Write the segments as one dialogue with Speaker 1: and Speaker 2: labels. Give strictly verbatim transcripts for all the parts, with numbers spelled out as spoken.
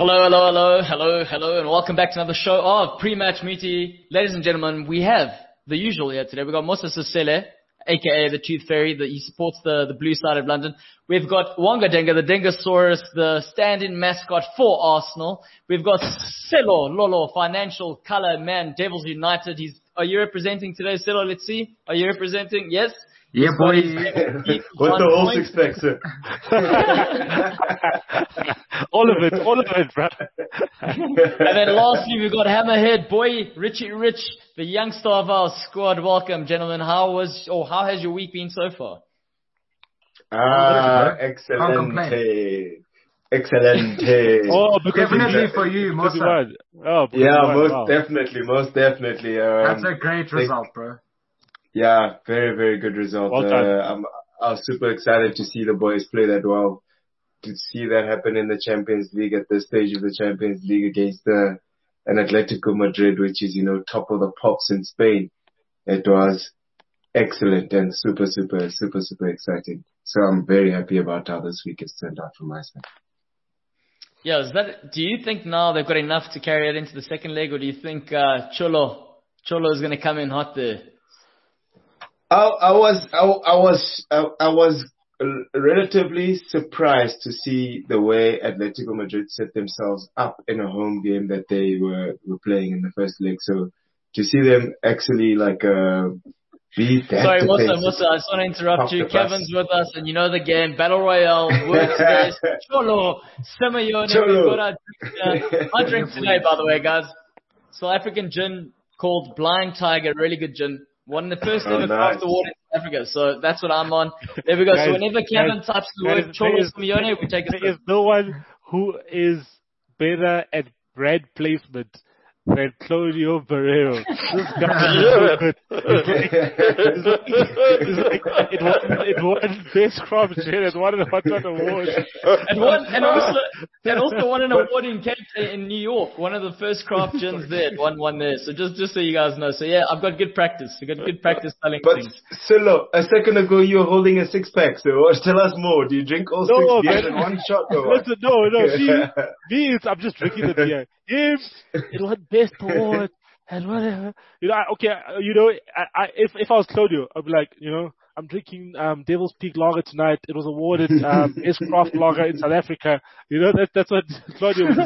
Speaker 1: Hello, hello, hello, hello, hello, and welcome back to another show of Pre-Match Meaty. Ladies and gentlemen, we have the usual here today. We've got Musa Sisele, aka the Tooth Fairy, that he supports the, the blue side of London. We've got Wanga Denga, the Dengasaurus, the stand-in mascot for Arsenal. We've got Selo Lolo, financial color man, Devils United. He's, are you representing today, Selo? Let's see. Are you representing? Yes?
Speaker 2: Yeah, boy.
Speaker 3: What the whole six pack, sir?
Speaker 4: all of it, all of it, bro.
Speaker 1: And then lastly, we've got Hammerhead boy, Richie Rich, the youngster of our squad. Welcome, gentlemen. How was, or how has your week been so far?
Speaker 3: Ah, excellent. Excellent.
Speaker 4: Oh, because
Speaker 2: definitely for you, Musa.
Speaker 4: Oh,
Speaker 3: yeah, most
Speaker 4: wow.
Speaker 3: definitely, most definitely. Um,
Speaker 2: That's a great result,
Speaker 3: they,
Speaker 2: bro.
Speaker 3: Yeah, very, very good result.
Speaker 4: Well
Speaker 3: uh, I'm, I was super excited to see the boys play that well. To see that happen in the Champions League at this stage of the Champions League against uh, an Atletico Madrid, which is, you know, top of the pops in Spain. It was excellent and super, super, super, super exciting. So I'm very happy about how this week has turned out for my side.
Speaker 1: Yeah, is that, do you think now they've got enough to carry it into the second leg, or do you think uh, Cholo, Cholo is going to come in hot there?
Speaker 3: I, I was, I, I was, I, I was relatively surprised to see the way Atletico Madrid set themselves up in a home game that they were, were playing in the first leg. So to see them actually like, uh, be that
Speaker 1: Sorry, Musa,
Speaker 3: defensive.
Speaker 1: Musa, I just want to interrupt you. Kevin's with us, and you know the game, Battle Royale, words days, Cholo, Simeone, we've got our drink, uh, our drink today, by the way, guys. South African gin called Blind Tiger, really good gin. Won the first
Speaker 3: oh,
Speaker 1: ever
Speaker 3: nice.
Speaker 1: craft award in South Africa, so that's what I'm on. There we go.
Speaker 4: Guys,
Speaker 1: so whenever Kevin
Speaker 4: guys,
Speaker 1: types the
Speaker 4: guys,
Speaker 1: word Cholo
Speaker 4: is,
Speaker 1: Simeone, we take a
Speaker 4: There is no one who is better at brand placement than Claudio Barreiro. This guy is so good. It's like, it's like, it's like it won, it won Best Craft Gin, it won a Hot One Award.
Speaker 1: And, won, and, also, and also won an award in Cape in New York. One of the first craft gins there, won one there. So just just so you guys know. So yeah, I've got good practice. I've got good practice telling
Speaker 3: but
Speaker 1: things.
Speaker 3: Silo, a second ago you were holding a six pack. So tell us more. Do you drink all
Speaker 4: No,
Speaker 3: six beers
Speaker 4: man.
Speaker 3: in one shot or what?
Speaker 4: Listen, no, no. Me, me is, I'm just drinking the beer. Him, it won Best Award. And whatever, you know, I, okay, you know, I, I, if if I was Claudio, I'd be like, you know, I'm drinking um, Devil's Peak Lager tonight. It was awarded um, Best Craft Lager in South Africa. You know, that that's what Claudio was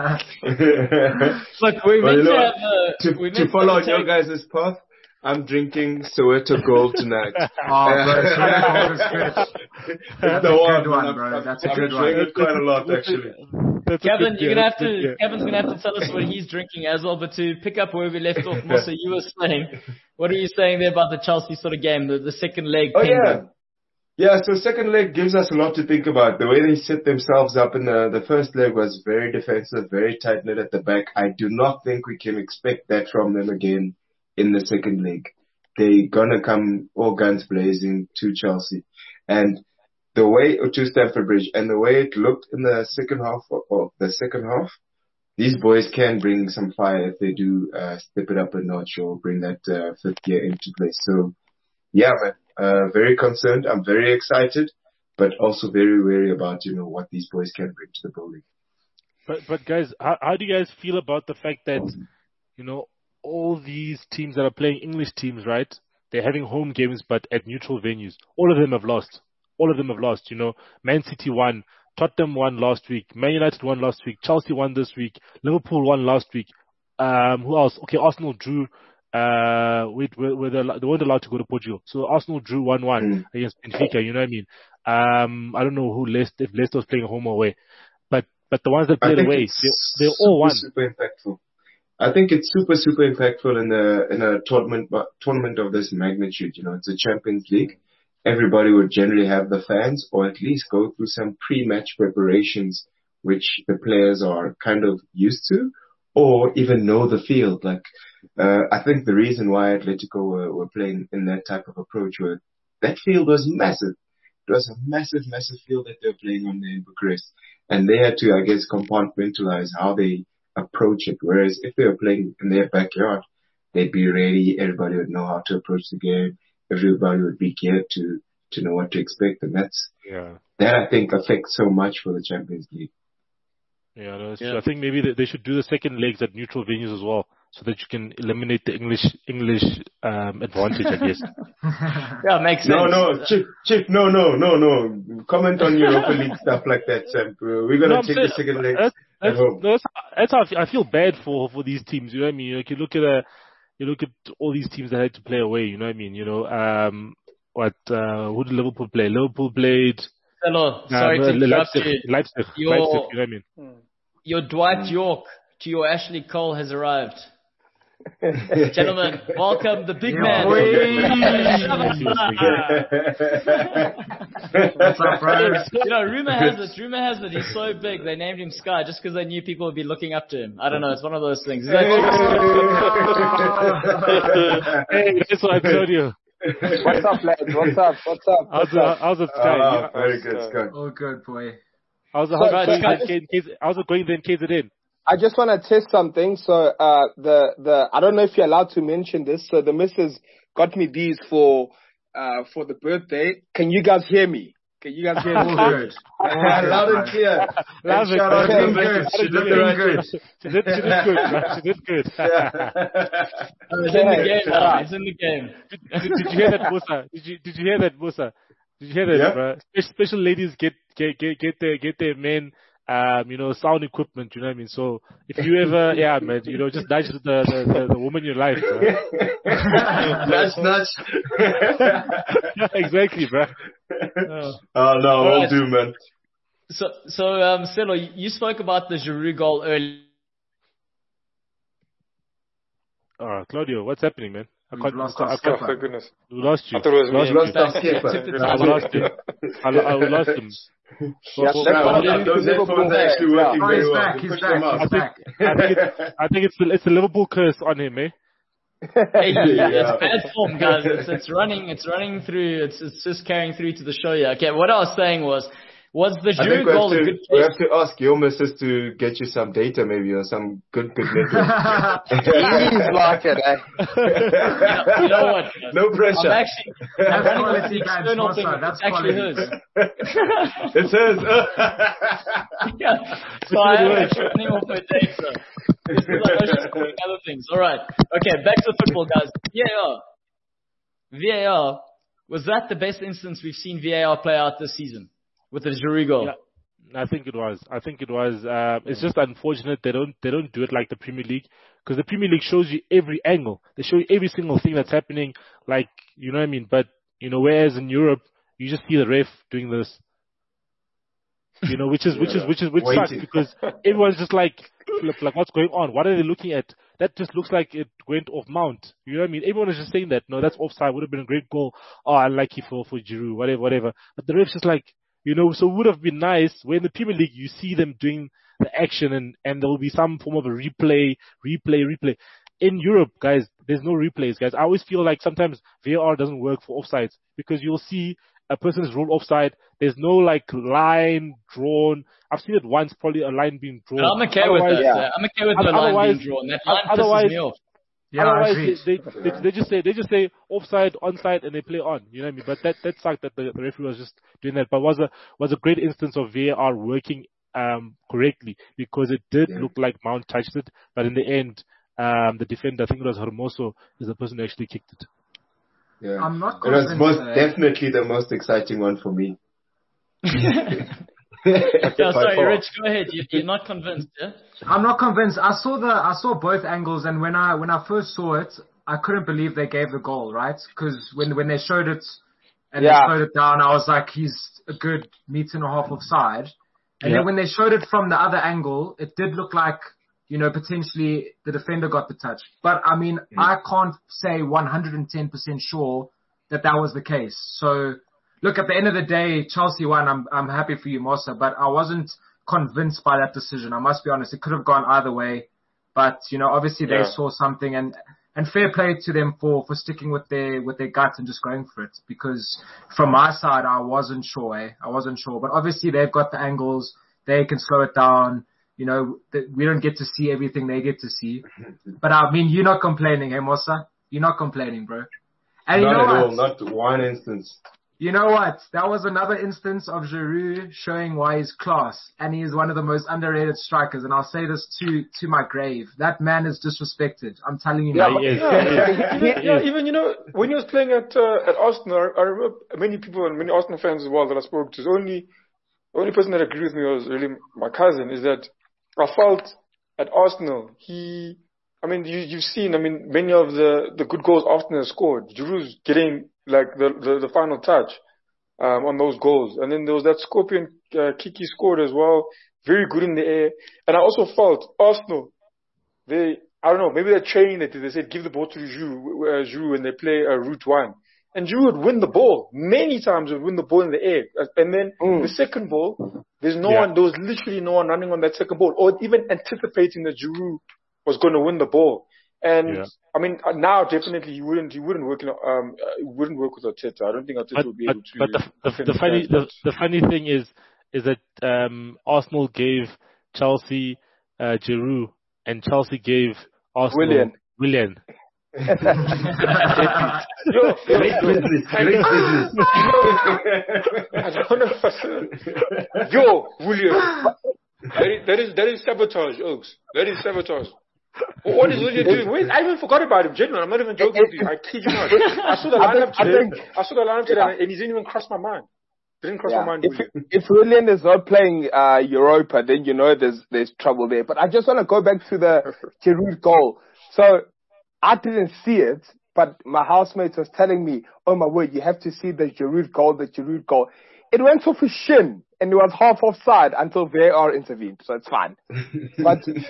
Speaker 4: saying.
Speaker 1: Look, we
Speaker 3: well,
Speaker 1: meant
Speaker 3: you know,
Speaker 1: to have uh,
Speaker 3: to,
Speaker 1: we
Speaker 3: to follow on your guys' path. I'm drinking Soweto Gold tonight.
Speaker 2: Oh, bro, Soweto Gold is good. That's a good one, bro. That's a good one.
Speaker 3: I'm enjoying it quite a lot, actually.
Speaker 1: Kevin, you're gonna have to. Kevin's gonna have to tell us what he's drinking as well. But to pick up where we left off, Musa, you were saying, what are you saying there about the Chelsea sort of game, the, the second leg?
Speaker 3: Oh
Speaker 1: penguin?
Speaker 3: yeah, yeah. So second leg gives us a lot to think about. The way they set themselves up in the the first leg was very defensive, very tight knit at the back. I do not think we can expect that from them again in the second leg. They're gonna come all guns blazing to Chelsea, and the way to Stamford Bridge, and the way it looked in the second half, or the second half, these boys can bring some fire if they do uh, step it up a notch or bring that uh, fifth gear into place. So, yeah, man, uh, very concerned. I'm very excited, but also very wary about, you know, what these boys can bring to the building.
Speaker 4: But but guys, how, how do you guys feel about the fact that, you know, all these teams that are playing English teams, right? They're having home games, but at neutral venues. All of them have lost. All of them have lost, you know. Man City won. Tottenham won last week. Man United won last week. Chelsea won this week. Liverpool won last week. Um, who else? Okay, Arsenal drew. Uh, with, with, with the, they weren't allowed to go to Portugal. So Arsenal drew one one mm. against Benfica, you know what I mean? Um, I don't know who Leicester, if Leicester was playing home or away. But, but the ones that played away, they, they all won.
Speaker 3: Super impactful. I think it's super, super impactful in a, in a tournament, tournament of this magnitude. You know, it's a Champions League. Everybody would generally have the fans, or at least go through some pre-match preparations, which the players are kind of used to, or even know the field. Like, uh, I think the reason why Atletico were, were playing in that type of approach was that field was massive. It was a massive, massive field that they were playing on there in Bucharest. And they had to, I guess, compartmentalize how they approach it. Whereas if they were playing in their backyard, they'd be ready. Everybody would know how to approach the game. Everybody would be geared to, to know what to expect. And that's,
Speaker 4: yeah.
Speaker 3: that I think affects so much for the Champions League.
Speaker 4: Yeah, no, that's
Speaker 1: Yeah.
Speaker 4: true. I think maybe they, they should do the second legs at neutral venues as well, so that you can eliminate the English English um, advantage, I guess.
Speaker 1: Yeah, makes sense.
Speaker 3: No, no, Chip, Chip, no, no, no, no. Comment on Europa League stuff like that, Sam. Uh, We're gonna
Speaker 4: No, I'm
Speaker 3: take
Speaker 4: saying-
Speaker 3: the second leg
Speaker 4: That's,
Speaker 3: at
Speaker 4: that's,
Speaker 3: home.
Speaker 4: no, that's, that's how I feel, I feel bad for for these teams. You know what I mean? Like you look at a, you look at all these teams that had to play away. You know what I mean? You know, um, what uh, who did Liverpool play? Liverpool played.
Speaker 1: Hello, sorry
Speaker 4: um,
Speaker 1: to interrupt
Speaker 4: Leipzig,
Speaker 1: you.
Speaker 4: Leipzig,
Speaker 1: Your-
Speaker 4: Leipzig. You know what I mean?
Speaker 1: Your Dwight York to your Ashley Cole has arrived. Gentlemen, welcome the big
Speaker 2: Yeah,
Speaker 1: man.
Speaker 2: What's up, bro?
Speaker 1: You know, rumor has it, rumor has it, he's so big, they named him Sky just because they knew people would be looking up to him. I don't know, it's one of those things. He's like,
Speaker 4: Hey, that's what I told you.
Speaker 5: What's up, lads? What's up? What's up?
Speaker 4: How's
Speaker 5: What's
Speaker 4: the
Speaker 5: up?
Speaker 4: how's the Sky?
Speaker 3: Ah, very good, Scott.
Speaker 2: Oh, good boy.
Speaker 4: How's the
Speaker 5: So-
Speaker 4: how's
Speaker 5: so
Speaker 4: it
Speaker 5: I
Speaker 4: going then, K- K- how's it going then, K Z N?
Speaker 5: I just want to test something. So, uh, the, the, I don't know if you're allowed to mention this. So the missus got me these for, uh, for the birthday. Can you guys hear me? Can you guys hear me?
Speaker 2: All good.
Speaker 3: Loud and clear.
Speaker 4: Love
Speaker 3: And
Speaker 4: it.
Speaker 3: shout out to
Speaker 2: Looking
Speaker 3: the
Speaker 2: good.
Speaker 3: missus. She did the
Speaker 2: Looking
Speaker 3: right
Speaker 2: good.
Speaker 3: thing.
Speaker 4: She did, she did good, man. She did good.
Speaker 1: oh, he's in the game now, he's in the game.
Speaker 4: did, did, did you hear that, Musa? Did you did you hear that, Musa? Did you hear that,
Speaker 3: Yeah.
Speaker 4: bruh? Special, special ladies get get get get their get their men, um, you know, sound equipment. You know what I mean? So if you ever, yeah, man, you know, just nudge the the, the, the woman in your life. Bruh.
Speaker 3: Nudge, nudge.
Speaker 4: Exactly, bruh. Oh.
Speaker 3: Oh, no,
Speaker 1: All
Speaker 3: won't
Speaker 1: right.
Speaker 3: do, man.
Speaker 1: So, so, um, Selo, you you spoke about the Giroud goal earlier.
Speaker 4: Uh, Claudio, what's happening, man? I
Speaker 2: We've
Speaker 4: can't.
Speaker 2: lost
Speaker 4: I
Speaker 2: our
Speaker 4: can't.
Speaker 5: Oh, for goodness.
Speaker 4: We lost you.
Speaker 5: I thought it was
Speaker 4: lost
Speaker 5: me.
Speaker 4: you.
Speaker 3: Lost our
Speaker 1: Took
Speaker 3: skipper.
Speaker 1: the
Speaker 4: I
Speaker 1: time.
Speaker 4: lost him. I, lo- I lost him.
Speaker 5: Yeah,
Speaker 4: Well,
Speaker 5: that's
Speaker 4: well,
Speaker 5: what
Speaker 3: Those
Speaker 5: I'm doing.
Speaker 3: headphones are actually working
Speaker 2: Oh,
Speaker 3: very
Speaker 2: he's
Speaker 3: well.
Speaker 2: back,
Speaker 3: We
Speaker 2: he's
Speaker 3: pushed
Speaker 2: back,
Speaker 3: them out.
Speaker 4: I
Speaker 2: he's
Speaker 4: think,
Speaker 2: back.
Speaker 4: I think, it's, I think it's the, it's the Liverpool curse on him, eh?
Speaker 1: Hey,
Speaker 3: Yeah.
Speaker 1: it's bad form, guys. It's, it's running, it's running through, it's, it's just carrying through to the show here. Okay, what I was saying was, was the
Speaker 3: I
Speaker 1: Giroud
Speaker 3: think we
Speaker 1: goal
Speaker 3: have,
Speaker 1: a
Speaker 3: to,
Speaker 1: good
Speaker 3: we
Speaker 1: case?
Speaker 3: have to ask your missus to get you some data maybe or some good good network.
Speaker 5: He's like it, eh?
Speaker 1: You know what? guys?
Speaker 3: No pressure.
Speaker 1: I'm actually, I'm
Speaker 2: That's
Speaker 1: running with
Speaker 2: quality,
Speaker 1: the
Speaker 2: guys.
Speaker 1: external
Speaker 2: Sponsor.
Speaker 1: thing.
Speaker 2: That's
Speaker 1: It's actually
Speaker 2: quality,
Speaker 1: hers.
Speaker 3: It says.
Speaker 1: Yeah. So I am actually running off my data. This is like, I was just calling other things. All right. Okay, back to football, guys. V A R. V A R. Was that the best instance we've seen V A R play out this season with the Giroud goal?
Speaker 4: Yeah. I think it was. I think it was. Uh, it's just unfortunate they don't they don't do it like the Premier League, because the Premier League shows you every angle. They show you every single thing that's happening. Like, you know what I mean. But you know, whereas in Europe, you just see the ref doing this. You know, which is which is which is which sucks,
Speaker 3: Waiting.
Speaker 4: because everyone's just like, like, like, what's going on? What are they looking at? That just looks like it went off mount. You know what I mean? Everyone is just saying that. No, that's offside. Would have been a great goal. Oh, unlucky for for Giroud. Whatever, whatever. But the ref's just like, you know, so it would have been nice when in the Premier League you see them doing the action, and, and there will be some form of a replay, replay, replay. In Europe, guys, there's no replays, guys. I always feel like sometimes V A R doesn't work for offsides, because you'll see a person's ruled offside. There's no like line drawn. I've seen it once, probably a line being drawn.
Speaker 1: And I'm okay with
Speaker 4: Otherwise-
Speaker 1: that.
Speaker 5: yeah.
Speaker 1: uh, I'm okay with the line
Speaker 4: Otherwise-
Speaker 1: being drawn. That line
Speaker 4: otherwise-
Speaker 1: pisses me off.
Speaker 2: Yeah, I
Speaker 4: Otherwise,
Speaker 2: agree.
Speaker 4: they, they, they, they just say they just say offside, onside, and they play on. You know what I mean? But that that sucked that the, the referee was just doing that. But was a was a great instance of V A R working um correctly, because it did
Speaker 3: Yeah.
Speaker 4: look like Mount touched it, but in the end, um the defender, I think it was Hermoso, is the person who actually kicked it.
Speaker 3: Yeah.
Speaker 2: I'm not
Speaker 3: It was
Speaker 2: convinced,
Speaker 3: most
Speaker 2: uh,
Speaker 3: definitely the most exciting one for me.
Speaker 1: Yeah, sorry,
Speaker 3: By far.
Speaker 1: Rich, go ahead. You, you're not convinced, yeah?
Speaker 2: I'm not convinced. I saw the I saw both angles, and when I when I first saw it, I couldn't believe they gave the goal, right? Because when when they showed it and
Speaker 5: Yeah.
Speaker 2: they slowed it down, I was like, he's a good meter and a half offside. And
Speaker 4: Yeah.
Speaker 2: then when they showed it from the other angle, it did look like, you know, potentially the defender got the touch. But I mean, I can't say one hundred ten percent sure that that was the case. So, look, at the end of the day, Chelsea won. I'm I'm happy for you, Mosa, but I wasn't convinced by that decision. I must be honest. It could have gone either way. But, you know, obviously they
Speaker 5: Yeah.
Speaker 2: saw something, and and fair play to them for, for sticking with their with their guts and just going for it. Because from my side, I wasn't sure. Eh? I wasn't sure. But obviously they've got the angles. They can slow it down. You know, th- we don't get to see everything they get to see. But I mean, you're not complaining, hey, Mosa? You're not complaining, bro. And you
Speaker 3: Not
Speaker 2: know
Speaker 3: at
Speaker 2: what?
Speaker 3: all. Not one instance.
Speaker 2: You know what? That was another instance of Giroud showing why he's class, and he is one of the most underrated strikers. And I'll say this to to my grave: that man is disrespected. I'm telling you
Speaker 6: Yeah,
Speaker 2: now.
Speaker 6: but, yeah, even, yeah, even you know when he was playing at uh, at Arsenal, I remember many people and many Arsenal fans as well that I spoke to. The only the only person that agreed with me was really my cousin. Is that I felt at Arsenal he. I mean, you, you've seen, I mean, many of the, the good goals Arsenal has scored. Giroud's getting, like, the, the, the final touch, um, on those goals. And then there was that scorpion, uh, kick he scored as well. Very good in the air. And I also felt Arsenal, they, I don't know, maybe they're training it. They said, give the ball to Giroud, uh, Giroud when they play, uh, route one. And Giroud would win the ball. Many times would win the ball in the air. And then mm. the second ball, there's no yeah. one, there was literally no one running on that second ball or even anticipating that Giroud was going to win the ball, and yeah. I mean now definitely he wouldn't he wouldn't work in um he wouldn't work with Arteta. I don't think Arteta
Speaker 4: but,
Speaker 6: would be
Speaker 4: but,
Speaker 6: able to.
Speaker 4: But the, the, the funny the, the funny thing is is that um Arsenal gave Chelsea uh, Giroud and Chelsea gave Arsenal
Speaker 5: Willian.
Speaker 4: Willian.
Speaker 3: Yo, great business, great business.
Speaker 6: I don't know. Yo, William. That is, that is that is sabotage, Oaks. That is sabotage. What is William doing? Wait, I even forgot about him, genuinely. I'm not even joking with you. I kid you not. I saw the lineup today. I saw the lineup today, yeah. and he didn't even cross my mind. Didn't cross yeah. my mind.
Speaker 5: If William. if William is not playing uh, Europa, then you know there's there's trouble there. But I just want to go back to the Giroud goal. So I didn't see it, but my housemate was telling me, "Oh my word, you have to see the Giroud goal, the Giroud goal." It went off his shin, and it was half offside until V A R intervened, so it's fine. But no,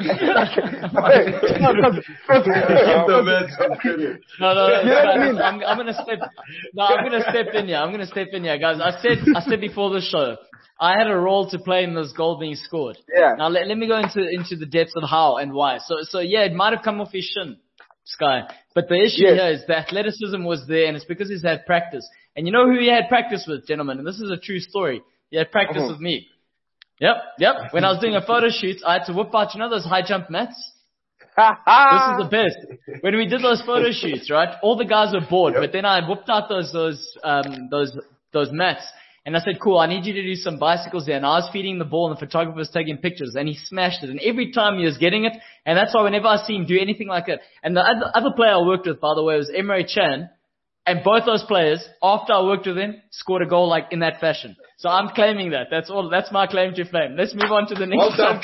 Speaker 1: no, no, you know what I mean? I'm, I'm gonna step. No, I'm gonna step in here. I'm gonna step in here, guys. I said, I said before the show, I had a role to play in this goal being scored.
Speaker 5: Yeah.
Speaker 1: Now let, let me go into into the depths of how and why. So, so yeah, it might have come off his shin, Sky. But the issue yes. here is the athleticism was there, and it's because he's had practice. And you know who he had practice with, gentlemen? And this is a true story. He had practice uh-huh. with me. Yep, yep. When I was doing a photo shoot, I had to whip out, you know those high jump mats? This is the best. When we did those photo shoots, right, all the guys were bored, yep. but then I whipped out those, those, um, those, those mats. And I said, cool, I need you to do some bicycles there. And I was feeding the ball and the photographer was taking pictures and he smashed it. And every time he was getting it. And that's why whenever I see him do anything like that. And the other, other player I worked with, by the way, was Emre Can. And both those players, after I worked with them, scored a goal like in that fashion. So I'm claiming that. That's all. That's my claim to fame. Let's move on to the next
Speaker 2: one.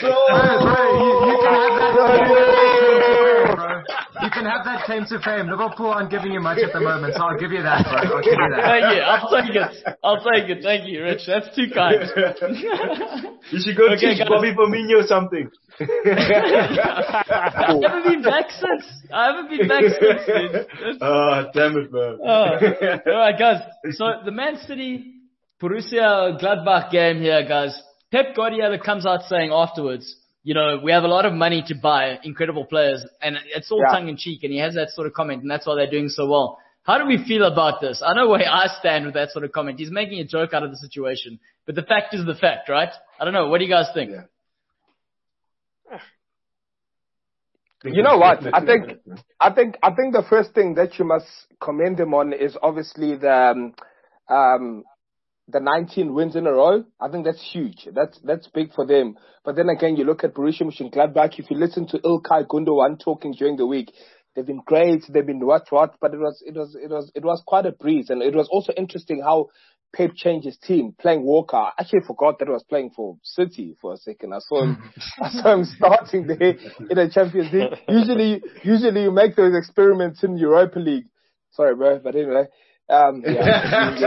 Speaker 2: You can have that claim to fame. Liverpool aren't giving you much at the moment, so I'll give you that, bro. I'll give you that.
Speaker 1: Thank you. I'll take it. I'll take it. Thank you, Rich. That's too kind.
Speaker 3: You should go okay, teach guys. Bobby Firmino something.
Speaker 1: I haven't been back since. I haven't been back since, dude.
Speaker 3: Oh, damn it, man.
Speaker 1: Oh. All right, guys. So the Man City Borussia Gladbach game here, guys. Pep Guardiola comes out saying afterwards, you know, we have a lot of money to buy incredible players, and it's all yeah. tongue in cheek, and he has that sort of comment, and that's why they're doing so well. How do we feel about this? I know where I stand with that sort of comment. He's making a joke out of the situation, but the fact is the fact, right? I don't know. What do you guys think?
Speaker 5: Yeah. You know what? I think, I think, I think the first thing that you must commend him on is obviously the, um, um, the nineteen wins in a row. I think that's huge. That's, that's big for them. But then again, you look at Borussia Mönchengladbach. If you listen to Ilkay Gundogan talking during the week, they've been great. They've been what, what, but it was, it was, it was, it was quite a breeze. And it was also interesting how Pep changed his team, playing Walker. I actually forgot that he was playing for City for a second. I saw him, I saw him starting there in the Champions League. Usually, usually you make those experiments in Europa League. Sorry, bro, but anyway. Um, yeah.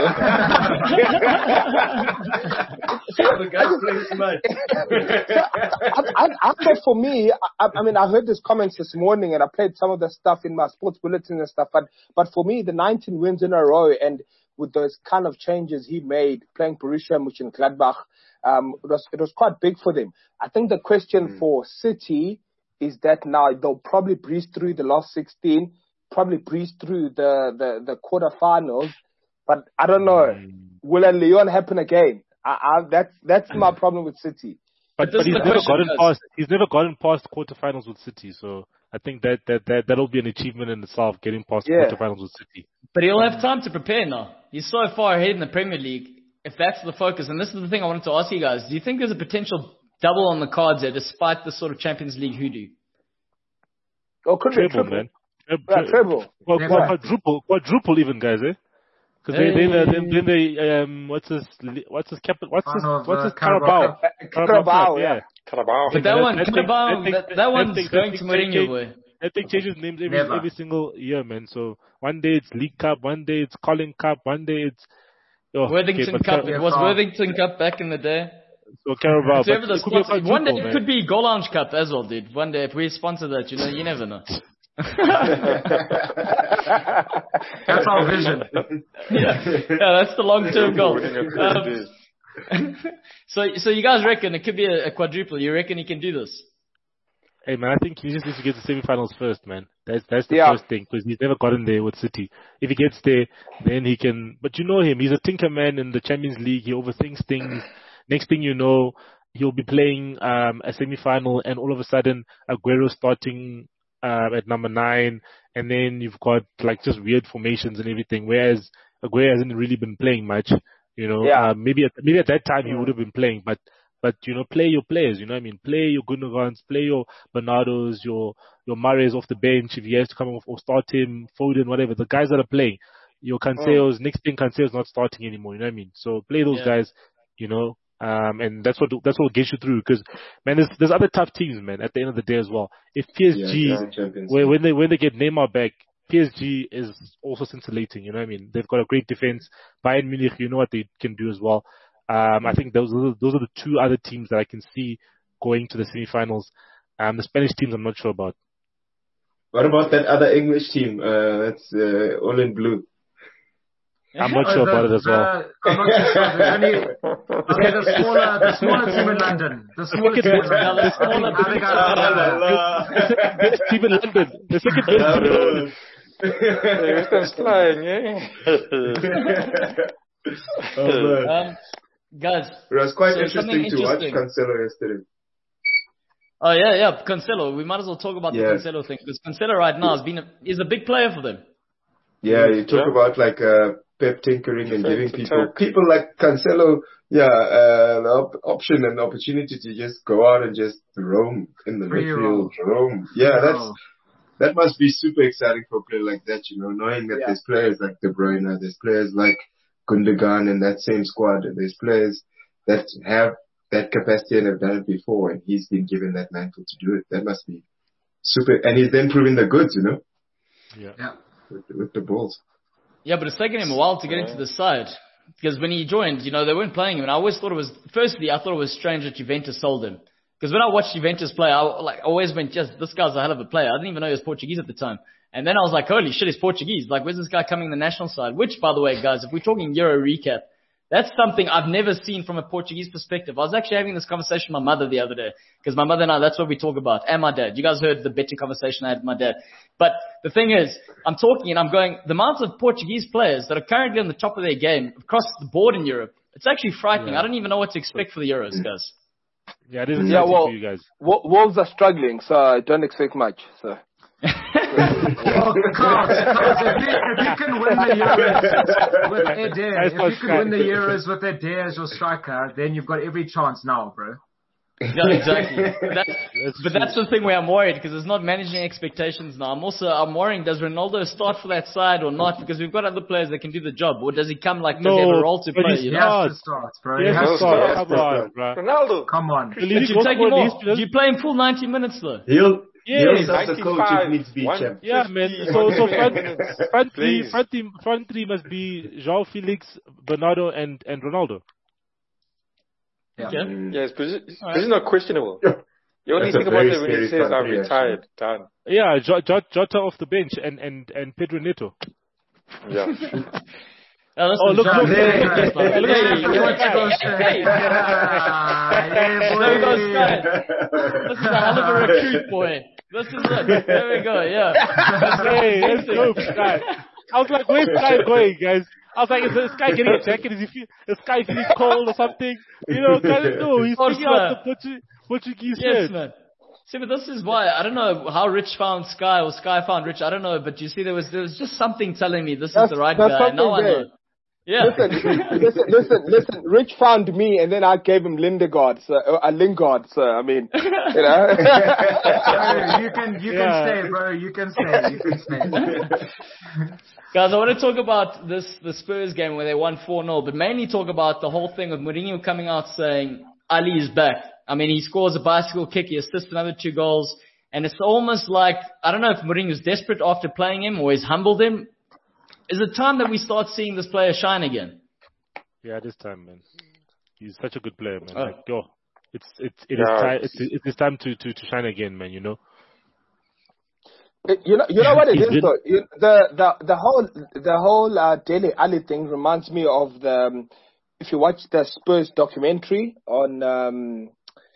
Speaker 3: The guy's playing smart.
Speaker 5: I, I, I thought for me, I, I mean, I heard these comments this morning and I played some of the stuff in my sports bulletin and stuff, but, but for me, the nineteen wins in a row and with those kind of changes he made, playing Borussia Mönchengladbach, um, it was, it was quite big for them. I think the question mm. for City is that now they'll probably breeze through the last sixteen, probably breeze through the, the, the quarterfinals, but I don't know. Mm. Will a Lyon happen again? I, I, that's, that's my problem with City.
Speaker 4: But, but he's never gotten past, he's never gotten past quarterfinals with City, so I think that, that, that, that'll be an achievement in itself, getting past yeah. quarterfinals with City.
Speaker 1: But he'll have time to prepare now. He's so far ahead in the Premier League. If that's the focus, and this is the thing I wanted to ask you guys, do you think there's a potential double on the cards there, despite the sort of Champions League hoodoo?
Speaker 5: Oh, could be
Speaker 4: Treble,
Speaker 5: triple.
Speaker 4: man. Treble.
Speaker 5: Yeah, treble.
Speaker 4: Well,
Speaker 2: Yeah.
Speaker 4: quadruple, quadruple even, guys, eh? Because they, then, uh, then, then they, um, what's his, what's his cap, what's his,
Speaker 2: Kind of,
Speaker 4: what's
Speaker 2: uh,
Speaker 4: his
Speaker 2: Carabao.
Speaker 4: Carabao?
Speaker 5: Carabao,
Speaker 4: Cup,
Speaker 5: yeah.
Speaker 6: Carabao.
Speaker 1: But that
Speaker 4: that-
Speaker 1: one,
Speaker 4: that thing-
Speaker 1: Carabao,
Speaker 4: that
Speaker 1: that,
Speaker 4: thing-
Speaker 1: that one's
Speaker 4: that thing-
Speaker 1: going
Speaker 4: that
Speaker 1: to
Speaker 4: thing
Speaker 1: Mourinho,
Speaker 4: change-
Speaker 1: boy.
Speaker 4: That thing changes names every
Speaker 2: Never.
Speaker 4: every single year, man. So one day it's League Cup, one day it's Colin Cup, one day it's oh,
Speaker 1: Worthington
Speaker 4: okay, but
Speaker 1: Cup.
Speaker 4: Car-
Speaker 1: It was
Speaker 2: Yeah.
Speaker 1: Worthington Cup back in the day.
Speaker 4: So Carabao,
Speaker 1: Whoever
Speaker 4: but
Speaker 1: the
Speaker 4: it could be a
Speaker 1: sponsor, one day
Speaker 4: quadruple,
Speaker 1: it
Speaker 4: man.
Speaker 1: could be Goal Lounge Cup as well, dude. One day if we sponsor that, you know, you never know.
Speaker 2: That's our vision.
Speaker 1: yeah. yeah, that's the long-term goal.
Speaker 6: Winning at
Speaker 1: Um,
Speaker 6: thirty days.
Speaker 1: so, so you guys reckon it could be a, a quadruple? You reckon he can do this?
Speaker 4: Hey man, I think he just needs to get to semi-finals first, man. That's that's the
Speaker 5: Yeah.
Speaker 4: first thing because he's never gotten there with City. If he gets there, then he can. But you know him; he's a tinker man in the Champions League. He overthinks things. Next thing you know, he'll be playing um, a semi-final, and all of a sudden, Aguero starting uh, at number nine, and then you've got like just weird formations and everything. Whereas Aguero hasn't really been playing much. You know,
Speaker 5: Yeah.
Speaker 4: uh, maybe at maybe at that time he would have been playing, but. But, you know, play your players, you know what I mean? Play your Gundogan's, play your Bernardos, your, your Mahrez off the bench if he has to come off, or start him, Foden, whatever. The guys that are playing, your Cancelos, next thing Cancelo's not starting anymore, you know what I mean? So play those
Speaker 1: Yeah.
Speaker 4: guys, you know, um, and that's what, that's what gets you through because, man, there's, there's other tough teams, man, at the end of the day as well. If P S G,
Speaker 3: Yeah, Champions
Speaker 4: when,
Speaker 3: League.
Speaker 4: when they, when they get Neymar back, P S G is also scintillating, you know what I mean? They've got a great defense. Bayern Munich, you know what they can do as well. Um, I think those are, those are the two other teams that I can see going to the semi-finals. Um, the Spanish teams I'm not sure about.
Speaker 3: What about that other English team? Uh, that's uh, all in blue.
Speaker 4: I'm not
Speaker 2: Uh,
Speaker 4: sure
Speaker 2: the-
Speaker 4: about it as well.
Speaker 2: the- I'm not too sure. There's only, okay, the smaller, the smaller team in London. The smaller team in
Speaker 1: Yeah,
Speaker 2: London.
Speaker 1: the smaller
Speaker 2: I think- I think I-
Speaker 4: The second best team in London. The second best team in London.
Speaker 6: Hey, Western's flying, eh?
Speaker 3: Oh, man.
Speaker 1: Um, guys.
Speaker 3: It was quite
Speaker 1: so something
Speaker 3: interesting to watch
Speaker 1: interesting.
Speaker 3: Cancelo yesterday.
Speaker 1: Oh yeah, yeah, Cancelo. We might as well talk about
Speaker 3: Yeah.
Speaker 1: the Cancelo thing because Cancelo right now has been a, is a big player for them.
Speaker 3: Yeah, you talk
Speaker 6: Yeah.
Speaker 3: about like uh, Pep tinkering and giving
Speaker 6: Defense
Speaker 3: people
Speaker 6: attack.
Speaker 3: people like Cancelo, yeah, uh, the op- option and opportunity to just go out and just roam in the
Speaker 2: Free
Speaker 3: midfield, roam. Yeah, that's
Speaker 2: Oh.
Speaker 3: that must be super exciting for a player like that, you know, knowing that
Speaker 5: Yeah.
Speaker 3: there's players like De Bruyne, there's players like Gundogan in that same squad, and there's players that have that capacity and have done it before, and he's been given that mantle to do it. That must be super, and he's then proving the goods, you know,
Speaker 4: Yeah.
Speaker 2: Yeah.
Speaker 3: with, with the balls.
Speaker 1: Yeah, but it's taken him a while to get into the side because when he joined, you know, they weren't playing him, and I always thought it was. Firstly, I thought it was strange that Juventus sold him because when I watched Juventus play, I like always went, "Just this guy's a hell of a player." I didn't even know he was Portuguese at the time. And then I was like, holy shit, he's Portuguese. Like, where's this guy coming in the national side? Which, by the way, guys, if we're talking Euro recap, that's something I've never seen from a Portuguese perspective. I was actually having this conversation with my mother the other day, because my mother and I, that's what we talk about, and my dad. You guys heard the betting conversation I had with my dad. But the thing is, I'm talking and I'm going, the amount of Portuguese players that are currently on the top of their game across the board in Europe, it's actually frightening.
Speaker 4: Yeah.
Speaker 1: I don't even know what to expect for the Euros, guys.
Speaker 4: Yeah, it is
Speaker 5: Yeah,
Speaker 4: exciting
Speaker 5: well-
Speaker 4: for you guys.
Speaker 5: Wo- Wolves are struggling, so I don't expect much. So.
Speaker 2: Oh, Carl, Carl, if you, if you can win the Euros with Eder,
Speaker 4: That's
Speaker 2: if
Speaker 4: not
Speaker 2: you can win the
Speaker 4: fair.
Speaker 2: Euros with Eder as your striker, then you've got every chance now, bro.
Speaker 1: Yeah, exactly. But that's,
Speaker 4: That's
Speaker 1: but
Speaker 4: true.
Speaker 1: that's the thing where I'm worried because it's not managing expectations now. I'm also I'm worrying, does Ronaldo start for that side or not? Because we've got other players that can do the job. Or does he come like, does he have a
Speaker 4: No,
Speaker 1: role to
Speaker 4: but
Speaker 1: play?
Speaker 4: he's
Speaker 1: You
Speaker 2: He
Speaker 1: know?
Speaker 2: has to start, bro.
Speaker 4: Yes,
Speaker 2: He has to
Speaker 4: sorry,
Speaker 2: start.
Speaker 4: come on, bro.
Speaker 6: Ronaldo.
Speaker 2: Come on.
Speaker 4: The
Speaker 1: But
Speaker 4: league
Speaker 1: you
Speaker 4: goes
Speaker 1: take
Speaker 4: for
Speaker 1: him
Speaker 4: an
Speaker 1: off.
Speaker 4: East-
Speaker 1: Do you play him full ninety minutes though?
Speaker 3: He'll,
Speaker 4: Yeah,
Speaker 3: he'll
Speaker 4: he's
Speaker 3: self the coach if needs be
Speaker 6: one-
Speaker 3: champ.
Speaker 4: Yeah, man. So, so front, front three,
Speaker 6: Please.
Speaker 4: front three, front three must be João Felix, Bernardo, and and Ronaldo.
Speaker 2: Yeah.
Speaker 1: Okay.
Speaker 3: Mm.
Speaker 6: Yes, position,
Speaker 1: All right.
Speaker 6: position not questionable. You only
Speaker 3: That's a
Speaker 6: think about
Speaker 3: very
Speaker 6: it when he
Speaker 3: scary
Speaker 6: says,
Speaker 3: front
Speaker 6: I'm
Speaker 3: three,
Speaker 6: retired. Done.
Speaker 4: Yeah, J- J- Jota off the bench and and and Pedro Neto.
Speaker 6: Yeah.
Speaker 1: Oh, listen,
Speaker 4: Oh, look,
Speaker 1: John,
Speaker 4: look,
Speaker 1: hey,
Speaker 4: look, look,
Speaker 1: hey,
Speaker 4: look,
Speaker 1: hey,
Speaker 4: look,
Speaker 1: you
Speaker 4: look,
Speaker 1: want to go
Speaker 4: look,
Speaker 1: straight?
Speaker 2: Yeah,
Speaker 1: There we go,
Speaker 2: boy.
Speaker 1: Sky. This is a hell of a recruit, boy. This is it. There we go, yeah.
Speaker 4: Hey, let's go, Sky. I was like, where's Sky going, guys? I was like, is this guy getting a jacket? Is he feel, is Sky feeling cold or something? You know, guys, no, he's
Speaker 1: Of course,
Speaker 4: picking out the
Speaker 1: sir.
Speaker 4: Portu- Portuguese
Speaker 1: Yes,
Speaker 4: shirt.
Speaker 1: man. See, but this is why I don't know how Rich found Sky or Sky found Rich. I don't know, but you see, there was there was just something telling me this is
Speaker 5: That's-
Speaker 1: the right
Speaker 5: that's
Speaker 1: guy. Now I
Speaker 5: something
Speaker 1: know.
Speaker 5: there.
Speaker 1: Yeah.
Speaker 5: Listen, listen, listen, listen. Rich found me, and then I gave him Lindegaard, so, uh, Lingard. So I mean, you know.
Speaker 2: Bro, you can, you
Speaker 4: Yeah.
Speaker 2: can stay, bro. You can stay. You can stay.
Speaker 1: Guys, I want to talk about this, the Spurs game where they won four nil, but mainly talk about the whole thing of Mourinho coming out saying Ali is back. I mean, he scores a bicycle kick, he assists another two goals, and it's almost like, I don't know if Mourinho's desperate after playing him or he's humbled him. Is it time that we start seeing this player shine again?
Speaker 4: Yeah, this time, man. He's such a good player, man.
Speaker 1: Oh.
Speaker 4: Like, yo, it's it's it
Speaker 6: Yeah,
Speaker 4: is time.
Speaker 6: it's-
Speaker 4: It's, it's time to, to, to shine again, man. You know.
Speaker 5: You know, you know what it
Speaker 4: He's
Speaker 5: is
Speaker 4: been-
Speaker 5: though. You, the the the whole the whole uh, Dele Alli thing reminds me of the. Um, if you watch the Spurs documentary on, um,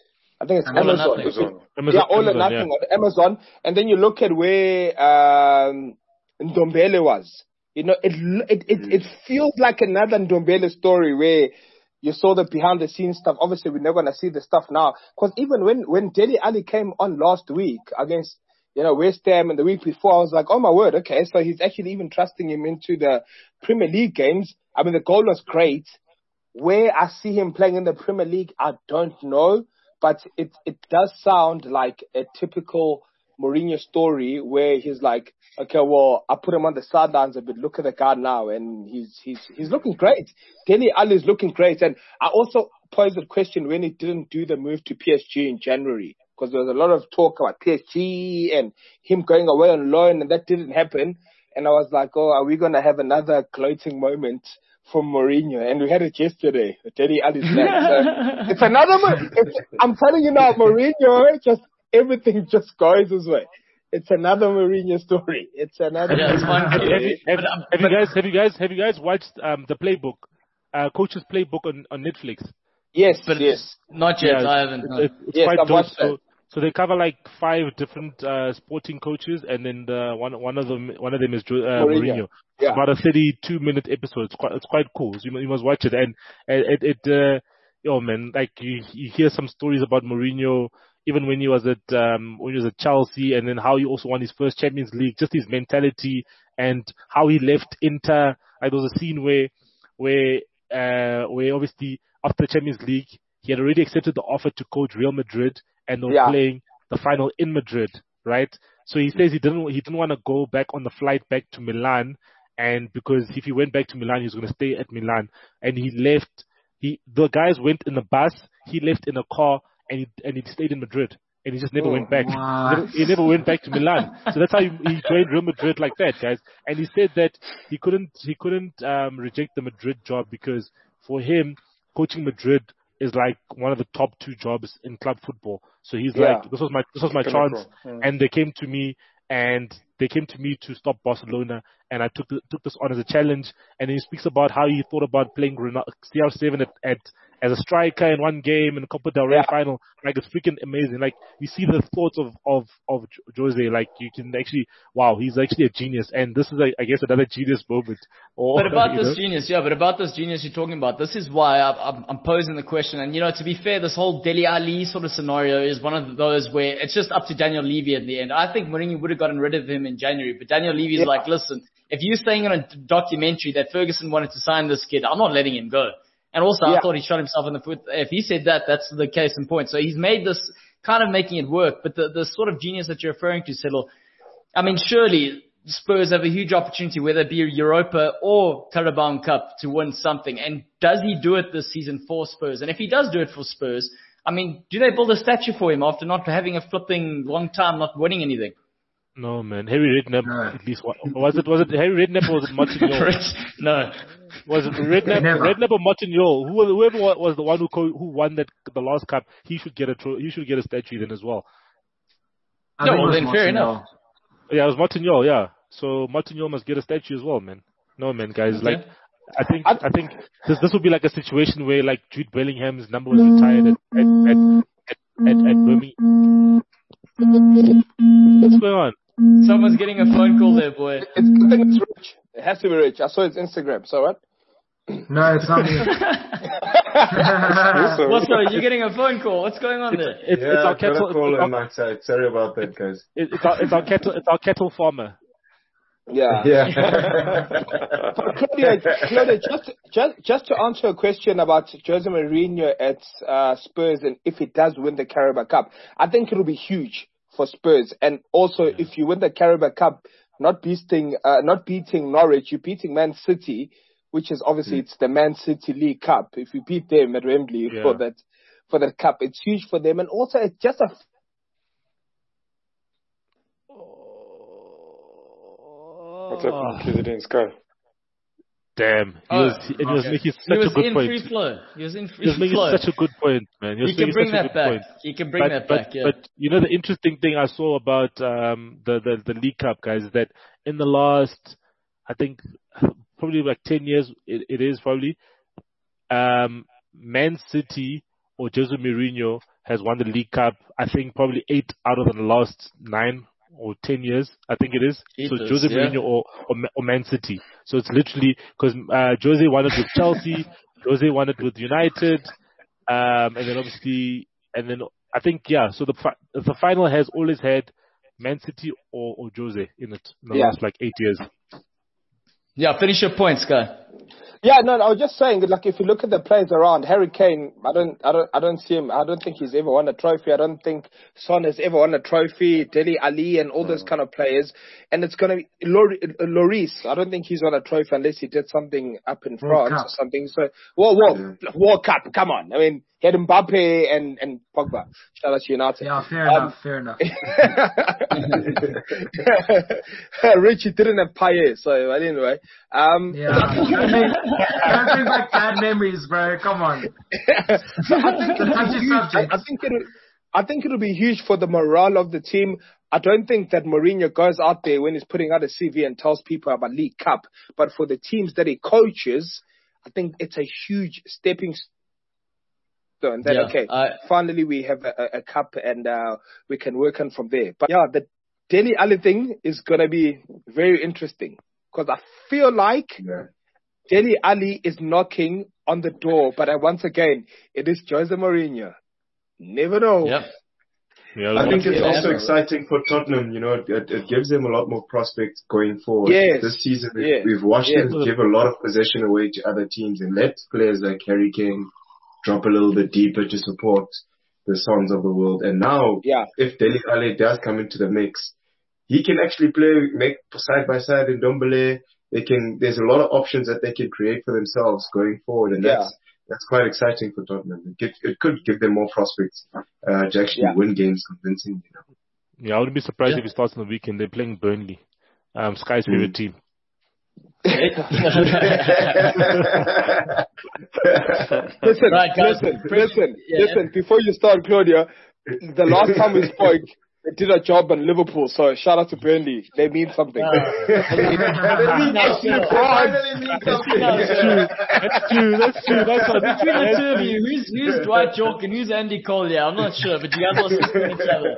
Speaker 5: I think it's
Speaker 2: All or
Speaker 5: Amazon.
Speaker 1: Nothing.
Speaker 5: If you-
Speaker 6: Amazon.
Speaker 4: Amazon-
Speaker 5: yeah, all or
Speaker 4: Amazon,
Speaker 5: nothing
Speaker 4: yeah.
Speaker 5: on Amazon, and then you look at where um, Ndombele was. You know, it it it, it feels like another Ndombele story where you saw the behind the scenes stuff. Obviously, we're not gonna see the stuff now because even when when Dele Alli came on last week against, you know, West Ham and the week before, I was like, oh my word, okay, so he's actually even trusting him into the Premier League games. I mean, the goal was great. Where I see him playing in the Premier League, I don't know, but it it does sound like a typical Mourinho story where he's like, okay, well, I put him on the sidelines a bit. Look at the guy now, and he's he's he's looking great. Dele Alli is looking great, and I also posed the question when he didn't do the move to P S G in January, because there was a lot of talk about P S G and him going away on loan, and that didn't happen. And I was like, oh, are we gonna have another gloating moment from Mourinho? And we had it yesterday. Dele Alli's back. So it's another. Mo- it's, I'm telling you now, Mourinho just everything just goes his way. It's another Mourinho story. It's another.
Speaker 1: Yeah, it's fun.
Speaker 4: Have, have, you, have,
Speaker 1: But, um,
Speaker 4: have you
Speaker 1: but-
Speaker 4: guys have you guys have you guys watched um the playbook, uh, coach's playbook on, on Netflix?
Speaker 5: Yes,
Speaker 1: But
Speaker 5: yes.
Speaker 1: not yet,
Speaker 4: Yeah,
Speaker 1: I haven't. no.
Speaker 4: It's, it's
Speaker 5: Yes,
Speaker 4: quite
Speaker 5: I've
Speaker 4: dope.
Speaker 5: watched
Speaker 4: So,
Speaker 5: that.
Speaker 4: so they cover like five different uh, sporting coaches, and then the, one one of them one of them is Jo- uh,
Speaker 5: Mourinho.
Speaker 4: Mourinho. It's
Speaker 5: Yeah.
Speaker 4: about a thirty-two minute episode. It's quite it's quite cool. So you, mu- you must watch it. And it it, it uh, yo man, like you you hear some stories about Mourinho. Even when he was at um, when he was at Chelsea, and then how he also won his first Champions League, just his mentality and how he left Inter. Like, there was a scene where where uh, where obviously after the Champions League he had already accepted the offer to coach Real Madrid, and they were
Speaker 5: Yeah.
Speaker 4: playing the final in Madrid, right? So he says he didn't he didn't want to go back on the flight back to Milan, and because if he went back to Milan, he was going to stay at Milan, and he left. He the guys went in the bus, he left in a car. And he, and he stayed in Madrid, and he just never
Speaker 5: Oh,
Speaker 4: went back.
Speaker 2: what?
Speaker 4: He, never, he never went back to Milan. So that's how he, he joined Real Madrid like that, guys. And he said that he couldn't he couldn't um, reject the Madrid job because for him, coaching Madrid is like one of the top two jobs in club football. So he's
Speaker 5: Yeah.
Speaker 4: like, this was my this was my
Speaker 6: Pinnacle.
Speaker 4: chance,
Speaker 6: Mm.
Speaker 4: and they came to me and they came to me to stop Barcelona, and I took the, took this on as a challenge. And he speaks about how he thought about playing C R seven at, at as a striker in one game in the Copa del Rey
Speaker 5: Yeah.
Speaker 4: final. Like, it's freaking amazing. Like, you see the thoughts of, of, of Jose. Like, you can actually, wow, he's actually a genius. And this is, I, I guess, another genius moment. Or,
Speaker 1: But about
Speaker 4: you
Speaker 1: this
Speaker 4: know?
Speaker 1: genius, yeah, but about this genius you're talking about, this is why I, I'm, I'm posing the question. And, you know, to be fair, this whole Dele Alli sort of scenario is one of those where it's just up to Daniel Levy at the end. I think Mourinho would have gotten rid of him in January, but Daniel Levy is
Speaker 5: Yeah.
Speaker 1: like, listen, if you're saying in a documentary that Ferguson wanted to sign this kid, I'm not letting him go. And also,
Speaker 5: Yeah.
Speaker 1: I thought he shot himself in the foot. If he said that, that's the case in point. So he's made this kind of making it work. But the, the sort of genius that you're referring to, Settle, I mean, surely Spurs have a huge opportunity, whether it be Europa or Carabao Cup, to win something. And does he do it this season for Spurs? And if he does do it for Spurs, I mean, do they build a statue for him after not having a flipping long time, not winning anything?
Speaker 4: No, man. Harry Redknapp,
Speaker 2: No.
Speaker 4: at least. What, was it, was it Harry Redknapp or was it Martin Yol?
Speaker 1: No.
Speaker 4: Was it Redknapp,
Speaker 2: Never.
Speaker 4: Redknapp or Martin Yol? Who, whoever wa- was the one who co- who won that the last cup, he should get a tro- he should get a statue then as well.
Speaker 2: I
Speaker 1: No,
Speaker 2: think it
Speaker 1: well,
Speaker 2: was
Speaker 1: then fair
Speaker 2: Martial.
Speaker 1: enough.
Speaker 4: Yeah, it was Martin Yol, yeah. So Martin Yol must get a statue as well, man. No, man, guys.
Speaker 1: Okay.
Speaker 4: Like, I think I think this this would be like a situation where like Jude Bellingham's number was retired at at at, at, at, at Birmingham. What's going on?
Speaker 1: Someone's getting a phone call there, boy.
Speaker 5: It's, I think it's Rich. It has to be Rich. I saw his Instagram. So what?
Speaker 2: No, it's not me.
Speaker 6: So-
Speaker 1: What's up? You're getting a phone call. What's going on there?
Speaker 4: It's,
Speaker 3: Yeah,
Speaker 4: it's our
Speaker 3: got a
Speaker 4: kettle.
Speaker 3: call
Speaker 4: It's
Speaker 3: on
Speaker 4: our,
Speaker 3: my side. Sorry about that, guys.
Speaker 4: it's our it's our kettle. It's our kettle farmer.
Speaker 5: Yeah.
Speaker 3: Yeah.
Speaker 5: But Claudia, Claudia, just, just, just to answer a question about Jose Mourinho at uh, Spurs and if he does win the Carabao Cup, I think it'll be huge for Spurs. And also, yeah. if you win the Carabao Cup, not beating, uh, not beating Norwich, you're beating Man City, which is obviously mm. it's the Man City League Cup. If you beat them at Wembley yeah. for that, for that cup, it's huge for them. And also, it's just a
Speaker 6: What's happening to Sky?
Speaker 4: Damn. He
Speaker 1: oh,
Speaker 4: was, he, okay. was making such
Speaker 1: he was
Speaker 4: a good
Speaker 1: in
Speaker 4: point.
Speaker 1: Free flow. He was in free
Speaker 4: he was making
Speaker 1: flow.
Speaker 4: such a good point, man. He,
Speaker 1: he can bring that back.
Speaker 4: Point.
Speaker 1: He can bring
Speaker 4: but,
Speaker 1: that
Speaker 4: but,
Speaker 1: back, yeah.
Speaker 4: But, you know, the interesting thing I saw about um, the, the, the League Cup, guys, is that in the last, I think, probably like ten years, it, it is probably, um, Man City or Jose Mourinho has won the League Cup, I think probably eight out of the last nine or ten years, I think it is.
Speaker 1: It
Speaker 4: so
Speaker 1: is,
Speaker 4: Jose
Speaker 1: yeah.
Speaker 4: Mourinho or, or or Man City. So it's literally because uh, Jose won it with Chelsea, Jose won it with United, um, and then obviously, and then I think yeah. So the the final has always had Man City or, or Jose in it in the yeah. last like eight years.
Speaker 1: Yeah, finish your point, Sky.
Speaker 5: Yeah, no, I was just saying, like, if you look at the players around, Harry Kane, I don't, I don't, I don't see him. I don't think he's ever won a trophy. I don't think Son has ever won a trophy. Dele Ali and all those kind of players. And it's gonna be Lloris. I don't think he's won a trophy unless he did something up in
Speaker 2: World
Speaker 5: France
Speaker 2: Cup.
Speaker 5: or something. So, well, well, yeah. World Cup. Come on. I mean, he had Mbappe and and Pogba. Shout out to United.
Speaker 2: Yeah, fair
Speaker 5: um,
Speaker 2: enough. Fair enough.
Speaker 5: Richie didn't have Payet, so anyway. Um,
Speaker 2: yeah. Don't bring back bad memories, bro. Come on.
Speaker 5: So I think it'll be huge. I, I think it'll, I think it'll be huge for the morale of the team. I don't think that Mourinho goes out there when he's putting out a C V and tells people about League Cup. But for the teams that he coaches, I think it's a huge stepping stone. That,
Speaker 1: yeah,
Speaker 5: okay,
Speaker 1: I,
Speaker 5: finally we have a, a cup and uh, we can work on from there. But yeah, the Dele Alli thing is going to be very interesting because I feel like yeah. Dele Alli is knocking on the door. But uh, once again, it is Jose Mourinho. Never know.
Speaker 1: Yep.
Speaker 4: Yeah,
Speaker 3: I think it's
Speaker 1: yeah,
Speaker 3: also
Speaker 1: yeah.
Speaker 3: exciting for Tottenham. You know, it, it gives them a lot more prospects going forward.
Speaker 5: Yes.
Speaker 3: This season, we've,
Speaker 5: yes.
Speaker 3: we've watched
Speaker 5: yes.
Speaker 3: them give a lot of possession away to other teams and let players like Harry Kane drop a little bit deeper to support the Sons of the world. And now,
Speaker 5: yeah.
Speaker 3: if Dele Alli does come into the mix, he can actually play, make side by side in Ndombele. They can. There's a lot of options that they can create for themselves going forward, and
Speaker 5: yeah.
Speaker 3: that's. That's quite exciting for Tottenham. It, give, it could give them more prospects uh, to actually
Speaker 5: yeah.
Speaker 3: win games convincingly. You know?
Speaker 4: Yeah, I wouldn't be surprised
Speaker 1: yeah.
Speaker 4: if he starts on the weekend. They're playing Burnley, um, Sky's
Speaker 3: mm.
Speaker 4: favorite team.
Speaker 5: listen,
Speaker 1: right, guys,
Speaker 5: listen,
Speaker 1: pretty,
Speaker 5: listen,
Speaker 1: yeah.
Speaker 5: listen. Before you start, Claudia, the last time we spoke, they did a job in Liverpool, so shout out to Burnley. They mean something.
Speaker 1: Uh,
Speaker 5: they mean, they mean
Speaker 1: that's true.
Speaker 4: That's true. That's true. That's true. That's
Speaker 1: Between the two of you, who's, who's Dwight York and who's Andy Collier? I'm not sure, but you guys are supporting each other.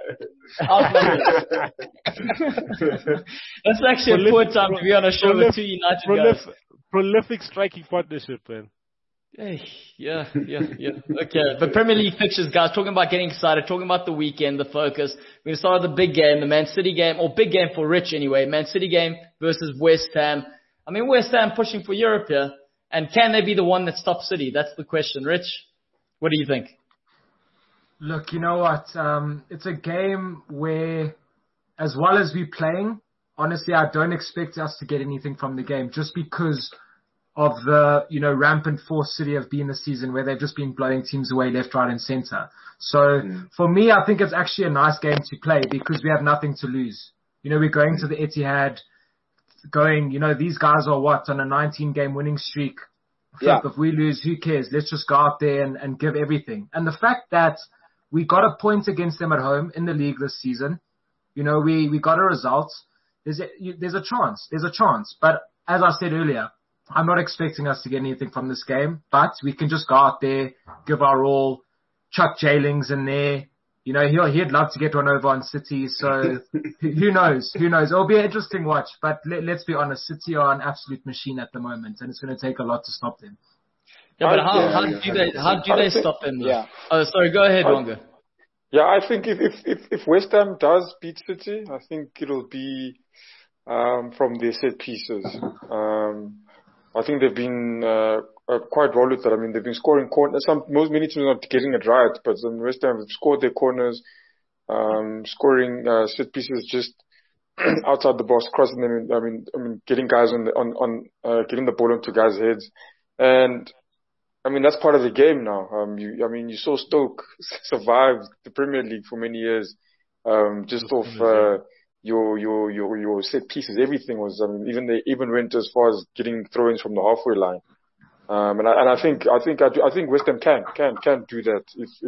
Speaker 1: That's actually
Speaker 4: Prolif-
Speaker 1: a poor time to be on a show
Speaker 4: prolif-
Speaker 1: with two United
Speaker 4: prolif-
Speaker 1: guys.
Speaker 4: Prolific striking partnership, man.
Speaker 1: Hey, yeah, yeah, yeah. Okay, but Premier League fixtures, guys, talking about getting excited, talking about the weekend, the focus. We're going to start with the big game, the Man City game, or big game for Rich anyway, Man City game versus West Ham. I mean, West Ham pushing for Europe here, and can they be the one that stops City? That's the question. Rich, what do you think?
Speaker 2: Look, you know what? Um, it's a game where, as well as we're playing, honestly, I don't expect us to get anything from the game just because of the, you know, rampant force City have been this season where they've just been blowing teams away left, right and center. So mm. for me, I think it's actually a nice game to play because we have nothing to lose. You know, we're going to the Etihad, going, you know, these guys are what, on a nineteen game winning streak.
Speaker 5: Yeah.
Speaker 2: If we lose, who cares? Let's just go out there and, and give everything. And the fact that we got a point against them at home in the league this season, you know, we, we got a result. There's a, you, there's a chance. There's a chance. But as I said earlier, I'm not expecting us to get anything from this game, but we can just go out there, give our all, chuck Jailings in there. You know, he'll, he'd love to get one over on City, so who knows? Who knows? It'll be an interesting watch, but let, let's be honest, City are an absolute machine at the moment, and it's going to take a lot to stop them.
Speaker 1: Yeah, but how,
Speaker 6: yeah,
Speaker 1: how
Speaker 6: yeah.
Speaker 1: do they, how do they stop them? Though?
Speaker 5: Yeah.
Speaker 1: Oh, sorry, go ahead,
Speaker 6: I,
Speaker 1: Wonga.
Speaker 6: Yeah, I think if, if, if, if West Ham does beat City, I think it'll be um, from their set pieces. Um, I think they've been uh, uh, quite well with that. I mean, they've been scoring corners. Some most many teams are not getting it right, but the West Ham have scored their corners, um, scoring uh, set pieces just outside the box, crossing them. In, I mean, I mean, getting guys on the, on on uh, getting the ball into guys' heads, and I mean that's part of the game now. Um, you, I mean, you saw Stoke survive the Premier League for many years, um, just off. Uh, Your, your, your, your set pieces, everything was, I mean, even they even went as far as getting throw-ins from the halfway line. Um, and I, and I think, I think, I, do, I think West Ham can, can, can do that if, if,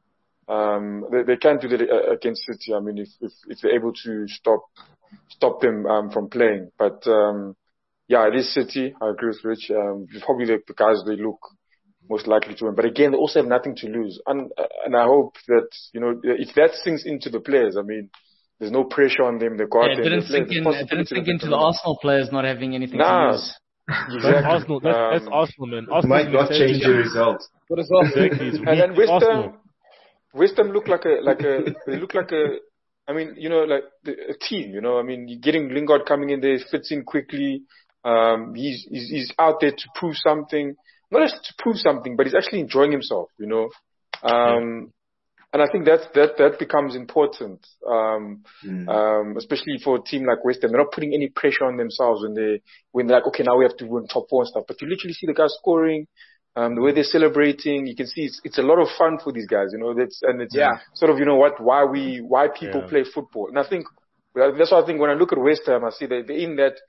Speaker 6: um, they, they can do that against City. I mean, if, if, if they're able to stop, stop them, um, from playing. But, um, yeah, it is City. I agree with Rich. Um, probably the, the guys they look most likely to win. But again, they also have nothing to lose. And, and I hope that, you know, if that sinks into the players, I mean, there's no pressure on them. They got
Speaker 1: yeah, it didn't sink in. It didn't sink into the Arsenal players not having anything
Speaker 6: nah,
Speaker 1: to lose.
Speaker 6: Exactly.
Speaker 4: That's Arsenal. That's, um, that's Arsenal, man. Arsenal
Speaker 3: might not change the result.
Speaker 4: Exactly.
Speaker 6: And then West Ham, West Ham look like a like a. They look like a. I mean, you know, like the, a team. You know, I mean, you're getting Lingard coming in there, fits in quickly. Um, he's, he's he's out there to prove something. Not just to prove something, but he's actually enjoying himself. You know. Um, yeah. And I think that that that becomes important, um, mm. um, especially for a team like West Ham. They're not putting any pressure on themselves when they when they're like, okay, now we have to win top four and stuff. But you literally see the guys scoring, um, the way they're celebrating. You can see it's it's a lot of fun for these guys, you know. That's and it's yeah. sort of you know what why we why people yeah. play football. And I think that's why I think when I look at West Ham, I see that they're in that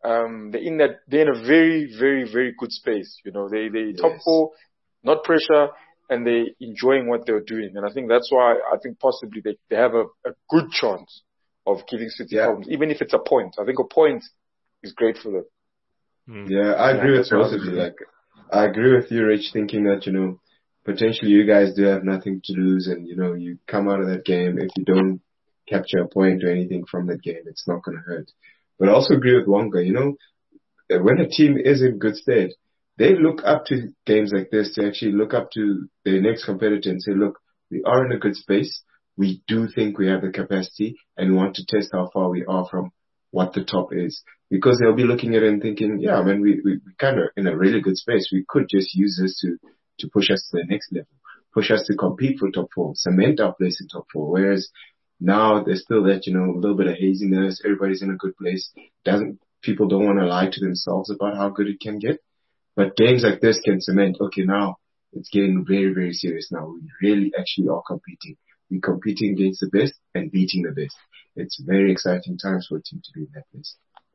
Speaker 6: um they're in that they're in a very very very good space. You know, they they yes. top four, not pressure. And they're enjoying what they're doing. And I think that's why I think possibly they, they have a, a good chance of giving City yeah. problems, even if it's a point. I think a point is great for them.
Speaker 3: Mm. Yeah, I agree with both of you. Like, I agree with you, Rich, thinking that, you know, potentially you guys do have nothing to lose and, you know, you come out of that game. If you don't capture a point or anything from that game, it's not going to hurt. But I also agree with Wonga, you know, when a team is in good state, they look up to games like this to actually look up to their next competitor and say, look, we are in a good space. We do think we have the capacity and we want to test how far we are from what the top is. Because they'll be looking at it and thinking, yeah, man, we, we, we kind of in a really good space. We could just use this to, to push us to the next level, push us to compete for top four, cement our place in top four. Whereas now there's still that, you know, a little bit of haziness. Everybody's in a good place. Doesn't, people don't want to lie to themselves about how good it can get. But games like this can cement, okay, now it's getting very, very serious now. We really actually are competing. We're competing against the best and beating the best. It's very exciting times for a team to be in that place.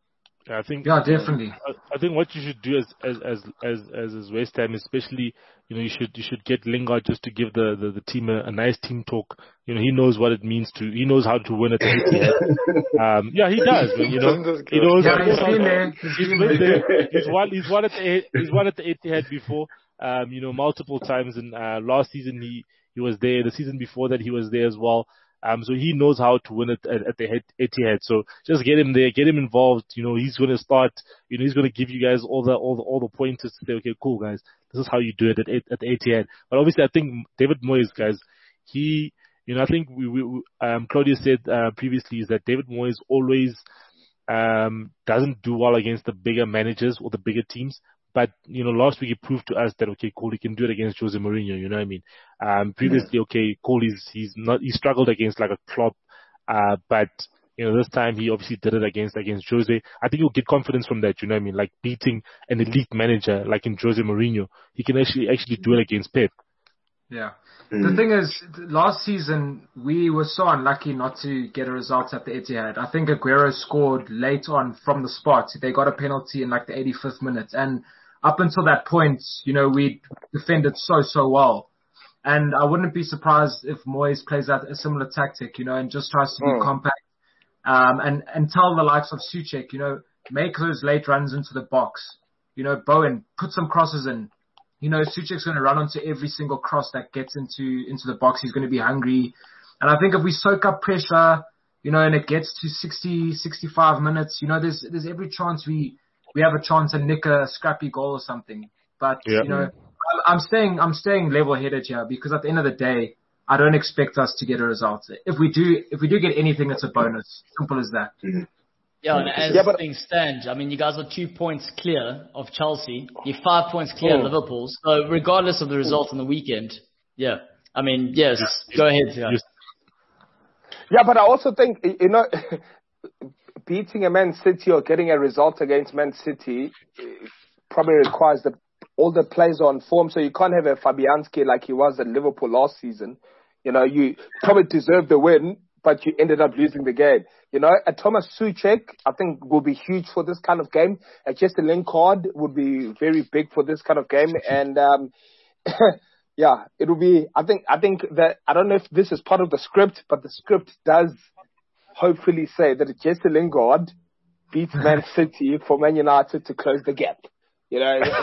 Speaker 4: I think
Speaker 2: yeah, definitely.
Speaker 4: I, I think what you should do as as as as as, as West Ham, especially, you know, you should you should get Lingard just to give the, the, the team a, a nice team talk. You know, he knows what it means to. He knows how to win at the Etihad. um, yeah, he does. But, you know, he knows.
Speaker 2: Yeah, he's been there.
Speaker 4: He's been there. He's won. He's won at the he's won at the Etihad before. Um, you know, multiple times. And uh, last season he he was there. The season before that he was there as well. Um, so he knows how to win it at, at the Etihad. So just get him there, get him involved. You know, he's going to start. You know, he's going to give you guys all the all the all the pointers to say, okay, cool, guys, this is how you do it at at the Etihad. But obviously, I think David Moyes, guys, he, you know, I think we, we um, Claudia said uh, previously is that David Moyes always um doesn't do well against the bigger managers or the bigger teams. But, you know, last week he proved to us that, okay, cool, he can do it against Jose Mourinho, you know what I mean? Um, previously, okay, cool, he's, he's not, he struggled against like a Klopp, uh, but, you know, this time he obviously did it against, against Jose. I think he'll get confidence from that, you know what I mean? Like beating an elite manager like in Jose Mourinho. He can actually, actually do it against Pep.
Speaker 2: Yeah. Mm. The thing is, last season, we were so unlucky not to get a result at the Etihad. I think Aguero scored late on from the spot. They got a penalty in like the eighty-fifth minute. And up until that point, you know, we defended so, so well. And I wouldn't be surprised if Moyes plays out a similar tactic, you know, and just tries to be mm. compact, um, and, and tell the likes of Souček, you know, make those late runs into the box. You know, Bowen, put some crosses in. You know, Souček's going to run onto every single cross that gets into, into the box. He's going to be hungry. And I think if we soak up pressure, you know, and it gets to sixty, sixty-five minutes, you know, there's, there's every chance we, we have a chance to nick a scrappy goal or something. But, yeah. you know, I'm, I'm staying, I'm staying level-headed here because at the end of the day, I don't expect us to get a result. If we do, if we do get anything, it's a bonus. Simple as that.
Speaker 3: Mm-hmm.
Speaker 1: Yeah, and as
Speaker 5: Yeah, but-
Speaker 1: things stand, I mean, you guys are two points clear of Chelsea. You're five points clear
Speaker 5: Mm.
Speaker 1: of Liverpool. So regardless of the result on the weekend, yeah. I mean, yes, go ahead. Yeah.
Speaker 5: Yeah, but I also think, you know, beating a Man City or getting a result against Man City probably requires that all the players are on form. So you can't have a Fabianski like he was at Liverpool last season. You know, you probably deserved the win, but you ended up losing the game. You know, a Thomas Suchek, I think, will be huge for this kind of game. A Jesse Lingard would be very big for this kind of game. And, um, yeah, it will be, I think, I think that, I don't know if this is part of the script, but the script does hopefully say that Jesse Lingard beats Man City for Man United to close the gap. You know, it's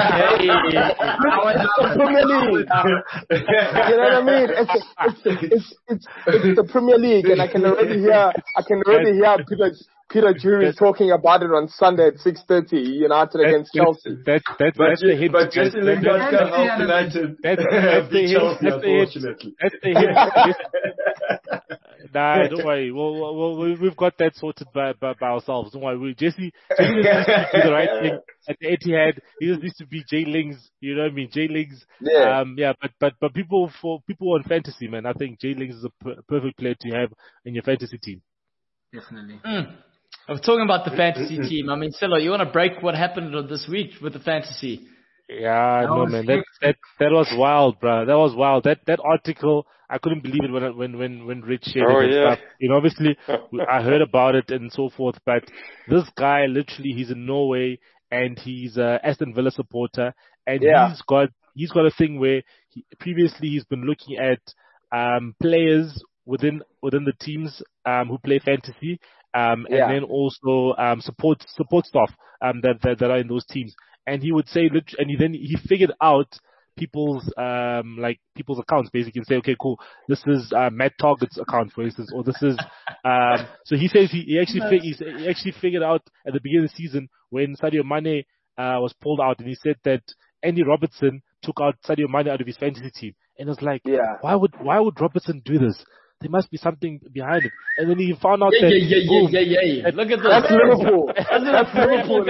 Speaker 5: the Premier League. You know what I mean? It's, it's, it's, it's, it's the Premier League, and I can already hear, I can already hear Peter, Peter Drury talking about it on Sunday at six thirty, United against Chelsea.
Speaker 4: That, that,
Speaker 3: But,
Speaker 4: that's the hint.
Speaker 3: but Jesse Lingard can help United
Speaker 4: That's, that's the
Speaker 3: beat
Speaker 4: hint.
Speaker 3: Chelsea,
Speaker 4: That's the hint.
Speaker 3: unfortunately.
Speaker 4: That's the hint. Nah, don't worry. We'll, we'll, we'll, we've got that sorted by, by, by ourselves. Don't worry. We, Jesse, Jesse just needs to do the right thing at the Etihad. He just needs to be Jay Lings. You know what I mean? Jay Lings.
Speaker 5: Yeah.
Speaker 4: Um, yeah, but, but, but people for people on fantasy, man, I think Jay Lings is a per- perfect player to have in your fantasy team.
Speaker 2: Definitely.
Speaker 1: Mm. I was talking about the fantasy team. I mean, Silo, you want to break what happened this week with the fantasy?
Speaker 4: Yeah,
Speaker 2: That
Speaker 4: no,
Speaker 2: was
Speaker 4: man. That, that, that was wild, bro. That was wild. That, that article, I couldn't believe it when, I- when, when, when Rich shared
Speaker 6: Oh,
Speaker 4: it and
Speaker 6: yeah.
Speaker 4: stuff. You know, obviously, I heard about it and so forth, but this guy, literally, he's in Norway and he's a Aston Villa supporter, and
Speaker 5: Yeah.
Speaker 4: he's got, he's got a thing where he, previously he's been looking at, um, players within, within the teams, um, who play fantasy, um, and
Speaker 5: Yeah.
Speaker 4: then also, um, support, support staff, um, that, that, that are in those teams. And he would say, lit- and he then he figured out people's um like people's accounts basically, and say, okay, cool, this is uh, Matt Target's account, for instance, or this is um. So he says he, he actually fi- he actually figured out at the beginning of the season when Sadio Mane uh was pulled out, and he said that Andy Robertson took out Sadio Mane out of his fantasy team, and it was like,
Speaker 5: Yeah.
Speaker 4: why would why would Robertson do this? There must be something behind it. And then he found out
Speaker 1: Yeah,
Speaker 4: that
Speaker 1: yeah, yeah,
Speaker 4: boom,
Speaker 1: yeah, yeah, yeah. Look at this.
Speaker 5: That's Liverpool.
Speaker 1: That's Liverpool.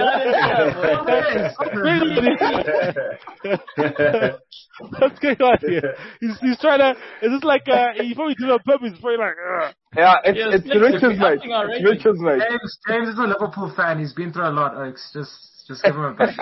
Speaker 4: What's going on here? He's, he's trying to. Is this like uh, he probably did it on purpose? He's probably like, ugh.
Speaker 5: Yeah, it's,
Speaker 1: Yeah,
Speaker 5: it's
Speaker 1: it's
Speaker 5: Richard's mate.
Speaker 1: upping our
Speaker 5: It's
Speaker 1: rating.
Speaker 5: Richard's mate.
Speaker 2: James, James is a Liverpool fan. He's been through a lot, Oaks. Just, just give him a break.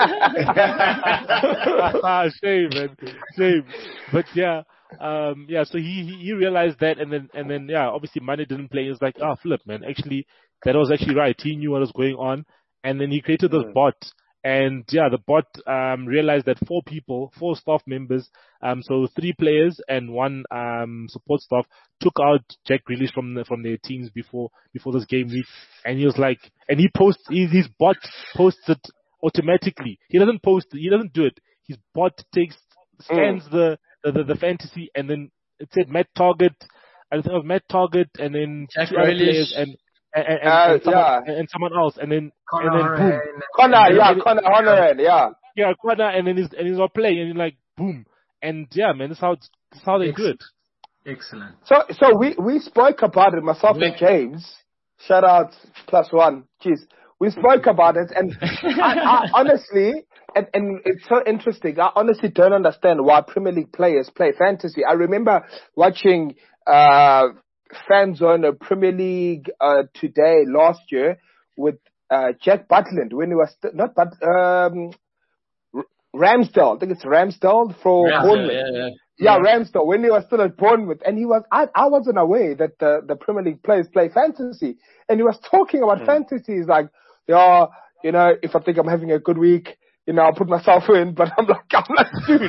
Speaker 4: Ah, shame, man, shame. But yeah, um, yeah. So he, he he realized that, and then and then yeah, obviously Mane didn't play. He was like, oh, flip, man. Actually, that was actually right. He knew what was going on, and then he created this
Speaker 5: Mm.
Speaker 4: bot. And yeah, the bot um, realized that four people, four staff members, um, so three players and one um, support staff, took out Jack Grealish from the, from their teams before before this game week. And he was like, and he posts his, his bot posts it automatically. He doesn't post, he doesn't do it. His bot takes scans the, the the the fantasy, and then it said Matt Target, I think it was Matt Target, and then
Speaker 1: Jack
Speaker 4: two other
Speaker 1: Grealish.
Speaker 4: players and and, and,
Speaker 5: Uh,
Speaker 4: and, someone,
Speaker 5: yeah.
Speaker 4: and, and someone else, and then
Speaker 2: Conor
Speaker 4: and then boom.
Speaker 2: Horan.
Speaker 5: Connor, yeah, Connor Honoran, yeah.
Speaker 4: Yeah, Quadra, and then he's and he's not playing, and you're like, boom, and yeah, man, that's how it's, that's how they do it.
Speaker 2: Excellent.
Speaker 5: So, so we, we spoke about it, myself and James. Shout out plus one. Jeez. We spoke about it, and I, I honestly, and, and it's so interesting. I honestly don't understand why Premier League players play fantasy. I remember watching uh, Fanzone of Premier League uh, today last year with uh, Jack Butland when he was st- not but um, R- Ramsdale. I think it's Ramsdale for
Speaker 1: Yeah,
Speaker 5: Bournemouth.
Speaker 1: yeah, yeah.
Speaker 5: Yeah, Ramsdale, when he was still at Bournemouth, and he was, I, I wasn't aware that the, the Premier League players play fantasy, and he was talking about fantasy. He's like, yeah, you know, if I think I'm having a good week, you know, I'll put myself in, but I'm like, I'm like, dude,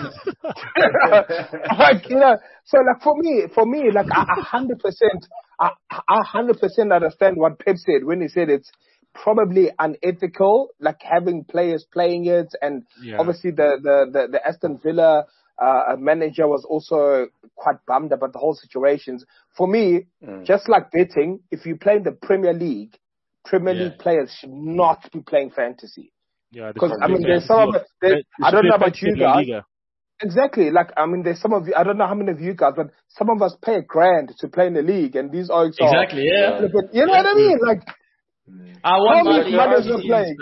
Speaker 5: like, you know, so like for me, for me, like a hundred percent, I a hundred percent understand what Pep said when he said it's probably unethical, like having players playing it, and
Speaker 4: Yeah.
Speaker 5: obviously the, the, the, the Aston Villa uh, manager was also quite bummed about the whole situations. For me,
Speaker 6: Mm.
Speaker 5: just like betting, if you play in the Premier League, Premier
Speaker 1: Yeah.
Speaker 5: League players should not be playing fantasy.
Speaker 4: Yeah,
Speaker 5: Because, I mean, there's some of it, there- I don't know about you guys. Exactly. Like, I mean, there's some of you, I don't know how many of you guys, but some of us pay a grand to play in the league, and these are
Speaker 1: Exactly, yeah.
Speaker 5: But you know what I mean? Like,
Speaker 1: I want
Speaker 5: How
Speaker 1: my
Speaker 5: many mothers are
Speaker 1: seasons
Speaker 5: playing?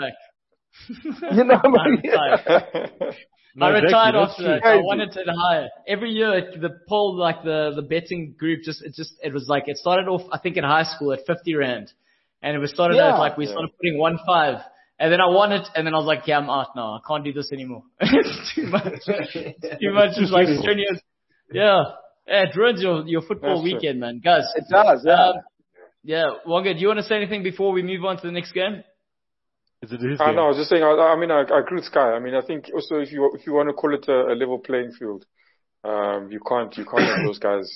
Speaker 1: back.
Speaker 5: You know what I
Speaker 1: I
Speaker 5: mean?
Speaker 1: retired.
Speaker 4: No,
Speaker 1: I
Speaker 4: exactly,
Speaker 1: retired
Speaker 4: that's
Speaker 1: after
Speaker 4: true.
Speaker 1: that. I wanted it higher. Every year, it- the poll, like the, the betting group, just it just it was like it started off, I think, in high school at fifty rand, and it was started
Speaker 5: Yeah.
Speaker 1: at like we started putting one five, and then I won it, and then I was like, yeah, I'm out now. I can't do this anymore. It's too much. It's too much. It's like strenuous. Yeah, yeah, it ruins your your football
Speaker 6: That's true.
Speaker 1: weekend, man, guys.
Speaker 5: It does, yeah.
Speaker 1: Um, yeah, Wonga, do you want to say anything before we move on to the next game?
Speaker 4: Is it his
Speaker 6: I
Speaker 4: game?
Speaker 6: know. I was just saying. I, I mean, I, I agree with Sky. I mean, I think also if you if you want to call it a, a level playing field, um, you can't you can't have those guys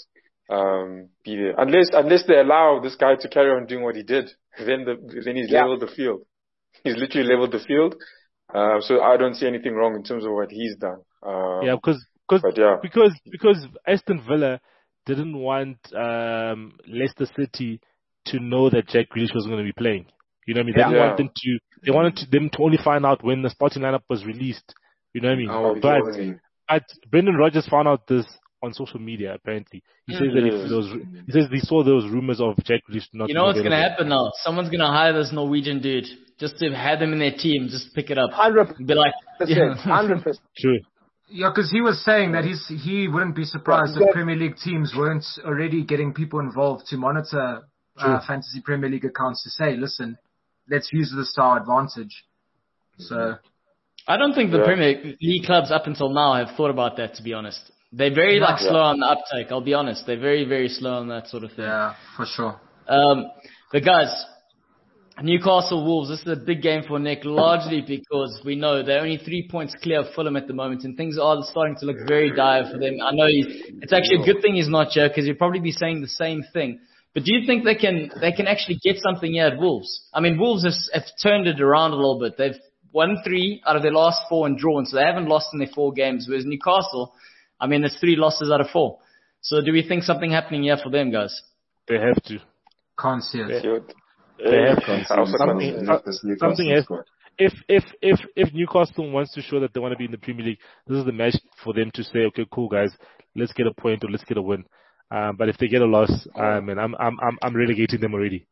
Speaker 6: um, be there unless unless they allow this guy to carry on doing what he did. Then the then he's
Speaker 5: Yeah.
Speaker 6: leveled the field. He's literally leveled the field. Uh, so I don't see anything wrong in terms of what he's done. Um,
Speaker 4: Yeah, because cause,
Speaker 6: but yeah.
Speaker 4: because because Aston Villa didn't want um, Leicester City to know that Jack Grealish wasn't going to be playing. You know what I mean? They
Speaker 5: Yeah.
Speaker 4: didn't
Speaker 6: Yeah.
Speaker 4: want them to. They wanted to, them to only find out when the starting lineup was released. You know what I mean?
Speaker 3: Oh,
Speaker 4: but,
Speaker 3: boy.
Speaker 4: but Brendan Rodgers found out this on social media. Apparently, he says that
Speaker 6: Yes.
Speaker 4: if those he says he saw those rumors of Jack Grealish not.
Speaker 1: You know
Speaker 4: being
Speaker 1: what's going to
Speaker 4: available.
Speaker 1: happen now? Someone's going to hire this Norwegian dude just to have them in their team, just pick it up.
Speaker 5: Hundred
Speaker 1: Be like, yeah.
Speaker 5: percent, hundred percent.
Speaker 4: True.
Speaker 2: Yeah, because he was saying that he's he wouldn't be surprised
Speaker 5: Yeah.
Speaker 2: if Premier League teams weren't already getting people involved to monitor uh, fantasy Premier League accounts to say, listen, let's use this to our advantage. So
Speaker 1: I don't think the
Speaker 6: Yeah.
Speaker 1: Premier League clubs up until now have thought about that, to be honest. They're very like
Speaker 6: Yeah.
Speaker 1: slow on the uptake, I'll be honest. They're very, very slow on that sort of thing.
Speaker 2: yeah, for sure.
Speaker 1: Um, but guys, Newcastle Wolves, this is a big game for Nick, largely because we know they're only three points clear of Fulham at the moment, and things are starting to look very dire for them. I know he's, it's actually a good thing he's not here, because he'd probably be saying the same thing. But do you think they can they can actually get something here at Wolves? I mean, Wolves have, have turned it around a little bit. They've won three out of their last four and drawn, so they haven't lost in their four games. Whereas Newcastle, I mean, it's three losses out of four. So do we think something happening here for them, guys?
Speaker 4: They have to.
Speaker 2: Can't see it.
Speaker 6: Cute.
Speaker 4: They have
Speaker 6: I also
Speaker 4: something-
Speaker 6: can't see
Speaker 3: Not this Newcastle
Speaker 4: something else.
Speaker 3: squad.
Speaker 4: If if if if Newcastle wants to show that they want to be in the Premier League, this is the match for them to say, okay, cool guys, let's get a point or let's get a win. Um, but if they get a loss, um, and I'm I'm I'm I'm relegating them already.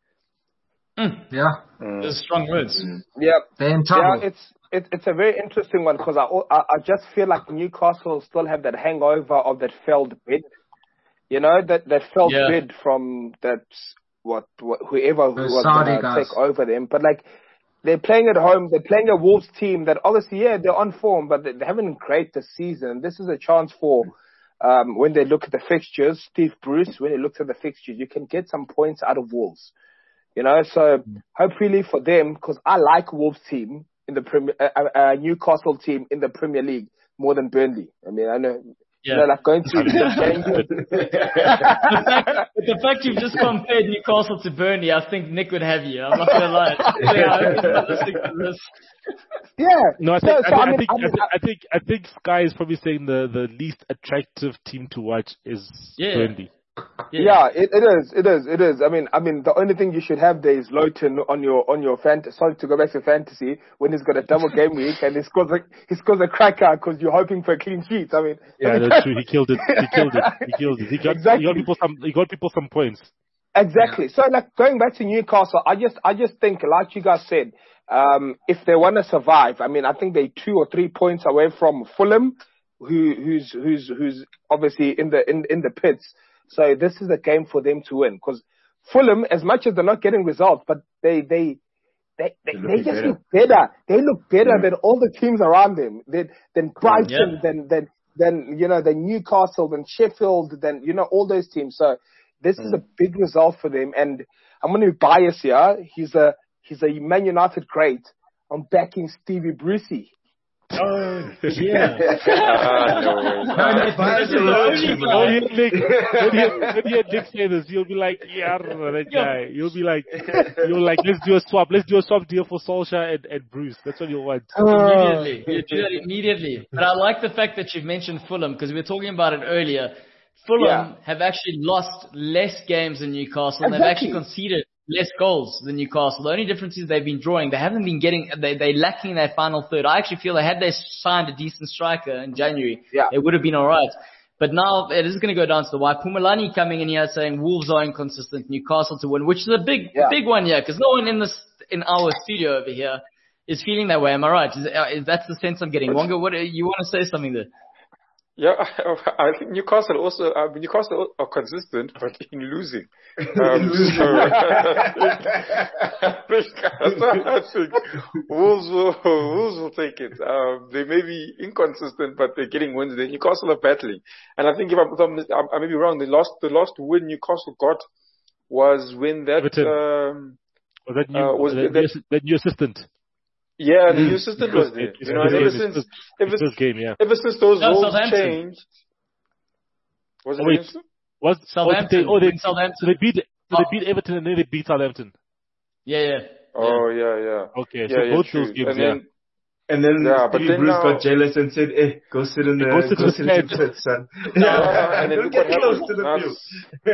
Speaker 2: Yeah,
Speaker 1: Those are strong words.
Speaker 5: Yeah.
Speaker 2: they're in trouble.
Speaker 5: Yeah, it's it, it's a very interesting one because I, I I just feel like Newcastle still have that hangover of that failed bid. You know that that failed
Speaker 1: Yeah.
Speaker 5: bid from that what, what whoever who
Speaker 2: Those
Speaker 5: was
Speaker 2: Saudi
Speaker 5: going to
Speaker 2: guys.
Speaker 5: take over them. But like they're playing at home, they're playing a Wolves team that obviously yeah they're on form, but they, they haven't been great this season. This is a chance for um, when they look at the fixtures, Steve Bruce. When he looks at the fixtures, you can get some points out of Wolves. You know, so hopefully for them, because I like Wolves team in the Premier, uh, uh, Newcastle team in the Premier League more than Burnley. I mean, I know,
Speaker 1: Yeah.
Speaker 5: you know, like going through the games.
Speaker 1: The fact, the fact you've just compared Newcastle to Burnley, I think Nick would have you. I'm not going to lie. Yeah, I hope he's not listening to this.
Speaker 5: Yeah.
Speaker 4: No, I
Speaker 5: So-
Speaker 4: think
Speaker 5: so,
Speaker 4: I,
Speaker 5: I
Speaker 4: think, I,
Speaker 5: mean,
Speaker 4: think,
Speaker 5: I
Speaker 4: I,
Speaker 5: mean,
Speaker 4: think I think I think Sky is probably saying the, the least attractive team to watch is
Speaker 1: Yeah.
Speaker 4: Burnley.
Speaker 5: Yeah, it, it is, it is, it is. I mean, I mean, the only thing you should have there is Lowton on your on your fantasy. Sorry to go back to fantasy when he's got a double game week and he scores a he scores a cracker because you're hoping for a clean sheet. I mean,
Speaker 4: Yeah, that's true. He killed it. He killed it. He killed it. He got,
Speaker 5: Exactly.
Speaker 4: he got people some. He got people some points.
Speaker 5: Exactly. So, like going back to Newcastle, I just, I just think, like you guys said, um, if they want to survive, I mean, I think they're two or three points away from Fulham, who, who's, who's, who's obviously in the in in the pits. So this is a game for them to win because Fulham, as much as they're not getting results, but they they they they, they just
Speaker 3: better.
Speaker 5: look better. They look better
Speaker 3: Yeah.
Speaker 5: than all the teams around them. Than than Brighton,
Speaker 1: Yeah.
Speaker 5: than than than you know, than Newcastle, than Sheffield, than you know all those teams. So this is a big result for them. And I'm going to be biased here. He's a he's a Man United great. I'm backing Stevie Brucey.
Speaker 1: Oh, yeah.
Speaker 6: Ah, no way.
Speaker 1: This is the only
Speaker 4: When
Speaker 1: guy.
Speaker 4: you hear Nick, when you hear- when you hear Nick say this, you'll be like, yeah, that guy. You'll be like, you'll like, let's do a swap. Let's do a swap deal for Solskjaer and, and Bruce. That's what you'll want.
Speaker 1: Immediately. You do that immediately. But I like the fact that you've mentioned Fulham because we were talking about it earlier. Fulham
Speaker 5: Yeah.
Speaker 1: have actually lost less games than Newcastle. And
Speaker 5: Exactly.
Speaker 1: they've actually conceded less goals than Newcastle. The only difference is they've been drawing. They haven't been getting, they, they're lacking that final third. I actually feel that had they signed a decent striker in January,
Speaker 5: Yeah.
Speaker 1: it would have been alright. But now it is going to go down to the wire. Pumalani coming in here saying Wolves are inconsistent, Newcastle to win, which is a big,
Speaker 5: Yeah.
Speaker 1: big one here because no one in this in our studio over here is feeling that way. Am I right? Is, uh, is that's the sense I'm getting? Wonga, what you want to say something there?
Speaker 6: Yeah, I, I think Newcastle also, uh, Newcastle are consistent, but in losing. Um, so, I think, I think Wolves will, Wolves will take it. Um, they may be inconsistent, but they're getting wins. They Newcastle are battling. And I think if I'm, if I'm, I may be wrong, the last, the last win Newcastle got was when that, um,
Speaker 4: was that new,
Speaker 6: uh, was
Speaker 4: that,
Speaker 6: that,
Speaker 4: that new assistant?
Speaker 6: Yeah, the new assistant was there. You know, ever since, ever,
Speaker 4: game, yeah.
Speaker 6: ever since those
Speaker 1: no,
Speaker 6: rules changed. Was it
Speaker 4: oh, wait, was
Speaker 1: Southampton?
Speaker 4: Oh, they, oh, they,
Speaker 1: Southampton.
Speaker 4: So they beat, so
Speaker 1: oh.
Speaker 4: they beat Everton and then they beat Southampton.
Speaker 1: Yeah, yeah.
Speaker 6: Oh, yeah, yeah.
Speaker 4: Okay,
Speaker 6: yeah,
Speaker 4: so
Speaker 6: yeah,
Speaker 4: both
Speaker 6: true.
Speaker 4: those games,
Speaker 6: and
Speaker 4: yeah.
Speaker 6: then,
Speaker 3: And then
Speaker 6: yeah,
Speaker 3: Stevie
Speaker 6: then
Speaker 3: Bruce
Speaker 6: now,
Speaker 3: got jealous and said, "Eh, go sit in the,
Speaker 4: go sit
Speaker 3: go
Speaker 4: in
Speaker 3: sit
Speaker 4: the
Speaker 3: in the pit, son."
Speaker 6: No, and then
Speaker 3: Don't
Speaker 6: look
Speaker 3: get
Speaker 6: what
Speaker 3: close
Speaker 6: happened.
Speaker 3: to the
Speaker 6: Now
Speaker 3: field.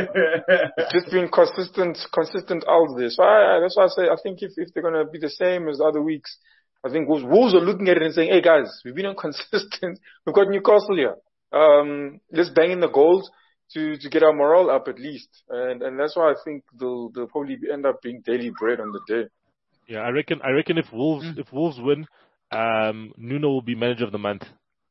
Speaker 6: It's just been consistent, consistent out there. So I, I, that's why I say I think if, if they're gonna be the same as the other weeks, I think Wolves, Wolves are looking at it and saying, "Hey guys, we've been inconsistent. We've got Newcastle here. Um, let's bang in the goals to to get our morale up at least." And and that's why I think they'll they'll probably end up being daily bread on the day.
Speaker 4: Yeah, I reckon. I reckon if Wolves mm. if Wolves win, um, Nuno will be manager of the month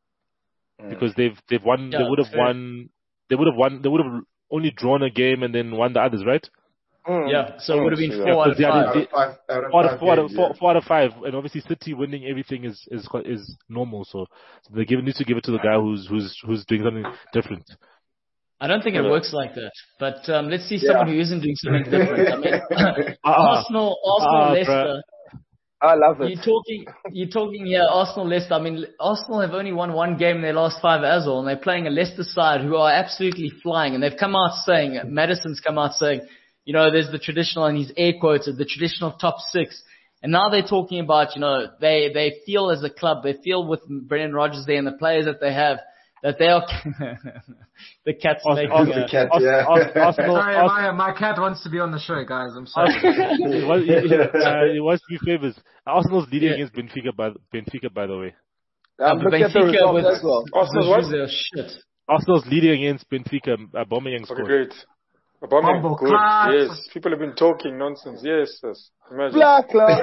Speaker 4: mm. because they've they've won. Yeah, they would have won. They would have won. They would have only drawn a game and then won the others, right?
Speaker 1: Mm. Yeah, so it would have been
Speaker 4: yeah,
Speaker 1: four out of five.
Speaker 3: five, out of
Speaker 4: four,
Speaker 3: five
Speaker 4: out of, four,
Speaker 3: games,
Speaker 4: four,
Speaker 3: yeah.
Speaker 4: four out of five, and obviously City winning everything is is is normal. So, so they give need to give it to the guy who's who's who's doing something different.
Speaker 1: I don't think it yeah. works like that. But um, let's see
Speaker 5: yeah.
Speaker 1: someone who isn't doing something different. I mean, uh, Arsenal, Arsenal, uh, Leicester.
Speaker 5: I love it.
Speaker 1: You're talking, you're talking here, Arsenal, Leicester. I mean, Arsenal have only won one game in their last five as well, and they're playing a Leicester side who are absolutely flying. And they've come out saying, Madison's come out saying, you know, there's the traditional, and he's air quoted, the traditional top six. And now they're talking about, you know, they, they feel as a club, they feel with Brendan Rodgers there and the players that they have, that they are, the cat's
Speaker 3: Os-
Speaker 1: making
Speaker 3: Os-
Speaker 1: a,
Speaker 3: the cat, yeah.
Speaker 2: Os- Arsenal, sorry, Arsenal. My, my cat wants to be on the show, guys. I'm sorry.
Speaker 4: it, was, it, uh, it was to be favors. Arsenal's leading
Speaker 1: yeah.
Speaker 4: against Benfica, by Benfica, by the way.
Speaker 5: Um, look at the results as well.
Speaker 6: Arsenal's what?
Speaker 1: Shit.
Speaker 4: Arsenal's leading against Benfica. Uh, Aubameyang scored.
Speaker 6: Okay, great. Aubameyang, good. Class. Yes, people have been talking nonsense. Yes, yes. Imagine.
Speaker 5: Black club.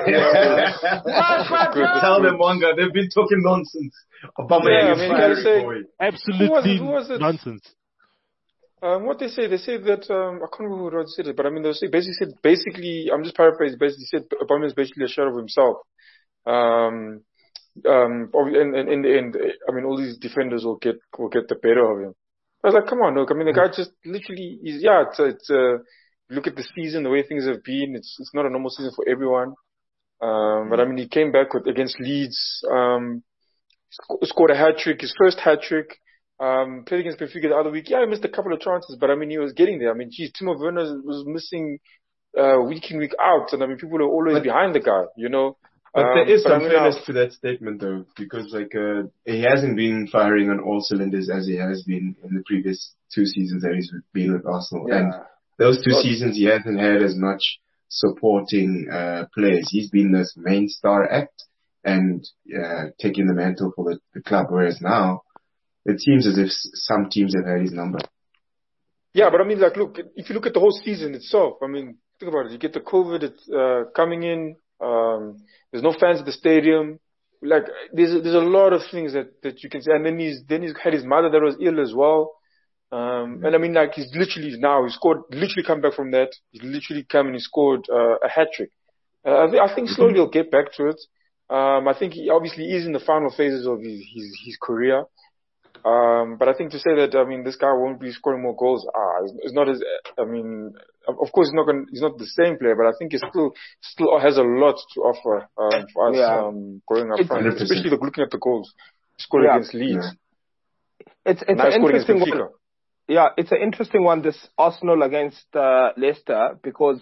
Speaker 3: Tell them, Wanga, they've been talking nonsense. Aubameyang
Speaker 6: yeah,
Speaker 3: is
Speaker 6: say,
Speaker 3: boy.
Speaker 4: Absolutely
Speaker 6: who was it, who was it?
Speaker 4: nonsense.
Speaker 6: Um, what they say, they say that um, I can't remember who said it, but I mean they say basically said basically I'm just paraphrasing. Basically said Aubameyang is basically a shell of himself. Um, um, and, and in the end, I mean all these defenders will get will get the better of him. I was like, come on, look. I mean, the guy just literally is, yeah, it's, it's, uh, look at the season, the way things have been. It's, it's not a normal season for everyone. Um, but I mean, he came back with, against Leeds, um, sc- scored a hat trick, his first hat trick, um, played against Benfica the other week. Yeah, he missed a couple of chances, but I mean, he was getting there. I mean, geez, Timo Werner was missing, uh, week in, week out. And I mean, people are always but, behind the guy, you know.
Speaker 3: But
Speaker 6: um,
Speaker 3: there is some
Speaker 6: I mean,
Speaker 3: fairness to that statement, though, because like uh, he hasn't been firing on all cylinders as he has been in the previous two seasons that he's been with Arsenal. Yeah. And those two seasons he hasn't had as much supporting uh, players. He's been this main star act and uh, taking the mantle for the, the club. Whereas now it seems as if some teams have had his number.
Speaker 6: Yeah, but I mean, like, look, if you look at the whole season itself, I mean, think about it. You get the COVID it's, uh, coming in. Um, there's no fans at the stadium. Like, there's there's a lot of things that, that you can say. And then he's then he's had his mother that was ill as well. Um, and I mean, like, he's literally now he scored, literally come back from that. He's literally come and he scored uh, a hat trick. Uh, I, th- I think slowly he'll get back to it. Um, I think he obviously is in the final phases of his his, his career. Um, but I think to say that, I mean, this guy won't be scoring more goals, ah, it's, it's not as, I mean, of course he's not going, he's not the same player, but I think he still, still has a lot to offer, um, for us, yeah. um, growing up front, especially the, looking at the goals. He scored yeah. against Leeds.
Speaker 5: Yeah. It's, it's an interesting one. Yeah, it's an interesting one, this Arsenal against, uh, Leicester, because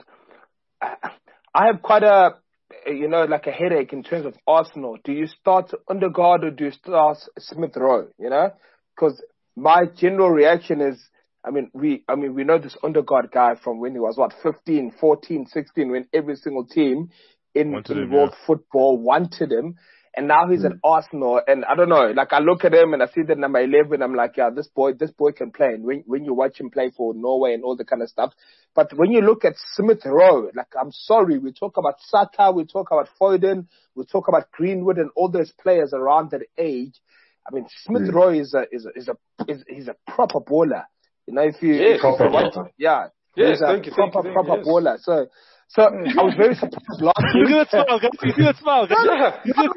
Speaker 5: I have quite a, you know, like a headache in terms of Arsenal. Do you start Ødegaard or do you start Smith Rowe, you know? Because my general reaction is, I mean, we, I mean, we know this Ødegaard guy from when he was, what, fifteen, fourteen, sixteen, when every single team in, in
Speaker 4: him,
Speaker 5: world
Speaker 4: yeah.
Speaker 5: football wanted him. And now he's mm. at Arsenal, and I don't know, like I look at him and I see the number eleven, I'm like, yeah, this boy, this boy can play. And when, when you watch him play for Norway and all the kind of stuff. But when you look at Smith Rowe, like, I'm sorry, we talk about Saka, we talk about Foden, we talk about Greenwood and all those players around that age. I mean, Smith mm. Rowe is a, is a, is a, is, he's a proper baller. You know, if you,
Speaker 6: yes,
Speaker 5: if you
Speaker 6: proper,
Speaker 5: watch,
Speaker 6: proper.
Speaker 5: yeah,
Speaker 6: yes,
Speaker 5: he's a
Speaker 6: thank you,
Speaker 5: proper,
Speaker 6: thank you,
Speaker 5: proper
Speaker 6: yes.
Speaker 5: baller. So, So I was very surprised last
Speaker 4: You
Speaker 5: week.
Speaker 4: see that smile, guys? You see that smile, guys?
Speaker 6: Yeah.
Speaker 4: You see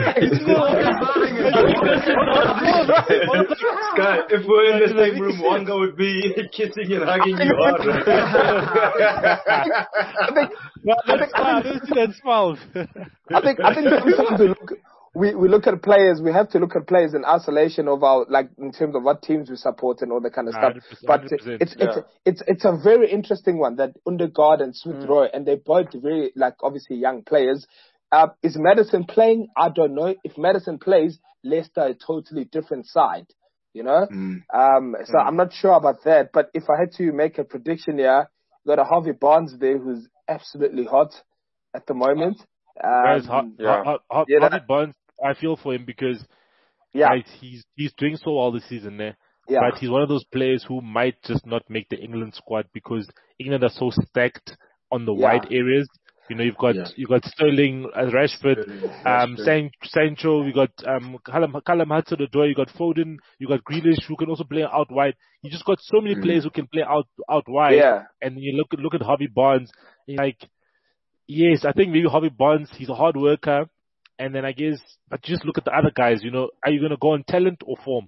Speaker 3: Scott, if we're in the same room, Wanga would be kissing and hugging you hard.
Speaker 5: I think,
Speaker 4: no,
Speaker 5: I think,
Speaker 4: smile. I don't see that smile.
Speaker 5: I think, I think sometimes we look, we, we look at players, we have to look at players in isolation of our, like, in terms of what teams we support and all that kind of stuff. But it's, it's,
Speaker 6: yeah.
Speaker 5: it's, it's a very interesting one that Ødegaard and Smith Rowe, mm. and they're both very, like, obviously young players. Uh, is Maddison playing? I don't know. If Maddison plays, Leicester a totally different side, you know? Mm. Um, so mm. I'm not sure about that, but if I had to make a prediction here, you got a Harvey Barnes there who's absolutely hot at the moment. Um,
Speaker 4: Guys, ha-
Speaker 6: yeah.
Speaker 4: ha- ha-
Speaker 5: yeah,
Speaker 4: Harvey Barnes, I feel for him because
Speaker 5: yeah.
Speaker 4: guys, he's he's doing so well this season there.
Speaker 5: Yeah.
Speaker 4: But he's one of those players who might just not make the England squad because England are so stacked on the
Speaker 5: Yeah.
Speaker 4: wide areas. You know, you've got
Speaker 3: Yeah.
Speaker 4: you've got Sterling, uh, Rashford, um, San- Sancho, you got um, Callum, Callum Hudson-Odoi, you got Foden, you got Grealish who can also play out wide. You just got so many
Speaker 3: Mm.
Speaker 4: players who can play out out wide.
Speaker 5: Yeah.
Speaker 4: And you look at look at Harvey Barnes, and you're like, yes, I think maybe Harvey Barnes, he's a hard worker. And then I guess, but just look at the other guys, you know, are you going to go on talent or form?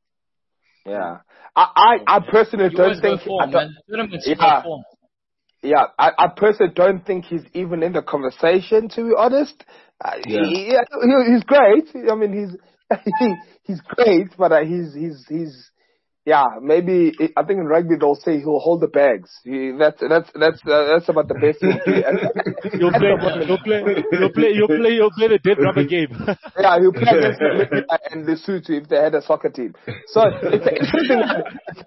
Speaker 5: Yeah. I, I, I personally
Speaker 1: You
Speaker 5: don't
Speaker 1: always go
Speaker 5: think,
Speaker 1: form,
Speaker 5: I don't-
Speaker 1: man. Tournaments, you
Speaker 5: Yeah.
Speaker 1: go form.
Speaker 5: yeah, I, I personally don't think he's even in the conversation, to be honest. Uh,
Speaker 3: Yeah.
Speaker 5: he, he- he's great. I mean, he's, he, he's great, but uh, he's, he's, he's, yeah, maybe, I think in rugby they'll say he'll hold the bags. He, that's, that's, that's, uh, that's about the best he'll do.
Speaker 4: You'll play, you'll play, you'll play, you'll play, you'll play the dead rubber game.
Speaker 5: Yeah, he'll play against the and Lesotho if they had a soccer team. So it's an interesting one.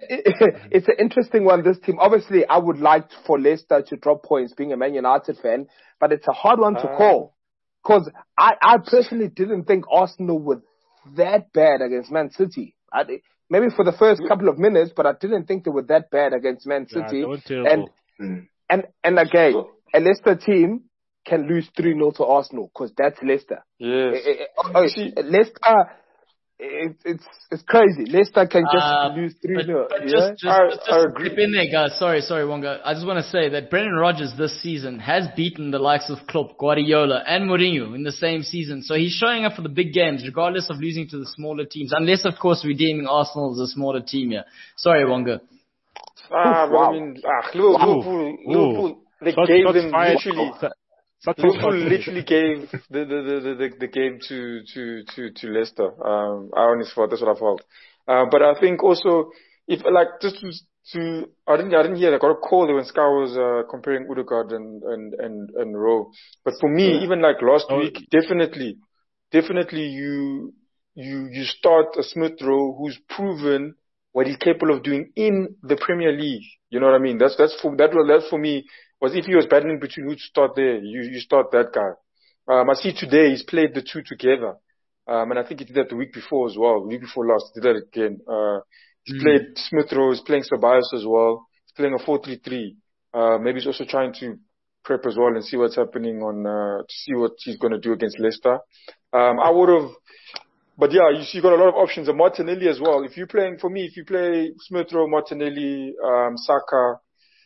Speaker 5: It's an interesting one, this team. Obviously, I would like for Leicester to drop points being a Man United fan, but it's a hard one to
Speaker 6: Uh,
Speaker 5: call. Because I, I personally didn't think Arsenal were that bad against Man City. I, maybe for the first couple of minutes, but I didn't think they were that bad against Man
Speaker 4: Yeah,
Speaker 5: City.
Speaker 4: they were terrible.
Speaker 5: And, and, and again, a Leicester team can lose three nil to Arsenal because that's Leicester.
Speaker 6: Yes.
Speaker 5: Eh, eh, eh, oh,
Speaker 6: See-
Speaker 5: Leicester, it, it's it's crazy. Leicester can just
Speaker 1: Uh,
Speaker 5: lose three
Speaker 1: but,
Speaker 5: nil.
Speaker 1: but
Speaker 5: Yeah?
Speaker 1: just, just,
Speaker 6: I-
Speaker 1: just,
Speaker 6: I
Speaker 1: just
Speaker 6: agree.
Speaker 1: skip in there, guys. Sorry, sorry, Wonga. I just want to say that Brendan Rodgers this season has beaten the likes of Klopp, Guardiola, and Mourinho in the same season. So he's showing up for the big games, regardless of losing to the smaller teams. Unless, of course, we're deeming Arsenal as a smaller team here. Sorry, Wonga.
Speaker 6: Ah, but
Speaker 5: Wow.
Speaker 6: I mean, ah, Liverpool, Liverpool, Liverpool, they
Speaker 4: Shots-
Speaker 6: gave
Speaker 4: shots
Speaker 6: them
Speaker 4: fired.
Speaker 6: literally.
Speaker 4: Such a
Speaker 6: Liverpool
Speaker 4: shot.
Speaker 6: literally gave the the, the, the, the game to to to to Leicester. Um, I honestly thought that's what I felt. Uh, but I think also if like just to, to I didn't I didn't hear I got a call there when Sky was uh, comparing Ødegaard and and and and Rowe. But for me,
Speaker 3: Yeah.
Speaker 6: even like last
Speaker 4: Oh.
Speaker 6: week, definitely, definitely you you you start a Smith Rowe who's proven what he's capable of doing in the Premier League. You know what I mean? That's that's for that was that for me was if he was battling between who to start there, you you start that guy. Um, I see today he's played the two together, um, and I think he did that the week before as well. The week before last, he did that again. Uh, he's
Speaker 1: Mm.
Speaker 6: played Smith Rowe, he's playing Ceballos as well. He's playing a four three three. Uh, maybe he's also trying to prep as well and see what's happening on uh, to see what he's going to do against Leicester. Um, I would have. But yeah, you see, you got a lot of options. And Martinelli as well. If you're playing, for me, if you play Smith Rowe, Martinelli, um, Saka,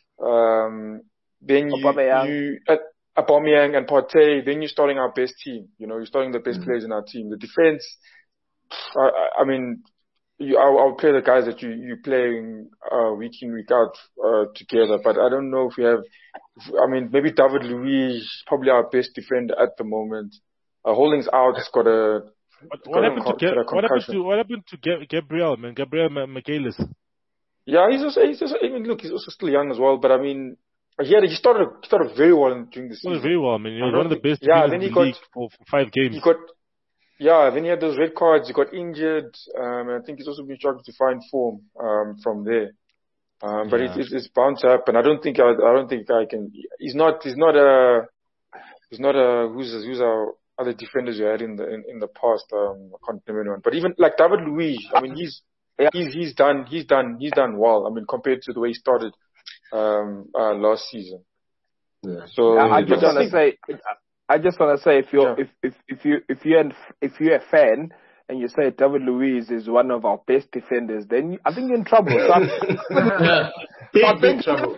Speaker 6: um, then you,
Speaker 5: Aubameyang.
Speaker 6: you, uh, Aubameyang and Partey, then you're starting our best team. You know, you're starting the best
Speaker 3: Mm.
Speaker 6: players in our team. The defense, I, I- I mean, you, I'll, I'll play the guys that you, you playing, uh, week in, week out, uh, together. But I don't know if we have, I mean, maybe David Luiz is probably our best defender at the moment. Uh, Holding's out, he's got a,
Speaker 4: What,
Speaker 6: he's
Speaker 4: what
Speaker 6: got a
Speaker 4: happened to
Speaker 6: con-
Speaker 4: Ga-
Speaker 6: got a
Speaker 4: what happened
Speaker 6: concussion.
Speaker 4: to what happened to Ga- Gabriel, man? Gabriel Ma- Michaelis.
Speaker 6: Yeah, he's also, he's also, I mean, look, he's also still young as well, but I mean, he had, he started, he started very well in- during the
Speaker 4: He was
Speaker 6: season.
Speaker 4: very well, man. He
Speaker 6: I
Speaker 4: was
Speaker 6: don't
Speaker 4: one of the
Speaker 6: think-
Speaker 4: best
Speaker 6: yeah,
Speaker 4: defenders
Speaker 6: then
Speaker 4: in
Speaker 6: he
Speaker 4: the
Speaker 6: got-
Speaker 4: league for, for five games.
Speaker 6: He got, yeah, then he had those red cards, he got injured, um, and I think he's also been struggling to find form, um, from there. Um, but
Speaker 4: Yeah.
Speaker 6: it's, it's, it's bound to happen. I don't think, I, I don't think I can, he's not, he's not a, he's not a, who's, who's our, other defenders you had in the in, in the past. Um, I can't remember anyone, but even like David Luiz, I mean, he's yeah. he's he's done he's done he's done well. I mean, compared to the way he started um, uh, last season.
Speaker 3: Yeah.
Speaker 6: So
Speaker 5: I, I just want to say, I just want to say, if you're
Speaker 6: Yeah.
Speaker 5: if if if you if you if you're a fan and you say David Luiz is one of our best defenders, then you, I think you're in trouble. So
Speaker 1: Yeah.
Speaker 3: Big,
Speaker 5: I
Speaker 3: big
Speaker 5: think
Speaker 3: trouble.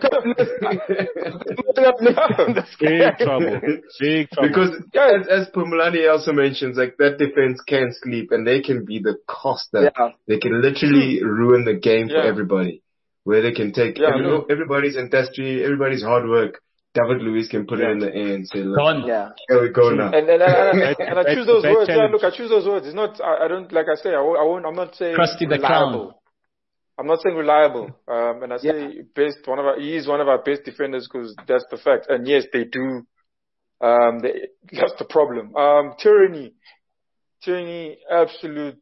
Speaker 4: Big trouble. Big trouble.
Speaker 3: Because as, as Pumulani also mentions, like that defense can sleep and they can be the cost that
Speaker 5: Yeah.
Speaker 3: they can literally ruin the game for
Speaker 6: Yeah.
Speaker 3: everybody. Where they can take
Speaker 6: Yeah,
Speaker 3: every,
Speaker 6: no.
Speaker 3: everybody's industry, everybody's hard work. David Luiz can put
Speaker 6: Yeah.
Speaker 3: it in the air and say, look,
Speaker 1: Gone.
Speaker 5: yeah.
Speaker 3: here we go now.
Speaker 6: And and, and, and, and I
Speaker 4: Bad-
Speaker 6: choose those
Speaker 4: bad
Speaker 6: words. Yeah,
Speaker 4: challenge.
Speaker 6: look, I choose those words. It's not. I, I don't like. I say. I won't. I won't I'm not saying
Speaker 1: Krusty the
Speaker 6: reliable.
Speaker 1: Clown.
Speaker 6: I'm not saying reliable. Um, and I say best. One of our. He is one of our best defenders because that's the fact. And yes, they do. Um, they, that's the problem. Um, tyranny, tyranny, absolute.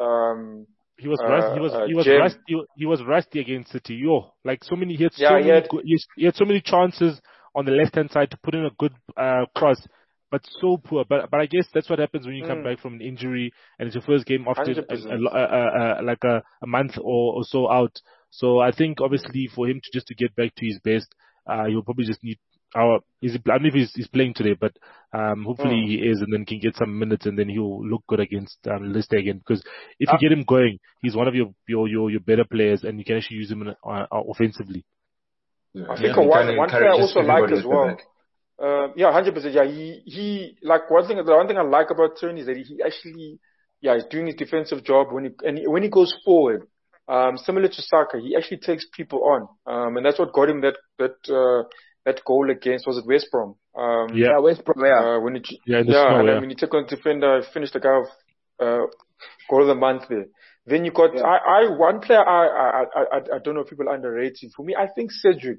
Speaker 6: Um,
Speaker 4: He was
Speaker 6: uh,
Speaker 4: rusty. He was
Speaker 6: uh,
Speaker 4: he was
Speaker 6: gem.
Speaker 4: rusty. He was rusty against City. Yo, like so many. He had so
Speaker 6: Yeah, he
Speaker 4: many.
Speaker 6: had-
Speaker 4: go- He he had so many chances on the left hand side to put in a good uh, cross, but so poor. But but I guess that's what happens when you come
Speaker 6: Mm.
Speaker 4: back from an injury and it's your first game after
Speaker 6: one hundred
Speaker 4: a,
Speaker 6: percent.
Speaker 4: a, a, a, a, like a, a month or, or so out. So I think obviously for him to just to get back to his best, uh, he'll probably just need our. Is I don't know if he's, he's playing today, but um, hopefully
Speaker 6: Mm.
Speaker 4: he is, and then can get some minutes, and then he'll look good against um, Leicester again. Because if you
Speaker 5: Uh,
Speaker 4: get him going, he's one of your your your, your better players, and you can actually use him in, uh, offensively.
Speaker 3: Yeah.
Speaker 6: I think
Speaker 3: He
Speaker 6: one,
Speaker 3: kinda
Speaker 6: one player I
Speaker 3: encourages
Speaker 6: also like
Speaker 3: everybody
Speaker 6: as
Speaker 3: at the
Speaker 6: well.
Speaker 3: back.
Speaker 6: Uh, yeah, one hundred percent. Yeah, he, he, like one thing, the one thing I like about Tony is that he actually, yeah, he's doing his defensive job when he, and he, when he goes forward, um, similar to Saka, he actually takes people on. Um, and that's what got him that, that, uh, that goal against, was it West Brom? Um,
Speaker 4: Yeah.
Speaker 5: Yeah, West Brom. Yeah.
Speaker 6: uh, when he,
Speaker 4: Yeah, in the
Speaker 6: yeah,
Speaker 4: snow,
Speaker 6: and
Speaker 4: yeah.
Speaker 6: I mean, he took on defender, finished the guy of, uh, goal of the month there. Then you got,
Speaker 5: Yeah.
Speaker 6: I, I, one player I, I, I, I, I don't know if people underrate him. For me, I think Cedric,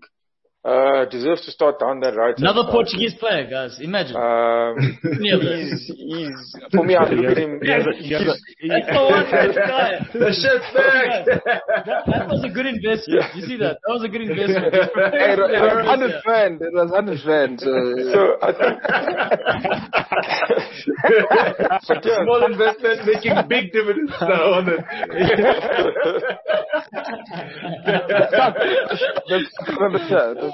Speaker 6: uh, deserves to start down that right.
Speaker 1: Another
Speaker 6: side.
Speaker 1: Portuguese player, guys. Imagine.
Speaker 6: Um,
Speaker 1: Any of them.
Speaker 6: he's, he's, for me, I look at him.
Speaker 4: He has a- he has a- he-
Speaker 1: That's the one, this guy.
Speaker 3: The shit's back!
Speaker 1: That, that was a good investment. You see that? That was a good investment.
Speaker 5: Hey, it, it was one hundred rand. It was one hundred rand. So,
Speaker 6: So I think, but yeah,
Speaker 3: Small investment making big dividends now on it.
Speaker 5: that's another show. That's-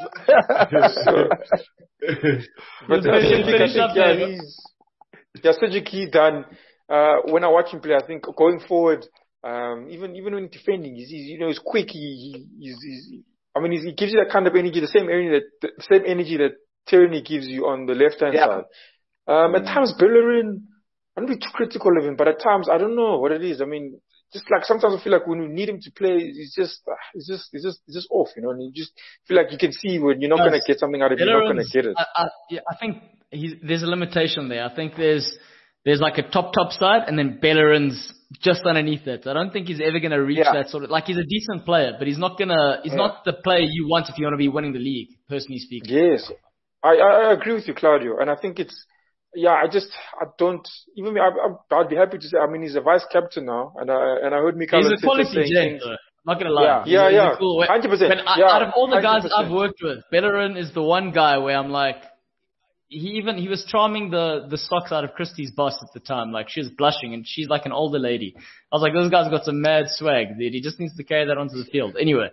Speaker 6: but
Speaker 1: Finish-
Speaker 6: uh, Cedric, I
Speaker 1: finish
Speaker 6: think,
Speaker 1: up
Speaker 6: yeah,
Speaker 1: there.
Speaker 6: he's, yeah, Cedric, he's done. Uh, when I watch him play, I think going forward, um, even even when defending, he's, he's you know he's quick. He, he he's, he's I mean he's, he gives you that kind of energy, the same energy that the same energy that Tierney gives you on the left hand
Speaker 5: Yeah.
Speaker 6: side. Um, at times Bellerin, I don't be too critical of him, but at times I don't know what it is. I mean, just like sometimes I feel like when we need him to play, he's just uh, he's just he's just he's just off, you know. And you just feel like you can see when you're not
Speaker 1: Yes.
Speaker 6: going to get something out of him, you're not going to
Speaker 1: Bellerin's-
Speaker 6: get it.
Speaker 1: I, I, yeah, I think he's, there's a limitation there. I think there's there's like a top top side, and then Bellerin's just underneath it. I don't think he's ever going to reach
Speaker 5: Yeah.
Speaker 1: that sort of. Like he's a decent player, but he's not gonna. He's
Speaker 5: Yeah.
Speaker 1: not the player you want if you want to be winning the league. Personally speaking.
Speaker 6: Yes, I, I I agree with you, Claudio, and I think it's yeah. I just I don't even me. I, I, I'd be happy to say. I mean, he's a vice captain now, and I and I heard Mikael
Speaker 1: He's a
Speaker 6: Arteta
Speaker 1: quality
Speaker 6: saying
Speaker 1: gent,
Speaker 6: things.
Speaker 1: though. I'm not gonna lie.
Speaker 5: Yeah.
Speaker 1: He's
Speaker 6: Yeah,
Speaker 1: a, he's
Speaker 6: yeah.
Speaker 1: a cool way.
Speaker 6: one hundred percent.
Speaker 1: But I,
Speaker 6: Yeah,
Speaker 1: out of all the guys
Speaker 6: one hundred percent.
Speaker 1: I've worked with, Bellerin is the one guy where I'm like, he even he was charming the the socks out of Christie's boss at the time. Like she was blushing, and she's like an older lady. I was like, this guy's got some mad swag, dude. He just needs to carry that onto the field. Anyway,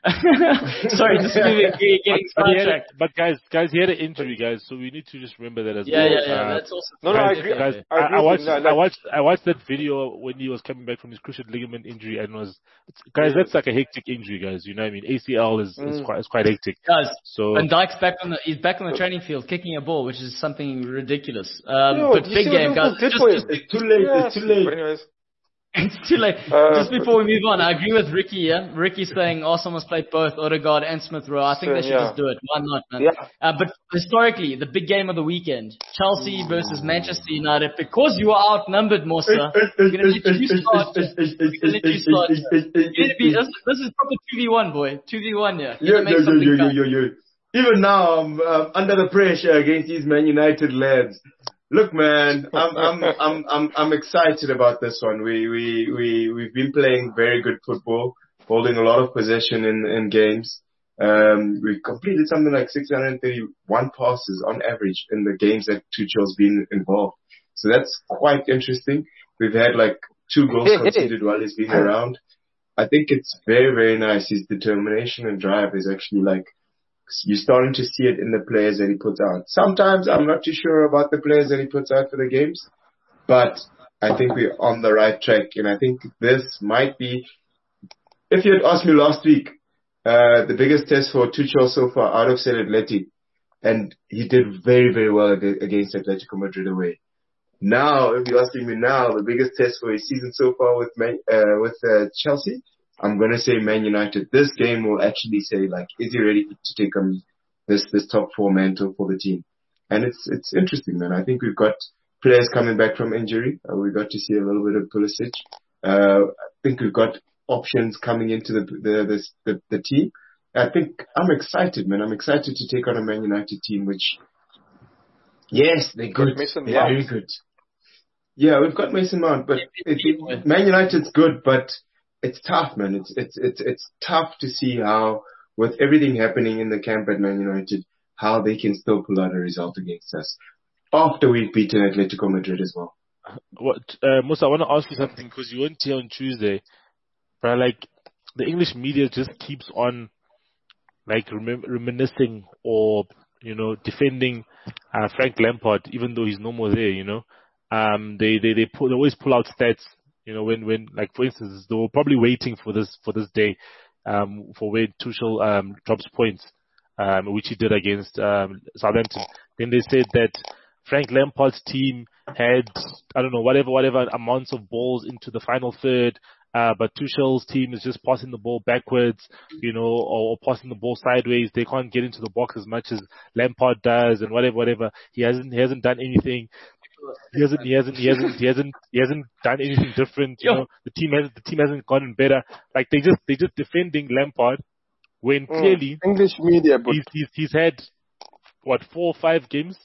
Speaker 1: sorry, just getting, getting
Speaker 4: But, he had a-
Speaker 1: sidetracked.
Speaker 4: but guys, guys, he had an injury, guys. So we need to just remember that as
Speaker 1: Yeah,
Speaker 4: well.
Speaker 1: yeah, yeah.
Speaker 4: Uh,
Speaker 1: That's also
Speaker 6: No, no, I
Speaker 4: guys,
Speaker 6: agree.
Speaker 4: guys,
Speaker 6: I
Speaker 4: I,
Speaker 6: agree
Speaker 4: I
Speaker 6: with
Speaker 4: watched,
Speaker 6: you. No,
Speaker 4: I
Speaker 6: like-
Speaker 4: watched, I watched that video when he was coming back from his cruciate ligament injury, and was, it's, guys, that's like a hectic injury, guys. You know what I mean? A C L is, is
Speaker 6: Mm.
Speaker 4: quite, is quite hectic.
Speaker 1: guys.
Speaker 4: So
Speaker 1: Van Dijk's back on the he's back on the training field kicking a ball, which is something ridiculous. Um,
Speaker 6: Yo,
Speaker 1: but
Speaker 6: do you
Speaker 1: big
Speaker 6: see what
Speaker 1: game, guys.
Speaker 6: Liverpool did
Speaker 1: Just,
Speaker 6: for
Speaker 1: just
Speaker 6: him?
Speaker 3: It's too late,
Speaker 6: Yeah,
Speaker 3: it's too late.
Speaker 6: But anyways,
Speaker 1: It's too late.
Speaker 6: Uh,
Speaker 1: Just before we move on, I agree with Ricky. Yeah, Ricky's saying Arsenal must play both Odegaard and Smith Rowe. I think they should
Speaker 6: Yeah.
Speaker 1: just do it. Why not, man?
Speaker 5: Yeah.
Speaker 1: Uh, but historically, the big game of the weekend, Chelsea versus Manchester United. Because you are outnumbered, Mosa, we're gonna let you start. We're gonna let you start. You're gonna be, this, this is proper two v one, boy. two v one, yeah. You're
Speaker 3: Yo,
Speaker 1: gonna
Speaker 3: yo,
Speaker 1: make
Speaker 3: yo,
Speaker 1: something
Speaker 3: yo, yo,
Speaker 1: count.
Speaker 3: yo, yo. Even now, I'm um, under the pressure against these Man United lads. Look, man, I'm, I'm, I'm, I'm, I'm excited about this one. We, we, we, we've been playing very good football, holding a lot of possession in, in games. Um, we completed something like six hundred thirty-one passes on average in the games that Tuchel's been involved. So that's quite interesting. We've had like two goals conceded while he's been around. I think it's very, very nice. His determination and drive is actually like, you're starting to see it in the players that he puts out. Sometimes I'm not too sure about the players that he puts out for the games, but I think we're on the right track. And I think this might be, if you had asked me last week, uh, the biggest test for Tuchel so far out of said Atleti, and he did very, very well against Atletico Madrid away. Now, if you're asking me now, the biggest test for his season so far with Man, uh, with uh, Chelsea, I'm going to say Man United. This game will actually say, like, is he ready to take on this, this top four mantle for the team? And it's, it's interesting, man. I think we've got players coming back from injury. Uh, we got to see a little bit of Pulisic. Uh, I think we've got options coming into the, the, the, the, the team. I think I'm excited, man. I'm excited to take on a Man United team, which, yes, they're good.
Speaker 6: Mason
Speaker 3: they're
Speaker 6: Mount.
Speaker 3: very good. Yeah, we've got Mason Mount, but it, Man United's good, but it's tough, man. It's, it's, it's, it's tough to see how, with everything happening in the camp at Man United, how they can still pull out a result against us after we've beaten Atletico Madrid as well.
Speaker 4: What, uh, Musa, I want to ask you something because you weren't here on Tuesday, but like the English media just keeps on like rem- reminiscing or, you know, defending uh, Frank Lampard, even though he's no more there, you know. Um, they, they, they, pull, they always pull out stats, you know, when, when, like, for instance, they were probably waiting for this, for this day, um, for when Tuchel, um, drops points, um, which he did against, um, Southampton. Then they said that Frank Lampard's team had, I don't know, whatever, whatever amounts of balls into the final third, uh, but Tuchel's team is just passing the ball backwards, you know, or, or passing the ball sideways. They can't get into the box as much as Lampard does and whatever, whatever. He hasn't, he hasn't done anything. He hasn't, he hasn't, he hasn't, he hasn't, he hasn't done anything different. You know, the team has, the team hasn't gotten better. Like they just, they just defending Lampard when clearly
Speaker 5: mm, English media, but
Speaker 4: he's, he's, he's had what four or five games,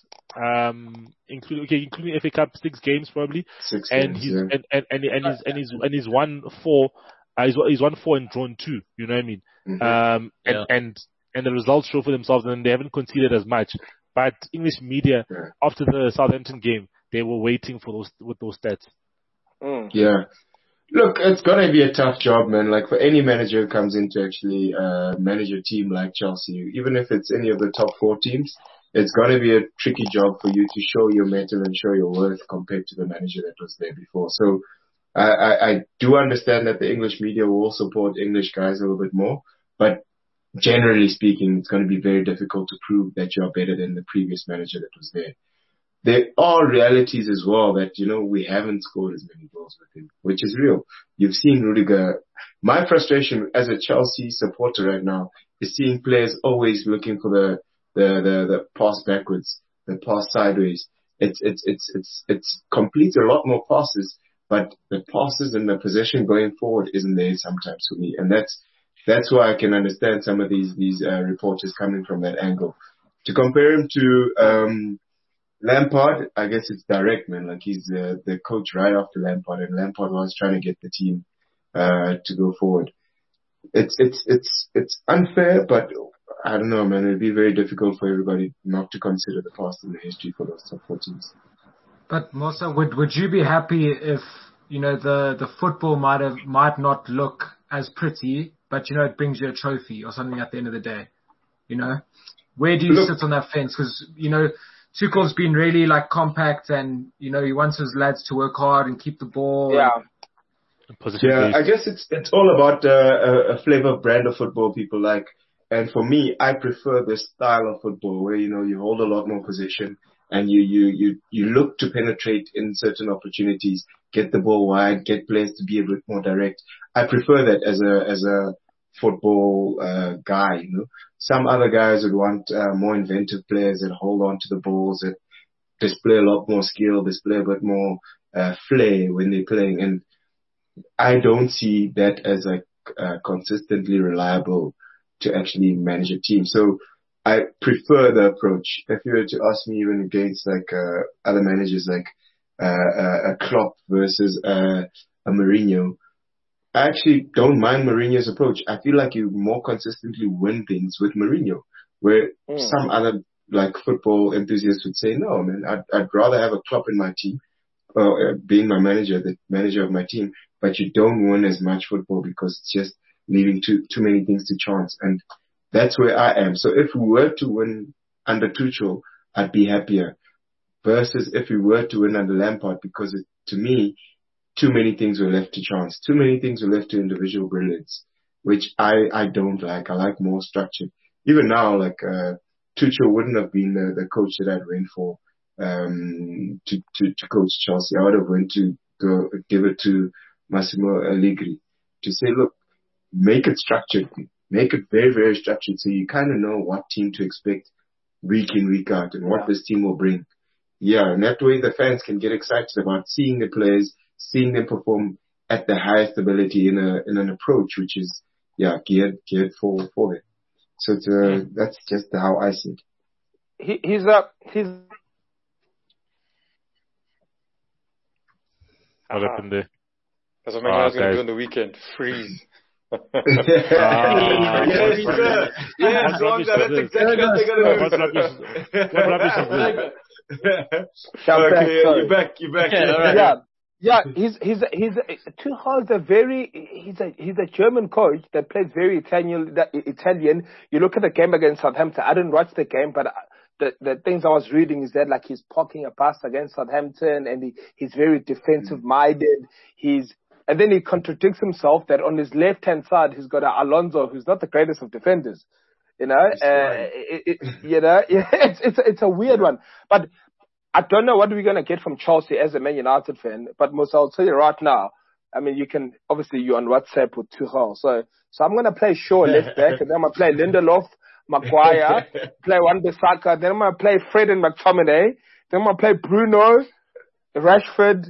Speaker 4: um, including okay, including F A Cup, six games probably,
Speaker 3: Six
Speaker 4: and
Speaker 3: games,
Speaker 4: he's
Speaker 3: yeah.
Speaker 4: and, and and and he's and he's and he's won four. Uh, he's, he's won four and drawn two. You know what I mean?
Speaker 3: Mm-hmm.
Speaker 4: Um, and
Speaker 1: Yeah.
Speaker 4: and and the results show for themselves, and they haven't conceded as much. But English media,
Speaker 3: Yeah.
Speaker 4: after the Southampton game, they were waiting for those with those stats.
Speaker 5: mm.
Speaker 3: Yeah. Look, it's gonna be a tough job, man. Like for any manager who comes in to actually uh, manage a team like Chelsea, even if it's any of the top four teams, it's gonna be a tricky job for you to show your mettle and show your worth compared to the manager that was there before. So I, I, I do understand that the English media will support English guys a little bit more, but generally speaking, it's going to be very difficult to prove that you are better than the previous manager that was there. There are realities as well that, you know, we haven't scored as many goals with him, which is real. You've seen Rudiger. My frustration as a Chelsea supporter right now is seeing players always looking for the, the, the, the pass backwards, the pass sideways. It's, it's, it's, it's, it's complete a lot more passes, but the passes and the possession going forward isn't there sometimes for me. And that's, that's why I can understand some of these, these, uh, reporters coming from that angle. To compare him to, um, Lampard, I guess it's direct, man. Like he's the, the coach right after Lampard, and Lampard was trying to get the team, uh, to go forward. It's, it's, it's, it's unfair, but I don't know, man. It'd be very difficult for everybody not to consider the past and the history for those top four teams.
Speaker 2: But Musa, would would you be happy if, you know, the, the football might have, might not look as pretty, but you know, it brings you a trophy or something at the end of the day? You know, where do you
Speaker 3: Look,
Speaker 2: sit on that fence? Because, you know, Tuchel's been really like compact and, you know, he wants his lads to work hard and keep the ball.
Speaker 5: Yeah.
Speaker 3: Yeah, I guess it's it's all about uh, a, a flavor of brand of football people like. And for me, I prefer this style of football where, you know, you hold a lot more position and you, you, you, you look to penetrate in certain opportunities, get the ball wide, get players to be a bit more direct. I prefer that as a, as a football, uh, guy, you know. Some other guys would want, uh, more inventive players that hold on to the balls, that display a lot more skill, display a bit more, uh, flair when they're playing. And I don't see that as like, uh, consistently reliable to actually manage a team. So I prefer the approach. If you were to ask me even against like, uh, other managers like, uh, a Klopp versus, uh, a Mourinho, I actually don't mind Mourinho's approach. I feel like you more consistently win things with Mourinho, where mm. some other like football enthusiasts would say, no, man, I'd, I'd rather have a Klopp in my team uh, being my manager, the manager of my team, but you don't win as much football because it's just leaving too too many things to chance. And that's where I am. So if we were to win under Tuchel, I'd be happier. Versus if we were to win under Lampard, because it, to me, too many things were left to chance. Too many things were left to individual brilliance, which I, I don't like. I like more structure. Even now, like, uh, Tuchel wouldn't have been the, the coach that I'd went for, um, to, to, to coach Chelsea. I would have went to go give it to Massimo Allegri to say, look, make it structured. Make it very, very structured so you kind of know what team to expect week in, week out and what yeah. this team will bring. Yeah, and that way the fans can get excited about seeing the players, seeing them perform at the highest ability in a in an approach which is yeah geared geared for for them. So it's, uh, that's just how I see it.
Speaker 5: He, he's a he's.
Speaker 4: What happened there?
Speaker 6: That's what I was going to do on the weekend. Freeze.
Speaker 3: uh, yes, sir. Yes, Wonga, that's exactly what they're going to do.
Speaker 4: What rubbish, what rubbish is this?
Speaker 3: Okay, you're back, you're back.
Speaker 5: Okay, right. Yeah, yeah. He's he's he's Tuchel's a very he's a he's a German coach that plays very Italian. Italian. You look at the game against Southampton. I didn't watch the game, but the the things I was reading is that like he's poking a pass against Southampton, and he, he's very defensive minded. He's and then he contradicts himself that on his left hand side he's got a Alonso who's not the greatest of defenders. You know, uh, it, it, you know, it's it's it's a weird one. But I don't know what we're gonna get from Chelsea as a Man United fan. But Musa, I'll tell you right now. I mean, you can obviously you're on WhatsApp with Tuchel, so so I'm gonna play Shaw left back, and then I'm gonna play Lindelof, Maguire, play Wan-Bissaka, then I'm gonna play Fred and McTominay, then I'm gonna play Bruno, Rashford.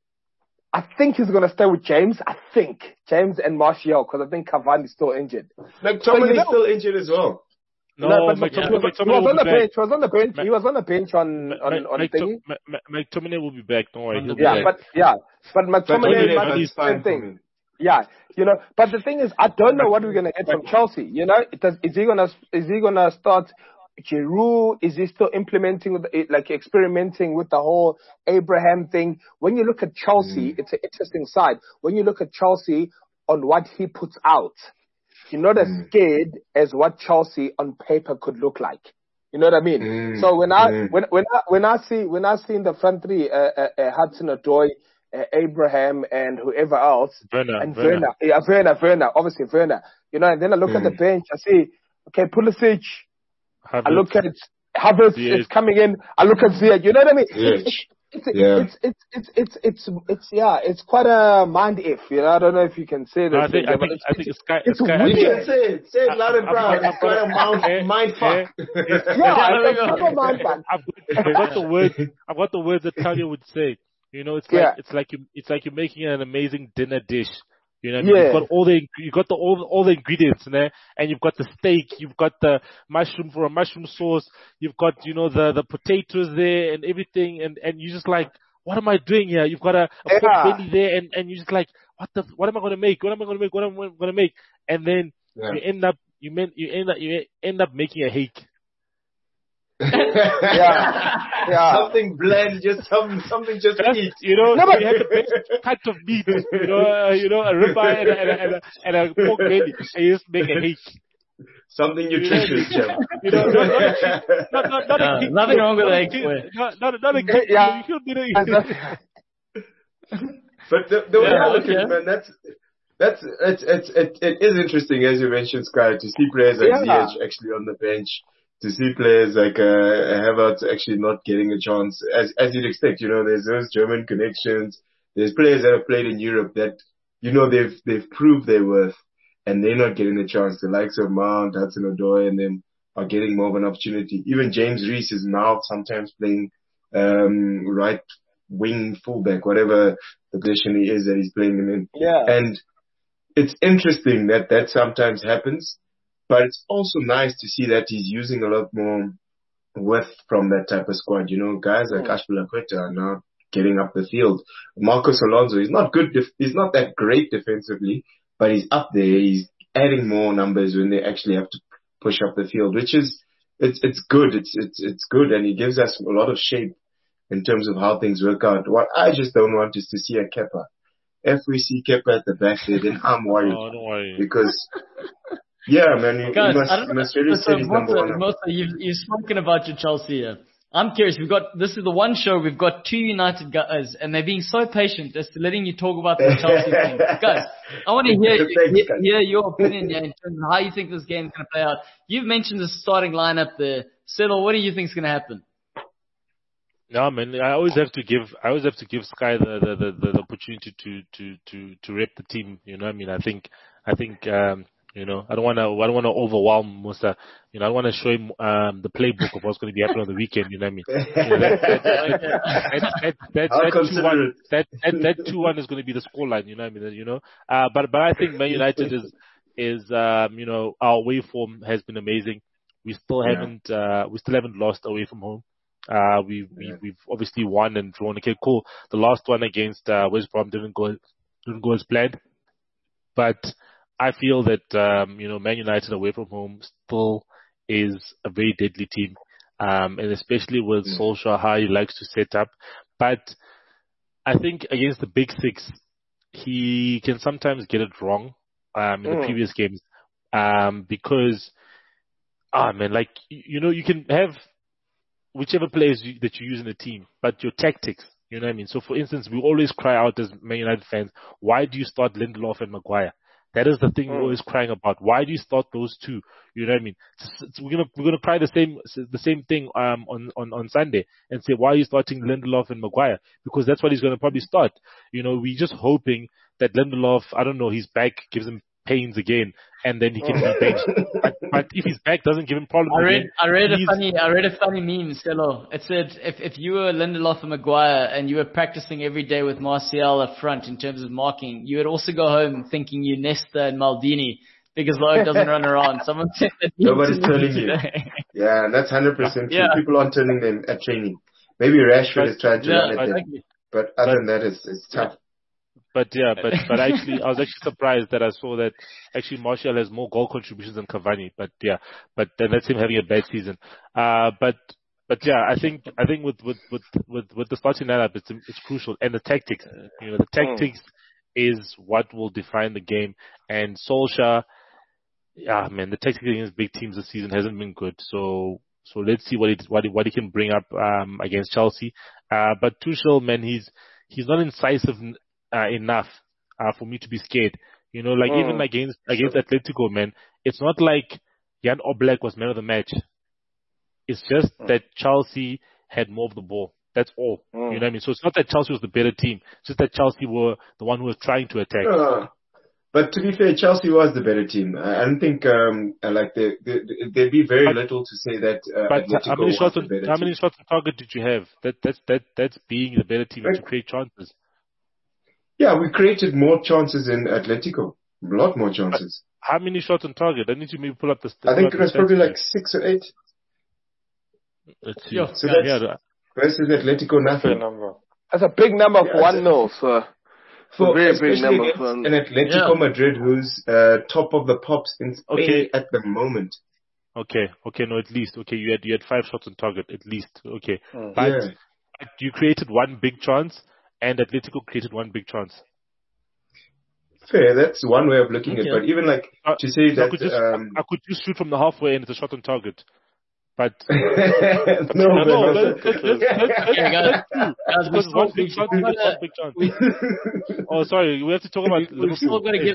Speaker 5: I think he's going to stay with James. I think. James and Martial, because I think Cavani's still injured.
Speaker 3: McTominay's so, you know, still injured as well.
Speaker 4: No,
Speaker 5: no but
Speaker 4: McTominay,
Speaker 5: McTominay, McTominay was on the bench. He was on the bench. He was on the bench on on on thingy.
Speaker 4: McTominay will be back. Don't worry. He'll
Speaker 5: yeah,
Speaker 4: be
Speaker 5: but
Speaker 4: back.
Speaker 5: yeah, but McTominay
Speaker 3: might be
Speaker 5: the same thing. Yeah, you know. But the thing is, I don't know what we're going to get from Chelsea. You know, it does, is he gonna is he gonna start? Giroud, is he still implementing with it, like experimenting with the whole Abraham thing? When you look at Chelsea, mm. it's an interesting side. When you look at Chelsea on what he puts out, you're not as mm. scared as what Chelsea on paper could look like. You know what I mean? Mm. So when I mm. when when I when I see when I see in the front three, uh, uh, uh, Hudson-Odoi, uh, Abraham, and whoever else,
Speaker 4: Werner,
Speaker 5: and
Speaker 4: Werner.
Speaker 5: Werner, yeah, Werner, Werner, obviously Werner. You know, and then I look at the bench, I see, okay, Pulisic.
Speaker 4: Havertz.
Speaker 5: I look at Havertz is coming in. I look at Ziyech. You know what I mean? It's it's,
Speaker 3: yeah.
Speaker 5: it's, it's, it's, it's, it's, it's, yeah, it's quite a mind if, you know, I don't know if you can say that.
Speaker 4: I think, I think,
Speaker 5: it's,
Speaker 4: I think it's, Sky,
Speaker 5: it's
Speaker 4: Sky,
Speaker 5: weird.
Speaker 3: You can say it. Say it loud and proud. It's quite a mind, mind fuck.
Speaker 5: Yeah, it's a mind fuck.
Speaker 4: I've got the words, I've got the words that Talia would say. You know, it's like, yeah. it's like you, it's like you're making an amazing dinner dish. You know, what I mean?
Speaker 5: Yeah.
Speaker 4: You've got all the you've got the all all the ingredients in there, and you've got the steak, you've got the mushroom for a mushroom sauce, you've got you know the the potatoes there and everything, and and you're just like, what am I doing here? You've got a, a
Speaker 5: yeah.
Speaker 4: pork belly there, and and you're just like, what the what am I gonna make? What am I gonna make? What am I gonna make? And then yeah. you end up you meant you end up you end up making a hake.
Speaker 5: yeah, yeah.
Speaker 3: Something bland, just something, something just
Speaker 4: That's,
Speaker 3: eat.
Speaker 4: You know,
Speaker 5: no, but
Speaker 4: you have the best cut of meat. You know, uh, you know, a ribeye and a, and a, and a, and a pork belly, and you just make a hake.
Speaker 3: Something nutritious, Jim.
Speaker 4: You know, not, not, a, not, not, not
Speaker 1: uh,
Speaker 4: a cake.
Speaker 1: Nothing wrong with
Speaker 4: not
Speaker 1: eggs.
Speaker 4: Not, not, not a cake.
Speaker 5: Yeah.
Speaker 4: You should be doing.
Speaker 3: But the, the way
Speaker 1: yeah,
Speaker 3: I look
Speaker 1: okay.
Speaker 3: at it, man, that's that's it's it's it, it is interesting, as you mentioned, Sky, to see players like
Speaker 5: yeah.
Speaker 3: Ziyech actually on the bench. To see players like uh, Havertz actually not getting a chance, as as you'd expect. You know, there's those German connections. There's players that have played in Europe that, you know, they've they've proved their worth, and they're not getting a chance. The likes of Mount, Hudson-Odoi, and them are getting more of an opportunity. Even James Reese is now sometimes playing um, right wing fullback, whatever the position he is that he's playing in.
Speaker 5: Yeah.
Speaker 3: And it's interesting that that sometimes happens. But it's also nice to see that he's using a lot more width from that type of squad. You know, guys like mm. Azpilicueta are now getting up the field. Marcos Alonso, he's not good. Def- he's not that great defensively, but he's up there. He's adding more numbers when they actually have to push up the field, which is it's it's good. It's it's it's good, and he gives us a lot of shape in terms of how things work out. What I just don't want is to see a Kepa. If we see Kepa at the back there, then I'm worried.
Speaker 4: Oh, don't worry.
Speaker 3: Because, yeah, man, you,
Speaker 1: Guys,
Speaker 3: you must,
Speaker 1: I don't
Speaker 3: you
Speaker 1: know.
Speaker 3: must really
Speaker 1: So,
Speaker 3: set his number
Speaker 1: Motsa,
Speaker 3: one.
Speaker 1: Motsa, you've, you've spoken about your Chelsea here. I'm curious. We've got, this is the one show we've got two United guys, and they're being so patient as to letting you talk about the Chelsea thing. Guys, I want to hear,
Speaker 3: Thanks,
Speaker 1: hear,
Speaker 3: guys.
Speaker 1: hear your opinion here in terms of how you think this game's going to play out. You've mentioned the starting lineup there. Cyril, what do you think is going to happen?
Speaker 4: No, man, I always have to give, I always have to give Sky the, the, the, the opportunity to, to, to, to rep the team. You know what I mean? I think, I think, um, you know, I don't want to, I don't want to overwhelm Musa. You know, I want to show him, um, the playbook of what's going to be happening on the weekend. You know what I mean? You know, that, that, that, that, that, that, that two one, that, that, that two one is going to be the scoreline. You know what I mean? You know, uh, but, but I think Man United is, is, um, you know, our away form has been amazing. We still
Speaker 3: Yeah.
Speaker 4: haven't, uh, we still haven't lost away from home. Uh, we, we,
Speaker 3: Yeah.
Speaker 4: we've obviously won and drawn. Okay, cool. The last one against, uh, West Brom didn't go, didn't go as planned. But I feel that, um, you know, Man United away from home still is a very deadly team. Um, and especially with
Speaker 3: Mm.
Speaker 4: Solskjaer, how he likes to set up. But I think against the big six, he can sometimes get it wrong, um, in
Speaker 5: Mm.
Speaker 4: the previous games. Um, because, ah, man, like, you know, you can have whichever players you, that you use in the team, but your tactics, you know what I mean? So, for instance, we always cry out as Man United fans, why do you start Lindelof and Maguire? That is the thing
Speaker 5: Mm.
Speaker 4: we're always crying about. Why do you start those two? You know what I mean? It's, it's, we're gonna we're gonna cry the same the same thing um on, on, on Sunday and say, why are you starting Lindelof and Maguire? Because that's what he's gonna probably start. You know, we're just hoping that Lindelof, I don't know, his back gives him pains again, and then he can be benched. But, but if his back doesn't give him problems
Speaker 1: I read,
Speaker 4: again,
Speaker 1: I read a
Speaker 4: he's-
Speaker 1: funny, I read a funny meme, Celo. It said if if you were Lindelof and Maguire and you were practicing every day with Martial up front in terms of marking, you would also go home thinking you Nesta and Maldini because Loic doesn't run around. Someone said that.
Speaker 3: Nobody's
Speaker 1: to me
Speaker 3: telling you.
Speaker 1: today.
Speaker 3: Yeah, that's one hundred percent true.
Speaker 1: Yeah.
Speaker 3: People aren't turning them at training. Maybe Rashford
Speaker 4: But-
Speaker 3: is trying to
Speaker 1: Yeah,
Speaker 3: run at them.
Speaker 1: exactly.
Speaker 3: But other than that, it's, it's tough.
Speaker 4: But yeah, but but actually, I was actually surprised that I saw that actually Martial has more goal contributions than Cavani. But yeah, but then that's him having a bad season. Uh, but but yeah, I think I think with with with with, with the starting lineup, it's it's crucial, and the tactics. You know, the tactics is what will define the game. And Solskjaer, yeah, man, the tactics against big teams this season hasn't been good. So so let's see what it what he, what he can bring up um against Chelsea. Uh, but Tuchel, man, he's he's not incisive Uh, enough uh, for me to be scared. You know, like
Speaker 5: Mm.
Speaker 4: even against against Atletico, man, it's not like Jan Oblak was man of the match. It's just
Speaker 5: Mm.
Speaker 4: that Chelsea had more of the ball. That's all.
Speaker 5: Mm.
Speaker 4: You know what I mean? So it's not that Chelsea was the better team. It's just that Chelsea were the one who was trying to attack.
Speaker 3: Uh, but to be fair, Chelsea was the better team. I I don't think um uh, like there there there'd be very
Speaker 4: But-
Speaker 3: little to say that uh,
Speaker 4: But
Speaker 3: Atletico
Speaker 4: how many
Speaker 3: was
Speaker 4: shots
Speaker 3: the
Speaker 4: on
Speaker 3: better
Speaker 4: how
Speaker 3: team.
Speaker 4: many shots on target did you have? That that's that that's being the better team and to create chances.
Speaker 3: Yeah, we created more chances in Atletico. A lot more chances.
Speaker 4: How many shots on target? I need to maybe pull up the. st-
Speaker 3: I think
Speaker 4: pull
Speaker 3: it
Speaker 4: up
Speaker 3: was
Speaker 4: the
Speaker 3: probably
Speaker 4: stats
Speaker 3: like six or eight.
Speaker 4: here. Let's see.
Speaker 1: Yo,
Speaker 3: So
Speaker 1: guys,
Speaker 3: that's
Speaker 4: Yeah,
Speaker 3: versus Atletico
Speaker 6: Fair
Speaker 3: nothing.
Speaker 6: number.
Speaker 5: That's a big number
Speaker 3: Yeah,
Speaker 5: for one
Speaker 3: it's-
Speaker 5: nil, so it's a
Speaker 3: For,
Speaker 5: very big
Speaker 3: especially
Speaker 5: number
Speaker 3: against
Speaker 5: for
Speaker 3: an Atletico
Speaker 1: Yeah.
Speaker 3: Madrid who's uh, top of the pops in Spain
Speaker 4: Okay.
Speaker 3: at the moment.
Speaker 4: Okay, okay, no, at least. Okay, you had you had five shots on target, at least. Okay.
Speaker 6: Mm.
Speaker 4: But
Speaker 3: Yeah.
Speaker 4: you created one big chance, and Atletico created one big chance.
Speaker 3: Fair, that's one way of looking at it.
Speaker 1: Okay.
Speaker 3: But even like
Speaker 4: Uh,
Speaker 3: to say
Speaker 4: So I
Speaker 3: that
Speaker 4: could just
Speaker 3: um,
Speaker 4: I could just shoot from the halfway and it's a shot on target. But
Speaker 3: no,
Speaker 4: I
Speaker 3: but
Speaker 4: know,
Speaker 3: also-
Speaker 4: that- that- that- that-
Speaker 1: Yeah, guys,
Speaker 4: that's true.
Speaker 1: guys, we
Speaker 4: Because
Speaker 1: still,
Speaker 4: one
Speaker 1: we,
Speaker 4: big chance
Speaker 1: we,
Speaker 4: is one
Speaker 1: gotta,
Speaker 4: big chance.
Speaker 1: we,
Speaker 4: Oh, sorry, we have to talk about
Speaker 1: we've still
Speaker 4: Liverpool.
Speaker 1: got to
Speaker 4: Hey.
Speaker 1: give.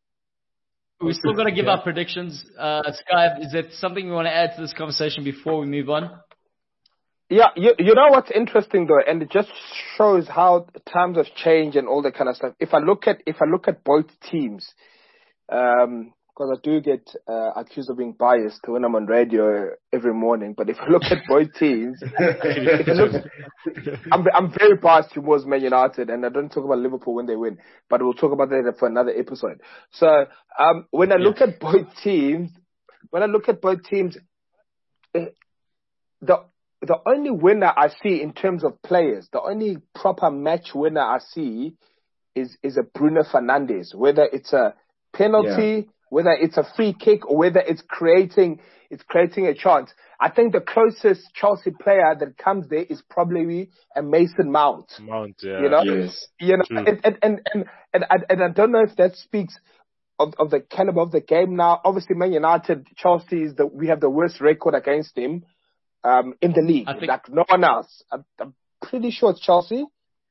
Speaker 1: We still got to give
Speaker 3: Yeah.
Speaker 1: our predictions. Uh, Sky, is there something we want to add to this conversation before we move on?
Speaker 5: Yeah, you you know what's interesting though, and it just shows how times have changed and all that kind of stuff. If I look at if I look at both teams, um, because I do get uh, accused of being biased when I'm on radio every morning. But if I look at both teams, if I look, I'm I'm very biased towards Man United, and I don't talk about Liverpool when they win, but we'll talk about that for another episode. So um, when I look at both teams, when I look at both teams, eh, the the only winner I see in terms of players, the only proper match winner I see is is a Bruno Fernandes, whether it's a penalty,
Speaker 3: Yeah.
Speaker 5: whether it's a free kick, or whether it's creating it's creating a chance. I think the closest Chelsea player that comes there is probably a Mason Mount.
Speaker 4: Mount, yeah.
Speaker 5: You know,
Speaker 3: Yes.
Speaker 5: you know,
Speaker 4: True.
Speaker 5: and and and and, and, I, and I don't know if that speaks of, of the caliber of the game now. Obviously, Man United, Chelsea is the we have the worst record against him um, in the league.
Speaker 1: I think-
Speaker 5: Like no one else. I'm, I'm pretty sure it's Chelsea.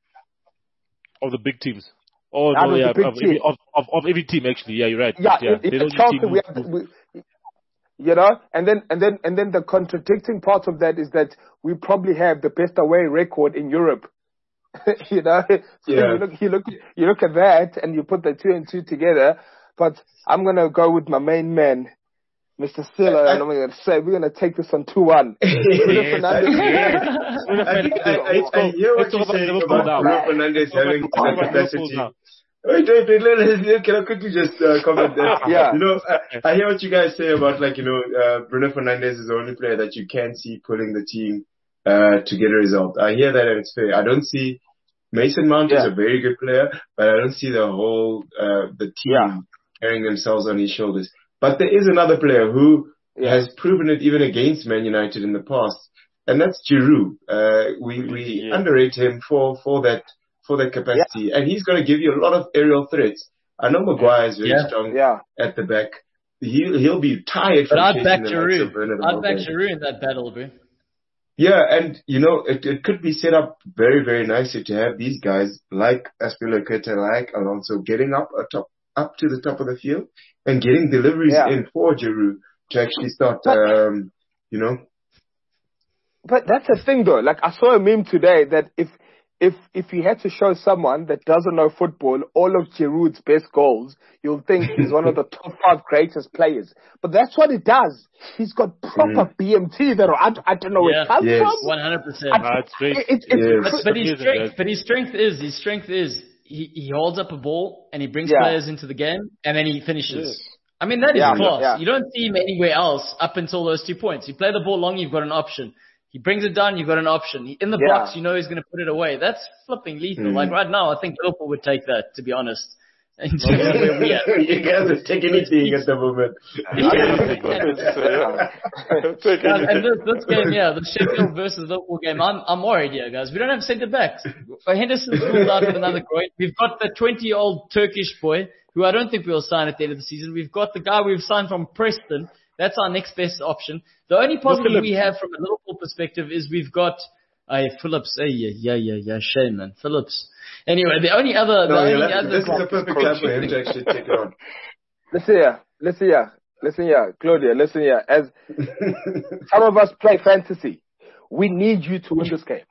Speaker 4: Of the big teams. Oh,
Speaker 5: Out
Speaker 4: no,
Speaker 5: of
Speaker 4: yeah,
Speaker 5: the big
Speaker 4: of, every,
Speaker 5: team.
Speaker 4: of, of, of every team, actually. Yeah, you're right.
Speaker 5: Yeah,
Speaker 4: yeah.
Speaker 5: in,
Speaker 4: They
Speaker 5: in
Speaker 4: don't
Speaker 5: Chelsea
Speaker 4: team
Speaker 5: we
Speaker 4: move-
Speaker 5: have,
Speaker 4: move-
Speaker 5: we, you know, and then and then and then the contradicting part of that is that we probably have the best away record in Europe. you know, so
Speaker 3: Yeah.
Speaker 5: you look, you look, you look at that, and you put the two and two together. But I'm gonna go with my main man, Mister Silla,
Speaker 3: I-
Speaker 5: and I'm gonna say we're gonna take this on two one.
Speaker 4: Yes,
Speaker 3: I think,
Speaker 4: Bruno
Speaker 3: I, think I, I,
Speaker 4: Let's go.
Speaker 3: I hear what
Speaker 4: Let's
Speaker 3: you're
Speaker 4: talk about
Speaker 3: saying
Speaker 4: Liverpool
Speaker 3: about
Speaker 4: now.
Speaker 3: Bruno Fernandes
Speaker 4: Let's talk
Speaker 3: having
Speaker 4: about-
Speaker 3: the
Speaker 4: talk about Liverpool
Speaker 3: capacity.
Speaker 4: now.
Speaker 3: Wait, wait, wait, let, let, let, can I quickly just uh, comment that?
Speaker 5: Yeah.
Speaker 3: You know, I, I hear what you guys say about, like, you know, uh, Bruno Fernandes is the only player that you can see pulling the team uh, to get a result. I hear that and it's fair. I don't see Mason Mount is
Speaker 5: Yeah.
Speaker 3: a very good player, but I don't see the whole, uh, the team
Speaker 5: Yeah.
Speaker 3: carrying themselves on his shoulders. But there is another player who
Speaker 5: Yeah.
Speaker 3: has proven it even against Man United in the past, and that's Giroud. Uh, we we
Speaker 4: Yeah.
Speaker 3: underrate him for for that for that capacity, and he's going to give you a lot of aerial threats. I know Maguire is very
Speaker 1: Yeah.
Speaker 3: strong
Speaker 5: Yeah.
Speaker 3: at the back. He'll he'll be tired
Speaker 1: But
Speaker 3: from
Speaker 1: I'd
Speaker 3: chasing
Speaker 1: back
Speaker 3: the likes of
Speaker 1: Giroud.
Speaker 3: Bernard
Speaker 1: I'd back
Speaker 3: Morgan.
Speaker 1: Giroud in that battle, bro.
Speaker 3: Yeah, and you know it, it could be set up very very nicely to have these guys like Azpilicueta, like Alonso, getting up atop up to the top of the field and getting deliveries
Speaker 5: Yeah.
Speaker 3: in for Giroud to actually start,
Speaker 5: But-
Speaker 3: um, you know.
Speaker 5: But that's the thing, though. Like, I saw a meme today that if if if you had to show someone that doesn't know football all of Giroud's best goals, you'll think he's one of the top five greatest players. But that's what it does. He's got proper B M T that I, I don't know where
Speaker 1: Yeah.
Speaker 5: it comes
Speaker 3: Yes.
Speaker 5: from.
Speaker 1: One hundred percent.
Speaker 4: Ah, it's great.
Speaker 5: It- it's, it's,
Speaker 3: Yes.
Speaker 1: But, but his
Speaker 4: Amazing,
Speaker 1: strength,
Speaker 4: guys.
Speaker 1: but his strength is his strength is he, he holds up a ball and he brings
Speaker 5: Yeah.
Speaker 1: players into the game and then he finishes.
Speaker 6: Yes.
Speaker 1: I mean that is
Speaker 5: Yeah,
Speaker 1: class.
Speaker 5: yeah.
Speaker 1: You don't see him anywhere else up until those two points. You play the ball long, you've got an option. He brings it down, you've got an option. He, in the
Speaker 5: Yeah.
Speaker 1: box, you know he's going to put it away. That's flipping lethal.
Speaker 3: Mm.
Speaker 1: Like right now, I think Liverpool would take that. To be honest, in terms of where we are.
Speaker 3: You guys will take anything at the moment.
Speaker 6: Take
Speaker 1: Guys, and
Speaker 6: anything.
Speaker 1: this, this game, yeah, the Sheffield versus Liverpool game, I'm, I'm worried here, guys. We don't have centre backs. Henderson's ruled out with another groin. We've got the twenty-year-old Turkish boy, who I don't think we'll sign at the end of the season. We've got the guy we've signed from Preston. That's our next best option. The only positive
Speaker 4: Phillips.
Speaker 1: we have from a Liverpool perspective is we've got uh, Phillips. Hey, yeah, yeah, yeah, yeah, shame, man. Phillips. Anyway, the only other, the
Speaker 3: No,
Speaker 1: only
Speaker 3: you'll have-
Speaker 1: other
Speaker 3: this is a perfect time for him to actually take it on.
Speaker 5: Listen here, listen here, listen here, Claudia, listen here. As some of us play fantasy, we need you to win this game.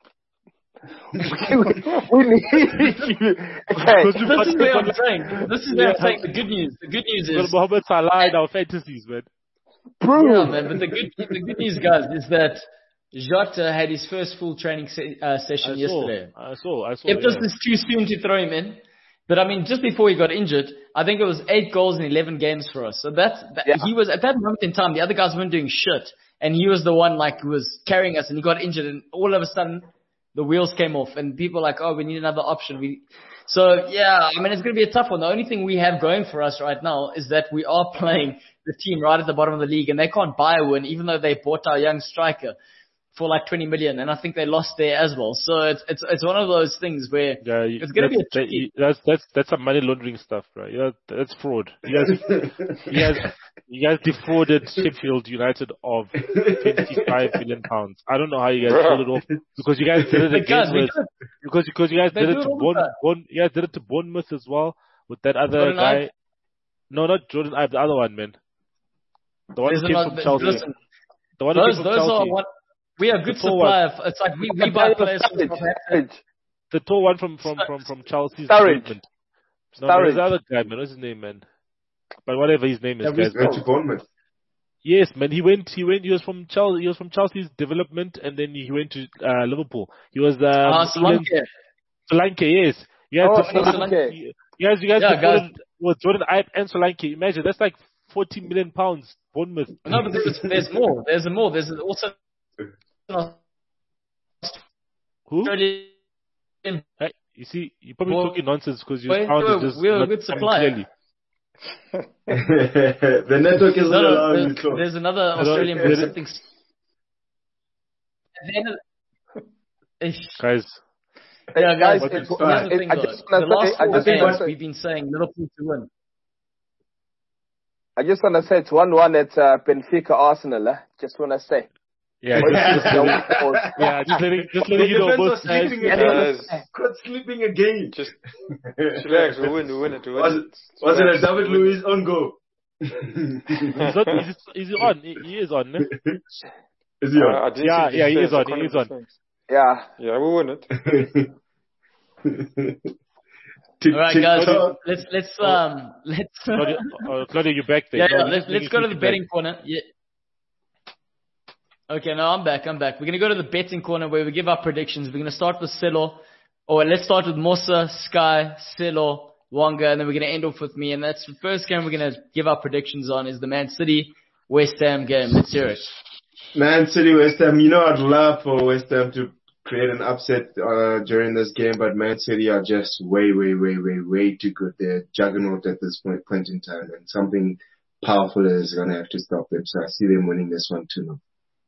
Speaker 5: we, we need you. Okay.
Speaker 4: Because we've got-
Speaker 1: This is where I'm saying. This is where I'm
Speaker 4: Yeah.
Speaker 1: saying the good news. The good news
Speaker 4: We've got
Speaker 1: is,
Speaker 4: Mohamed Salah in our fantasies, man.
Speaker 5: Bro.
Speaker 1: yeah, man. But the good, the good news, guys, is that Jota had his first full training se- uh, session
Speaker 4: I
Speaker 1: yesterday.
Speaker 4: saw. I saw. I saw.
Speaker 1: If this
Speaker 4: yeah.
Speaker 1: is too soon to throw him in, but I mean, just before he got injured, I think it was eight goals in eleven games for us. So that's that,
Speaker 5: Yeah.
Speaker 1: he was at that moment in time. The other guys weren't doing shit, and he was the one like who was carrying us, and he got injured, and all of a sudden the wheels came off, and people were like, oh, we need another option. We, so yeah, I mean, it's going to be a tough one. The only thing we have going for us right now is that we are playing the team right at the bottom of the league, and they can't buy a win, even though they bought our young striker for like twenty million, and I think they lost there as well. So it's it's it's one of those things where
Speaker 4: Yeah, you,
Speaker 1: it's going to be a
Speaker 4: that- that-
Speaker 1: tricky.
Speaker 4: you- that's that's that's some money laundering stuff, right? Yeah, that's fraud. You guys, you guys, you guys defrauded Sheffield United of twenty-five million pounds. I don't know how you guys
Speaker 6: Bruh.
Speaker 4: pulled it off because you guys did it
Speaker 1: But guys,
Speaker 4: against
Speaker 1: we
Speaker 4: with,
Speaker 1: do it.
Speaker 4: because because you guys
Speaker 1: They
Speaker 4: did it
Speaker 1: do it
Speaker 4: to
Speaker 1: all the
Speaker 4: Bourne,
Speaker 1: time.
Speaker 4: Bourne, you guys did it to Bournemouth as well with that other
Speaker 1: Jordan
Speaker 4: guy.
Speaker 1: Ibe?
Speaker 4: No, not Jordan Ibe, the other one, man. The one
Speaker 1: There's
Speaker 4: who came
Speaker 1: another-
Speaker 4: from Chelsea.
Speaker 1: listen,
Speaker 4: the one who
Speaker 1: those
Speaker 4: came from
Speaker 1: those
Speaker 4: Chelsea.
Speaker 1: are what we are a good
Speaker 4: The tall one.
Speaker 1: supplier. of- It's like we, we buy players from
Speaker 5: Sturridge,
Speaker 1: Southampton.
Speaker 5: Sturridge.
Speaker 4: The tall one from from from from Chelsea's
Speaker 5: Sturridge.
Speaker 4: development. No, man, there's
Speaker 5: Sturridge.
Speaker 4: the other guy, man. What's his name, man? But whatever his name is,
Speaker 1: Yeah, we-
Speaker 4: guys.
Speaker 3: Went to Bournemouth.
Speaker 4: Yes, man. He went. He went. He was from Chelsea. He was from Chelsea's development, and then he went to uh, Liverpool. He was um,
Speaker 1: Ah,
Speaker 4: England-
Speaker 1: Solanke.
Speaker 4: Solanke. Yes. You guys,
Speaker 5: Oh,
Speaker 4: defrauded-
Speaker 5: Solanke.
Speaker 4: you you guys, you guys
Speaker 1: Yeah,
Speaker 4: defrauded with Jordan Ibe and Solanke. Imagine that's like forty million pounds. Bournemouth.
Speaker 1: No, but there's, there's more. There's more. There's also an
Speaker 4: Who?
Speaker 1: Australian
Speaker 4: Hey, you see, you're probably
Speaker 1: Well,
Speaker 4: talking nonsense because you
Speaker 1: we're-
Speaker 4: found
Speaker 1: we're-
Speaker 4: it just
Speaker 1: we're a
Speaker 4: not
Speaker 1: good
Speaker 4: coming
Speaker 1: supplier.
Speaker 4: clearly.
Speaker 3: The network isn't
Speaker 1: No, no,
Speaker 3: allowing
Speaker 1: there's,
Speaker 3: you to talk.
Speaker 1: there's another
Speaker 4: Hello,
Speaker 1: Australian
Speaker 4: is
Speaker 1: boy,
Speaker 4: it-
Speaker 1: something the end of the, Ish.
Speaker 4: Guys,
Speaker 1: yeah, guys,
Speaker 5: Guys,
Speaker 1: it's,
Speaker 5: it's-
Speaker 1: here's the
Speaker 5: it-
Speaker 1: thing
Speaker 5: I
Speaker 1: though.
Speaker 5: just wanna
Speaker 1: The
Speaker 5: say-
Speaker 1: last
Speaker 5: I
Speaker 1: four
Speaker 5: just
Speaker 1: games
Speaker 5: wanna say-
Speaker 1: we've been saying Liverpool to win.
Speaker 5: I just want to say it's one one at uh, Benfica Arsenal. Eh? Just want to say.
Speaker 4: yeah, just, just letting, yeah, just letting, just letting you know
Speaker 3: Defense
Speaker 4: both
Speaker 3: was
Speaker 4: sides.
Speaker 3: sleeping
Speaker 5: uh,
Speaker 3: again.
Speaker 6: Guys,
Speaker 3: Quit sleeping again.
Speaker 6: just relax. We win. We win it. We win
Speaker 3: Was
Speaker 6: it.
Speaker 3: it, was it a
Speaker 6: Relax,
Speaker 3: David
Speaker 6: we win
Speaker 3: Luiz on goal?
Speaker 4: He's, not, he's, he's on. He, he is on. Ne?
Speaker 3: Is he
Speaker 6: it. Uh,
Speaker 3: on?
Speaker 6: I didn't
Speaker 4: Yeah,
Speaker 6: see
Speaker 4: yeah, he
Speaker 6: defense,
Speaker 4: is on,
Speaker 6: I
Speaker 4: he
Speaker 6: can't
Speaker 4: is on.
Speaker 6: defense.
Speaker 5: Yeah.
Speaker 6: Yeah, we win it.
Speaker 1: All right, guys, let's let's um let's
Speaker 4: Claudia, uh, Claudia, you're back there.
Speaker 1: yeah,
Speaker 4: No,
Speaker 1: yeah
Speaker 4: you
Speaker 1: let's
Speaker 4: just
Speaker 1: let's
Speaker 4: need
Speaker 1: go to
Speaker 4: to
Speaker 1: the
Speaker 4: back.
Speaker 1: betting corner. Yeah. Okay, no, I'm back. I'm back. We're gonna go to the betting corner where we give our predictions. We're gonna start with Silo, or let's start with Mosa, Sky, Silo, Wanga, and then we're gonna end off with me. And that's the first game we're gonna give our predictions on is the Man City West Ham game. Let's hear it.
Speaker 3: Man City, West Ham. You know, I'd love for West Ham to create an upset uh, during this game, but Man City are just way, way, way, way, way too good. They're juggernaut at this point, point in time, and something powerful is going to have to stop them. So I see them winning this one two nil.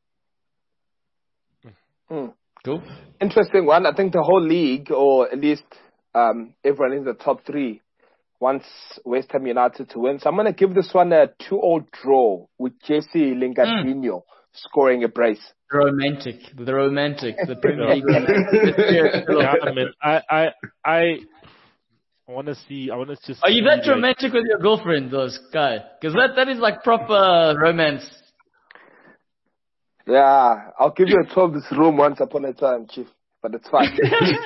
Speaker 5: Hmm.
Speaker 1: Cool.
Speaker 5: Interesting one. I think the whole league, or at least um, everyone in the top three, wants West Ham United to win. So I'm going to give this one a two-all draw with Jesse Lingardinho mm. scoring a brace.
Speaker 1: The romantic, the romantic, the Premier League romantic.
Speaker 4: Yeah, I mean, I, I, I want to see. I want to just.
Speaker 1: Are you
Speaker 4: see,
Speaker 1: that
Speaker 4: like,
Speaker 1: romantic with your girlfriend, though, Sky? Because that that is like proper romance.
Speaker 5: Yeah, I'll give you a tour of this room once upon a time, Chief. But it's fine.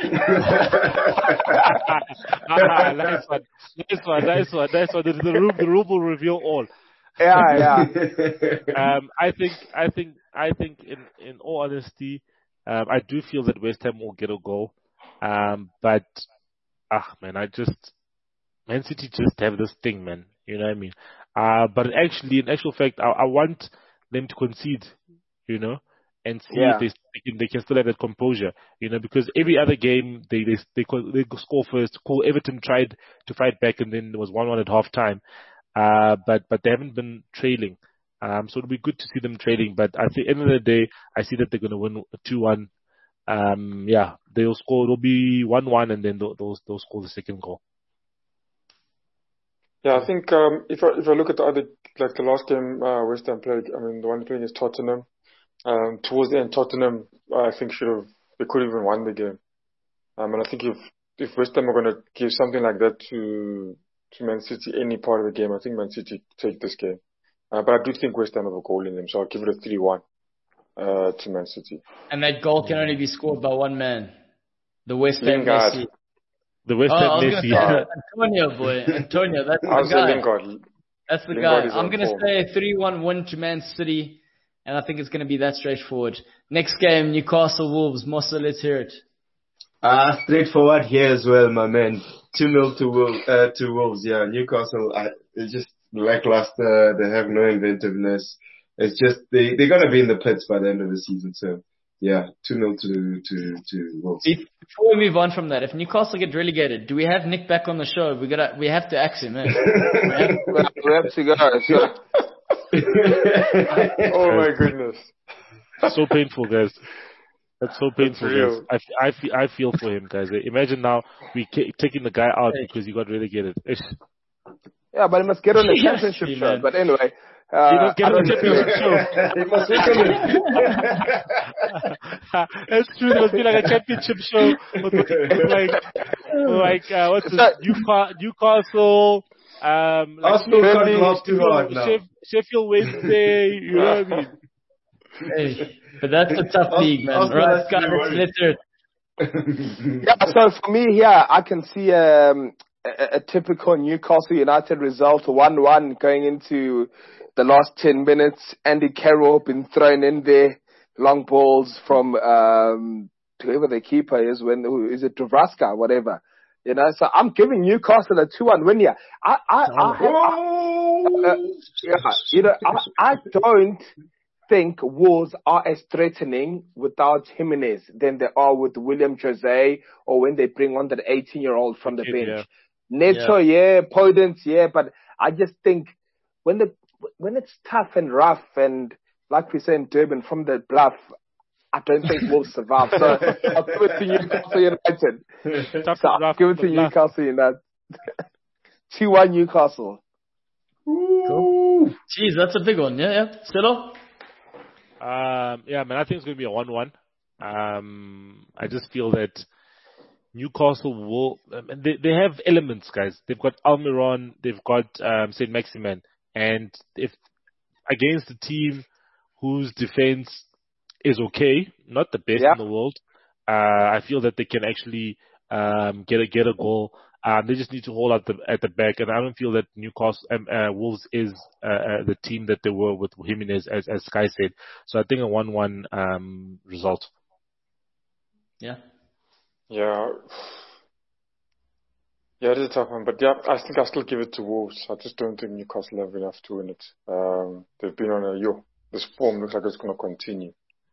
Speaker 4: ah, nice one, nice one, nice one, nice one. The, the room, the room will reveal all.
Speaker 5: Yeah, yeah.
Speaker 4: um, I think, I think, I think, in in all honesty, um, I do feel that West Ham will get a goal. Um, but ah, man, I just Man City just have this thing, man. You know what I mean? Uh, but actually, in actual fact, I, I want them to concede. You know, and see
Speaker 5: Yeah.
Speaker 4: if they, they can they can still have that composure. You know, because every other game they they they, they score first. Cool. Everton tried to fight back, and then there was one one at half time. Uh, but but they haven't been trailing. Um, so it'll be good to see them trailing. But at the end of the day, I see that they're going to win two one. Um, yeah, they'll score. It'll be one one, and then they'll, they'll they'll score the second goal.
Speaker 6: Yeah, I think um, if I if I look at the other, like the last game uh, West Ham played, I mean the one playing is Tottenham. Um, towards the end, Tottenham I think should have they could have even won the game. Um, and I think if if West Ham are going to give something like that to to Man City any part of the game, I think Man City take this game. Uh, but I do think West Ham have a goal in them, so I'll give it a three one uh, to Man City.
Speaker 1: And that goal can only be scored by one man, the West Ham
Speaker 6: Lingard.
Speaker 1: Messi.
Speaker 4: The West
Speaker 1: Oh,
Speaker 4: Ham
Speaker 1: I was
Speaker 4: Messi.
Speaker 1: gonna say Antonio, boy, Antonio. That's
Speaker 6: I'll
Speaker 1: the
Speaker 6: say
Speaker 1: guy.
Speaker 6: Lingard.
Speaker 1: That's the
Speaker 6: Lingard
Speaker 1: guy.
Speaker 6: is
Speaker 1: I'm
Speaker 6: on
Speaker 1: going to
Speaker 6: form.
Speaker 1: say three one win to Man City, and I think it's going to be that straightforward. Next game, Newcastle Wolves. Mossa, let's hear it.
Speaker 3: Ah, uh, straightforward here as well, my man. two nil to Wolves. Uh, to Wolves. Yeah, Newcastle. Uh, it's just lackluster. They have no inventiveness. It's just they they're gonna be in the pits by the end of the season. So yeah, two nil to to to Wolves.
Speaker 1: Before we move on from that, if Newcastle get relegated, do we have Nick back on the show? We gotta we have to ask him. Eh? we, have,
Speaker 5: We have to go. So.
Speaker 6: Oh my goodness.
Speaker 4: So painful, guys. That's so painful,
Speaker 6: real.
Speaker 4: guys. I, I, feel, I feel for him, guys. Imagine now we ca- taking the guy out because he got relegated. Ish.
Speaker 5: Yeah, but he must get on the
Speaker 1: Yes,
Speaker 5: championship
Speaker 1: man.
Speaker 5: show. But anyway. Uh,
Speaker 4: He must get
Speaker 5: I
Speaker 4: on the
Speaker 5: don't-
Speaker 4: championship show.
Speaker 3: He must recommend.
Speaker 4: That's true. There must be like a championship show with, with like, like uh, what's this? Newca- Newcastle. Um, like
Speaker 3: Arsenal can't
Speaker 4: Sheffield-
Speaker 3: laugh too hard now.
Speaker 4: Sheff- Sheffield Wednesday. You know what I mean?
Speaker 1: hey, but that's a tough league, man.
Speaker 3: Arsenal
Speaker 1: Right,
Speaker 3: has to
Speaker 1: Scott,
Speaker 3: be
Speaker 1: let's,
Speaker 3: worried.
Speaker 1: let's hear it.
Speaker 5: Yeah, so for me here, I can see um, a, a typical Newcastle United result, one one going into the last ten minutes. Andy Carroll been thrown in there, long balls from um, whoever the keeper is, when who, is it Dvořáčka, whatever. You know, so I'm giving Newcastle a two one win here. I, I, I, have, I uh, yeah, you know, I, I don't think Wolves are as threatening without Jimenez than they are with William Jose or when they bring on that eighteen-year-old from the
Speaker 4: Kid,
Speaker 5: bench.
Speaker 4: yeah.
Speaker 5: Neto, yeah, Podence, yeah, but I just think when the when it's tough and rough and like we say in Durban from the bluff, I don't think Wolves survive. So I'll give it to Newcastle United. So I'll give it to Newcastle United. two one Newcastle.
Speaker 1: Cool. Jeez, that's a big one. Yeah, yeah. Stilo?
Speaker 4: Um, yeah, man, I think it's going to be a one one. Um, I just feel that Newcastle will, um, they, they have elements, guys. They've got Almiron, they've got um, Saint Maximin. And if against a team whose defense is okay, not the best
Speaker 5: yeah.
Speaker 4: in the world, uh, I feel that they can actually um, get a get a goal. Um, they just need to hold out the, at the back, and I don't feel that Newcastle um, uh, Wolves is uh, uh, the team that they were with Jimenez, as as Sky said. So I think a one one um, result.
Speaker 1: Yeah.
Speaker 6: Yeah. Yeah, it is a tough one, but yeah, I think I still give it to Wolves. I just don't think Newcastle have enough to win it. Um, they've been on a yo. This form looks like it's going to continue.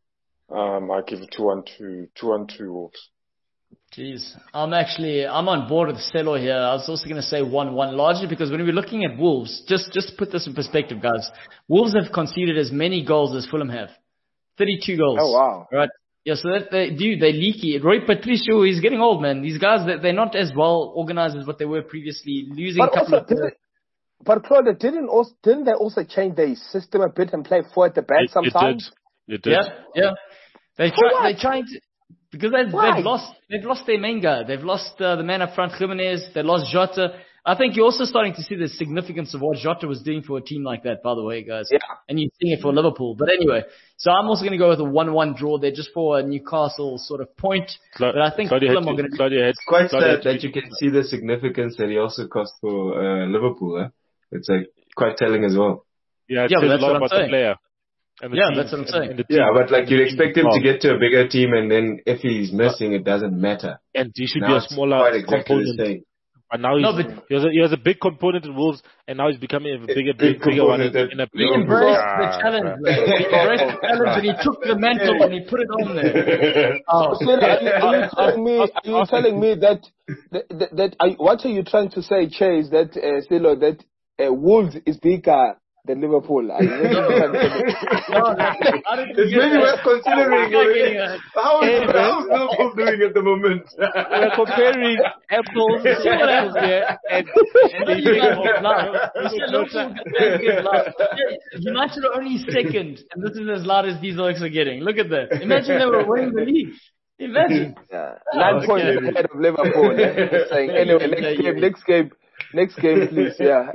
Speaker 6: Um, I give it two one to two one to Wolves.
Speaker 1: Jeez, I'm actually, I'm on board with Celo here. I was also going to say one one, largely because when we're looking at Wolves, just, just to put this in perspective, guys, Wolves have conceded as many goals as Fulham have. thirty-two goals.
Speaker 5: Oh, wow.
Speaker 1: Right? Yeah, so that they do, they're leaky. Roy Patricio, he's getting old, man. These guys, they're not as well organized as what they were previously, losing
Speaker 5: but
Speaker 1: a couple
Speaker 5: also,
Speaker 1: of...
Speaker 5: Didn't, but Claudia, didn't, also, didn't they also change their system a bit and play four at the back
Speaker 4: it,
Speaker 5: sometimes?
Speaker 4: It did. It did.
Speaker 1: Yeah, yeah. They try, they're trying to... Because they've, they've lost, they've lost their main guy. They've lost uh, the man up front, Jimenez. They lost Jota. I think you're also starting to see the significance of what Jota was doing for a team like that, by the way, guys.
Speaker 5: Yeah.
Speaker 1: And you're seeing it for Liverpool. But anyway, so I'm also going to go with a one one draw there just for a Newcastle sort of point.
Speaker 4: Cla-
Speaker 1: but I think
Speaker 4: Claudia
Speaker 1: Fulham
Speaker 4: to,
Speaker 1: are going to...
Speaker 4: Claudia
Speaker 3: It's quite
Speaker 4: Claudia
Speaker 3: sad that you can see the significance that he also cost for uh, Liverpool. Eh? It's like quite telling as well.
Speaker 4: Yeah, it
Speaker 1: yeah,
Speaker 4: says
Speaker 1: that's
Speaker 4: a lot
Speaker 1: what I'm
Speaker 4: about
Speaker 1: saying.
Speaker 4: the player. And the
Speaker 1: yeah,
Speaker 4: team,
Speaker 1: that's what I'm saying.
Speaker 4: and, and the
Speaker 3: Yeah,
Speaker 4: team,
Speaker 3: but like you'd expect him
Speaker 4: well.
Speaker 3: to get to a bigger team, and then if he's missing, it doesn't matter.
Speaker 4: And he should
Speaker 3: now
Speaker 4: be a
Speaker 3: it's
Speaker 4: smaller
Speaker 3: quite exactly
Speaker 4: component.
Speaker 3: the same.
Speaker 4: But now he's,
Speaker 1: No, but-
Speaker 4: he, has a, he has a big component in Wolves, and now he's becoming a bigger,
Speaker 3: Big
Speaker 4: big, bigger one in,
Speaker 3: component
Speaker 4: in a
Speaker 1: He
Speaker 4: big
Speaker 1: embraced
Speaker 4: Ah,
Speaker 1: the challenge.
Speaker 4: right.
Speaker 1: bro. He embraced the challenge and he took the mantle and he put it on there. Oh.
Speaker 5: So, are you, are you telling me? Are you telling me that that, that, that are, what are you trying to say, Chase? That uh, Silo, that uh, Wolves is bigger than Liverpool? Are you really trying to say
Speaker 1: No, no, I didn't
Speaker 3: It's
Speaker 1: get
Speaker 3: maybe
Speaker 1: that.
Speaker 3: worth considering.
Speaker 1: I'm not getting that.
Speaker 3: How is
Speaker 4: Hey,
Speaker 3: how's Liverpool doing at the moment?
Speaker 4: We're comparing apples to apples here, and, and
Speaker 1: You
Speaker 4: they
Speaker 1: guys
Speaker 4: think,
Speaker 1: get loud. You said Liverpool guys get loud. United are only second, and this is as loud as these oaks are getting. Look at that. Imagine they were winning the league. Imagine.
Speaker 5: Yeah. Nine
Speaker 1: okay.
Speaker 5: points ahead of Liverpool. eh? Just saying. Anyway, next
Speaker 1: Yeah, yeah,
Speaker 5: game,
Speaker 1: yeah.
Speaker 5: next game, next game, please. Yeah.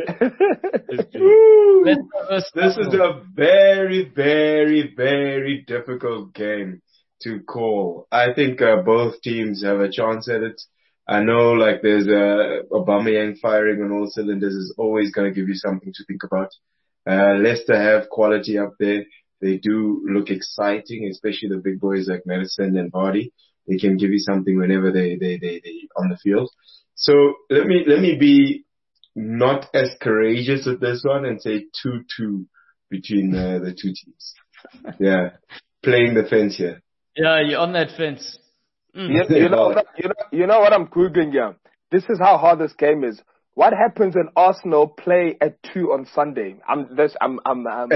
Speaker 3: Woo!
Speaker 1: Let's go first.
Speaker 3: This is a very, very, very difficult game to call. I think uh, both teams have a chance at it. I know, like, there's uh, Aubameyang firing on all cylinders is always going to give you something to think about. Uh, Leicester have quality up there. They do look exciting, especially the big boys like Madison and Vardy. They can give you something whenever they they they they on the field. So let me let me be not as courageous with this one and say two two between uh, the two teams. Yeah, playing the fence here.
Speaker 1: Yeah, you're on that fence. Mm.
Speaker 5: you, you know, you know, you know what I'm googling here. This is how hard this game is. What happens when Arsenal play at two on Sunday? I'm this. I'm. I'm. I'm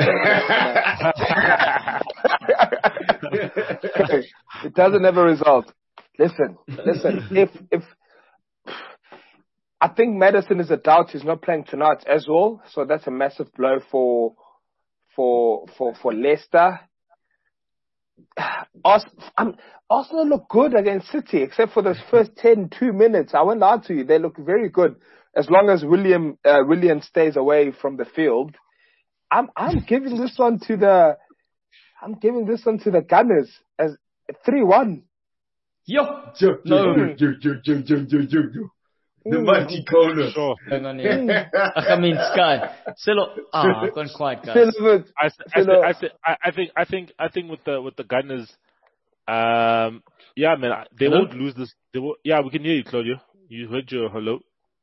Speaker 5: it doesn't have a result. Listen, listen. If if I think Madison is a doubt, he's not playing tonight as well, so that's a massive blow for for for for Leicester. Ars- I'm, Arsenal look good against City, except for those first ten, two minutes. I won't lie to you, they look very good. As long as William uh, William stays away from the field, I'm I'm giving this one to the I'm giving this one to the Gunners as three one.
Speaker 1: Yo,
Speaker 3: Yo,
Speaker 1: no.
Speaker 3: yo, yo, yo, yo, yo, yo, yo, yo. The mighty corner.
Speaker 4: sure.
Speaker 1: Hang on here. I mean, Sky. Celo. Ah, I've gone quiet, guys.
Speaker 5: Silver,
Speaker 4: I, s- I, s- I, s- I, I think I think I think with the with the Gunners, um, yeah, man, I- they
Speaker 1: Hello?
Speaker 4: won't lose this. They will, yeah, we can hear you, Claudio. You heard your hello.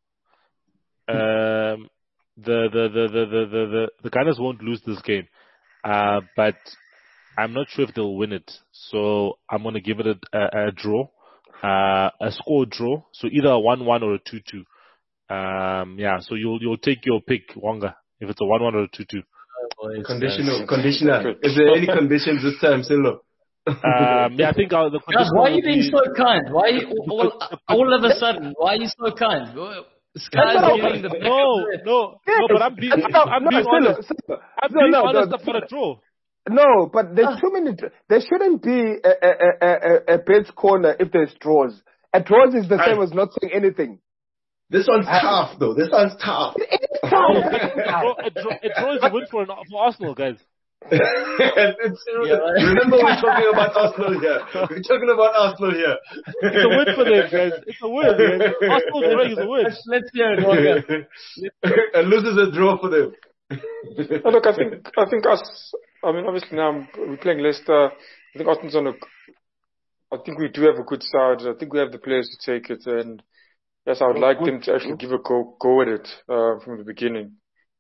Speaker 4: Um, the the the the the the the, the Gunners won't lose this game, uh, but I'm not sure if they'll win it. So I'm gonna give it a, a, a draw, uh, a score draw. So either a one one or a two two. Um, yeah. So you'll you'll take your pick, Wanga, if it's a one one or a two two.
Speaker 3: Conditional, conditional. Is there any conditions this time, Silo?
Speaker 4: Um, yeah, I think uh, the
Speaker 1: Guys, why are you being
Speaker 4: be,
Speaker 1: so kind? Why are you, all, all of a sudden, why are you so kind? Sky's giving the
Speaker 4: no, no, no, but I'm being, I'm, I'm being
Speaker 5: no,
Speaker 4: honest.
Speaker 5: no,
Speaker 4: I'm
Speaker 5: no,
Speaker 4: being
Speaker 5: no,
Speaker 4: honest
Speaker 5: no,
Speaker 4: about a draw.
Speaker 5: No, but there's too many. There shouldn't be a, a, a, a, a bench corner if there's draws. A draws is the same as not saying anything.
Speaker 3: This one's tough, though. This one's tough.
Speaker 5: It's tough.
Speaker 4: a, draw, a draw is a win for, an, for Arsenal, guys.
Speaker 3: it's, yeah. Remember, we're talking about Arsenal here. We're talking about Arsenal here.
Speaker 4: It's a win for them, guys. It's a win, man. Arsenal's drawing is a win.
Speaker 1: Let's, let's hear it, Walker.
Speaker 3: And loses a draw for them.
Speaker 6: No, look, I think I think us. I mean, obviously now we're playing Leicester. I think Arsenal's on a. I think we do have a good side. I think we have the players to take it, and yes, I would like them to actually give a go go with it uh, from the beginning.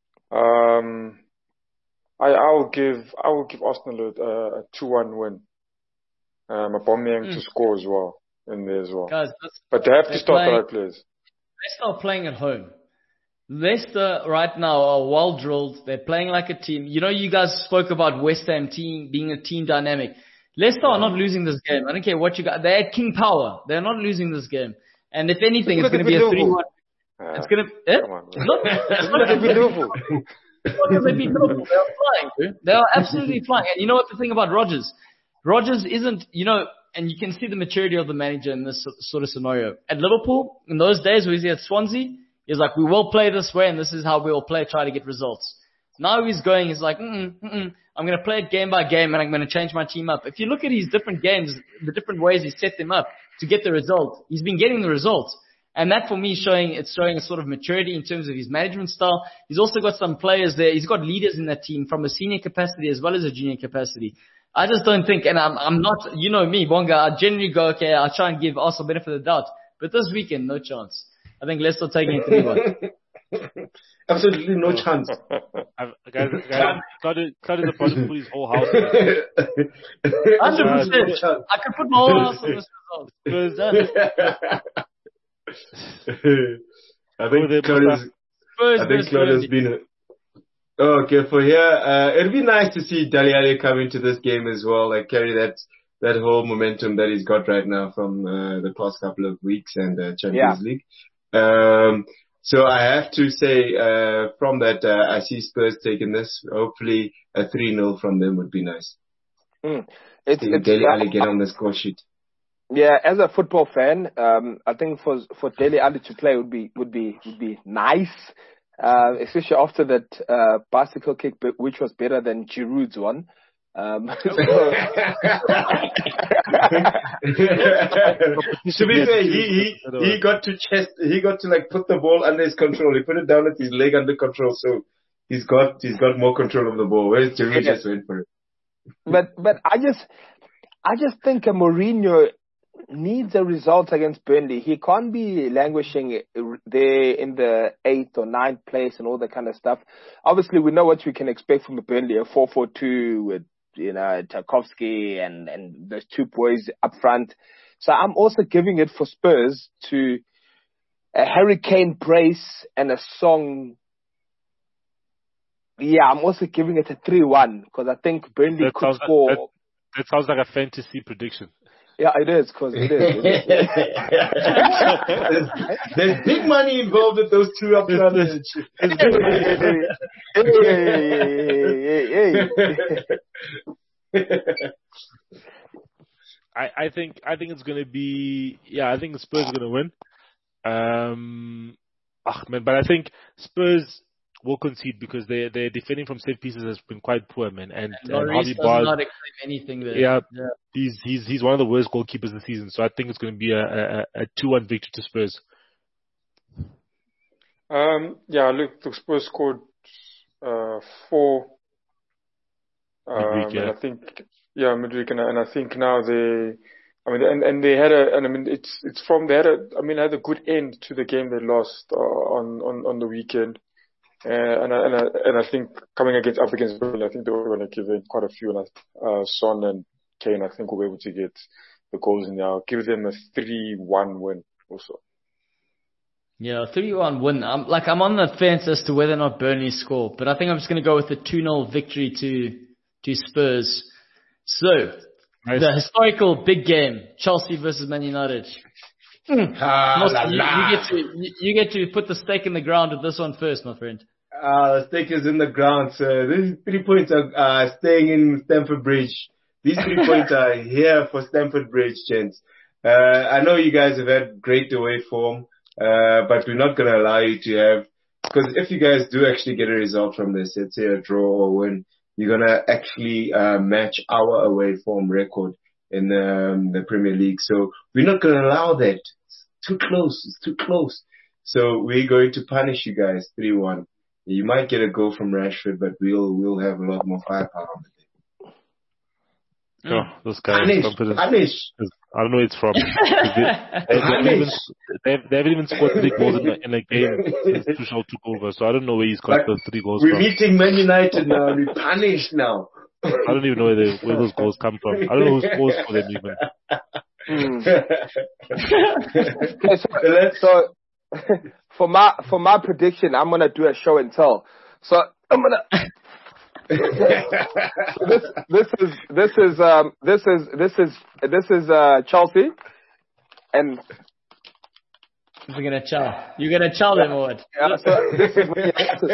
Speaker 6: Um. I, I will give I will give Arsenal a, a two one win. Um, Aubameyang mm. to score as well in there as well.
Speaker 1: Guys,
Speaker 6: but they have to start playing, the right players.
Speaker 1: Leicester are playing at home. Leicester right now are well drilled. They're playing like a team. You know, you guys spoke about West Ham team being a team dynamic. Leicester yeah. are not losing this game. I don't care what you got. They're at king power. They're not losing this game. And if anything, it's, it's going to be a three one. Uh, it's going to. Eh? Come on, it's not. It's not going to be Liverpool. Because they beat Liverpool. They are flying, dude. They are absolutely flying. And you know what the thing about Rodgers? Rodgers isn't, you know, and you can see the maturity of the manager in this sort of scenario. At Liverpool, in those days where he's at Swansea, he's like, we will play this way and this is how we will play, try to get results. Now he's going, he's like, mm-mm, mm-mm, I'm going to play it game by game and I'm going to change my team up. If you look at his different games, the different ways he set them up to get the result, he's been getting the results. And that for me showing, it's showing a sort of maturity in terms of his management style. He's also got some players there. He's got leaders in that team from a senior capacity as well as a junior capacity. I just don't think, and I'm, I'm not, you know me, Bonga, I generally go, okay, I'll try and give Arsenal benefit of the doubt. But this weekend, no chance. I think Leicester taking it three one.
Speaker 3: Absolutely no chance.
Speaker 4: I've, guys, guys, Claude, Claude is about to put his whole house on
Speaker 1: this. one hundred percent. I could put my whole house on this result.
Speaker 3: I think Claudia's, I think Claudia's been a, oh, okay, for here, uh, it'd be nice to see Dele Alli come into this game as well, like carry that, that whole momentum that he's got right now from, uh, the past couple of weeks and the Champions yeah. League. Um, so I have to say, uh, from that, uh, I see Spurs taking this. Hopefully a three nil from them would be nice.
Speaker 5: Mm. It's, it's,
Speaker 3: Dele Alli get on the score sheet.
Speaker 5: Yeah, as a football fan, um, I think for for Dele Alli to play would be would be would be nice, uh, especially after that uh, bicycle kick, which was better than Giroud's one. Um, so,
Speaker 3: to be fair, he he he got to chest, he got to like put the ball under his control. He put it down with his leg under control, so he's got he's got more control of the ball. Whereas Giroud yeah. just went for it.
Speaker 5: But but I just I just think a Mourinho needs a result against Burnley. He can't be languishing there in the eighth or ninth place and all that kind of stuff. Obviously, we know what we can expect from a Burnley, a four four two with, you know, Tarkowski and, and those two boys up front. So I'm also giving it for Spurs to a Harry Kane brace and a Song. Yeah, I'm also giving it a three one because I think Burnley that could score.
Speaker 4: That, that sounds like a fantasy prediction.
Speaker 5: Yeah, it is, because it is.
Speaker 3: there's, there's big money involved with those two up front.
Speaker 4: I, I think I think it's gonna be yeah, I think Spurs are gonna win. Um oh, man, but I think Spurs will concede because they they're defending from set pieces has been quite poor, man. And, and, and Harvey Barnes,
Speaker 1: not expect anything there.
Speaker 4: Yeah, yeah, he's he's he's one of the worst goalkeepers this season. So I think it's going to be a a, a two one victory to Spurs.
Speaker 6: Um, yeah, look, the Spurs scored uh, four. Um, midweek, yeah. And I think yeah, midweek, and, and I think now they. I mean, and, and they had a, and I mean, it's it's from they had a, I mean, had a good end to the game they lost uh, on on on the weekend. Uh, and, I, and, I, and I think coming against up against Burnley, I think they were going to give in quite a few. And uh, Son and Kane, I think, will be able to get the goals in there. I'll give them a three one win also.
Speaker 1: Yeah, three one win. I'm like I'm on the fence as to whether or not Burnley score, but I think I'm just going to go with a two nil victory to to Spurs. So
Speaker 4: Nice.
Speaker 1: The historical big game, Chelsea versus Man United.
Speaker 3: Ah,
Speaker 1: Most,
Speaker 3: la,
Speaker 1: you,
Speaker 3: la.
Speaker 1: you get to you, you get to put the stake in the ground with this one first, my friend.
Speaker 3: Uh, the stake is in the ground, sir. These three points are uh, staying in Stamford Bridge. These three points are here for Stamford Bridge, gents. Uh, I know you guys have had great away form, uh, but we're not going to allow you to have, because if you guys do actually get a result from this, let's say a draw or win, you're going to actually uh, match our away form record in um, the Premier League. So we're not going to allow that. It's too close. It's too close. So we're going to punish you guys three one. You might get a goal from Rashford, but we'll we'll have a lot more firepower on the day.
Speaker 4: Oh, those guys.
Speaker 3: Punish,
Speaker 4: confidence.
Speaker 3: punish.
Speaker 4: I don't know where it's from. they, they, they, haven't even, they, they haven't even scored three goals in a, in a game since Tuchel took over, so I don't know where he's got
Speaker 3: But
Speaker 4: those three goals
Speaker 3: We're
Speaker 4: from.
Speaker 3: meeting Man United now. We're punished now.
Speaker 4: I don't even know where, they, where those goals come from. I don't know who scores for them even.
Speaker 5: Mm. Okay, so, so for my for my prediction, I'm gonna do a show and tell. So I'm gonna. so this this is this is um this is this is this is uh Chelsea, and
Speaker 1: You're gonna chow. You're gonna chow them or what?
Speaker 5: uh, so this is when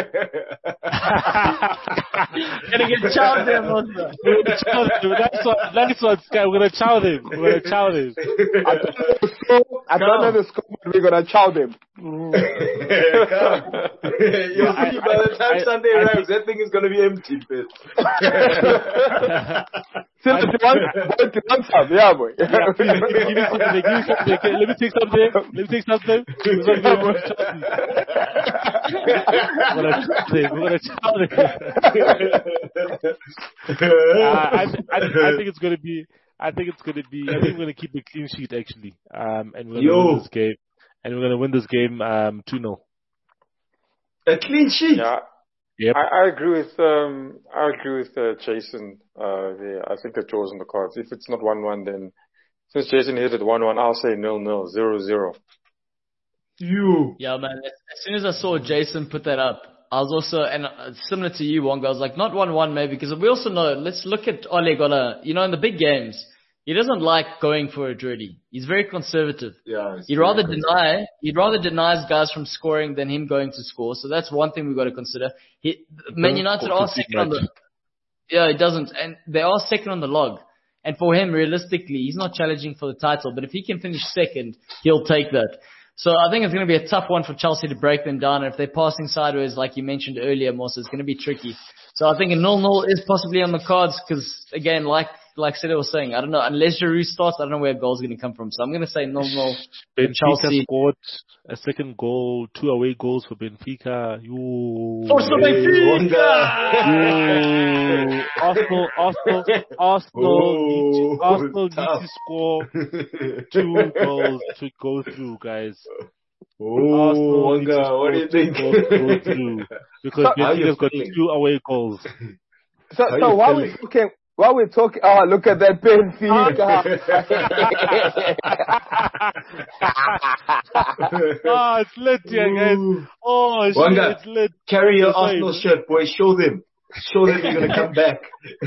Speaker 1: Gonna get chowed them also.
Speaker 4: We're gonna chow them. That's what, that's what, Sky. We're gonna chow them. We're gonna chow them.
Speaker 5: I don't know the score, I don't know the score, but we're gonna chow them.
Speaker 3: You'll see by the time
Speaker 4: I-
Speaker 3: Sunday
Speaker 4: I
Speaker 3: arrives, that thing is going to be empty, bitch.
Speaker 5: Still, if you want, if you want some, yeah, boy.
Speaker 4: Yeah, please, give me something. Give me something. Okay, let me take something. Let me take something. We're gonna give you Chelsea. We're gonna chow them. We're gonna chow them. Uh, I, th- I, th- I think it's gonna be. I think it's gonna be. I think we're gonna keep a clean sheet actually. Um, and we're gonna
Speaker 3: Yo.
Speaker 4: win this game. And we're gonna win this game. Um, two nil.
Speaker 3: A clean sheet.
Speaker 6: Yeah,
Speaker 4: Yep.
Speaker 6: I, I agree with um I agree with uh, Jason. Uh, there. I think the draw's in the cards. If it's not one one, then since Jason hit it one one, I'll say nil nil zero zero.
Speaker 3: You.
Speaker 1: Yeah, man. As as soon as I saw Jason put that up, I was also, and uh, similar to you, Wonga, I was like, not one one maybe, because we also know, let's look at Ole Gunnar. You know, in the big games, he doesn't like going for a dirty. He's very conservative.
Speaker 3: Yeah.
Speaker 1: He'd rather deny, he'd rather deny his guys from scoring than him going to score. So that's one thing we've got to consider. He, Man United are second on the, yeah, it doesn't, and they are second on the log. And for him, realistically, he's not challenging for the title, but if he can finish second, he'll take that. So I think it's going to be a tough one for Chelsea to break them down. And if they're passing sideways, like you mentioned earlier, Moss, it's going to be tricky. So I think a nil nil is possibly on the cards because, again, like like Sida was saying, I don't know, unless Giroud starts, I don't know where goals are going to come from. So I'm going to say nil nil for
Speaker 4: Benfica
Speaker 1: Chelsea.
Speaker 4: scored a second goal, two away goals for Benfica. You.
Speaker 1: Forza Benfica!
Speaker 4: Yo. Arsenal, Arsenal, Arsenal, need to,
Speaker 3: Oh,
Speaker 4: Arsenal need
Speaker 3: tough.
Speaker 4: to score two goals to go through, guys.
Speaker 3: Oh,
Speaker 4: Arsenal need to
Speaker 3: Wonga, what do you
Speaker 4: score two
Speaker 3: think?
Speaker 4: goals to go through because
Speaker 5: So-
Speaker 3: How you
Speaker 4: Benfica's got
Speaker 3: feeling?
Speaker 4: two away goals.
Speaker 5: So,
Speaker 3: How
Speaker 5: so
Speaker 3: you
Speaker 5: while
Speaker 3: feeling?
Speaker 5: we're talking, while we're talking, oh, look at that Benfica.
Speaker 4: Oh, it's lit here, guys.
Speaker 3: Ooh.
Speaker 4: Oh, shit,
Speaker 3: Wonga,
Speaker 4: it's lit.
Speaker 3: Carry your
Speaker 4: Sorry,
Speaker 3: Arsenal
Speaker 4: man.
Speaker 3: shirt, boy. Show them. Show them you're going to come back.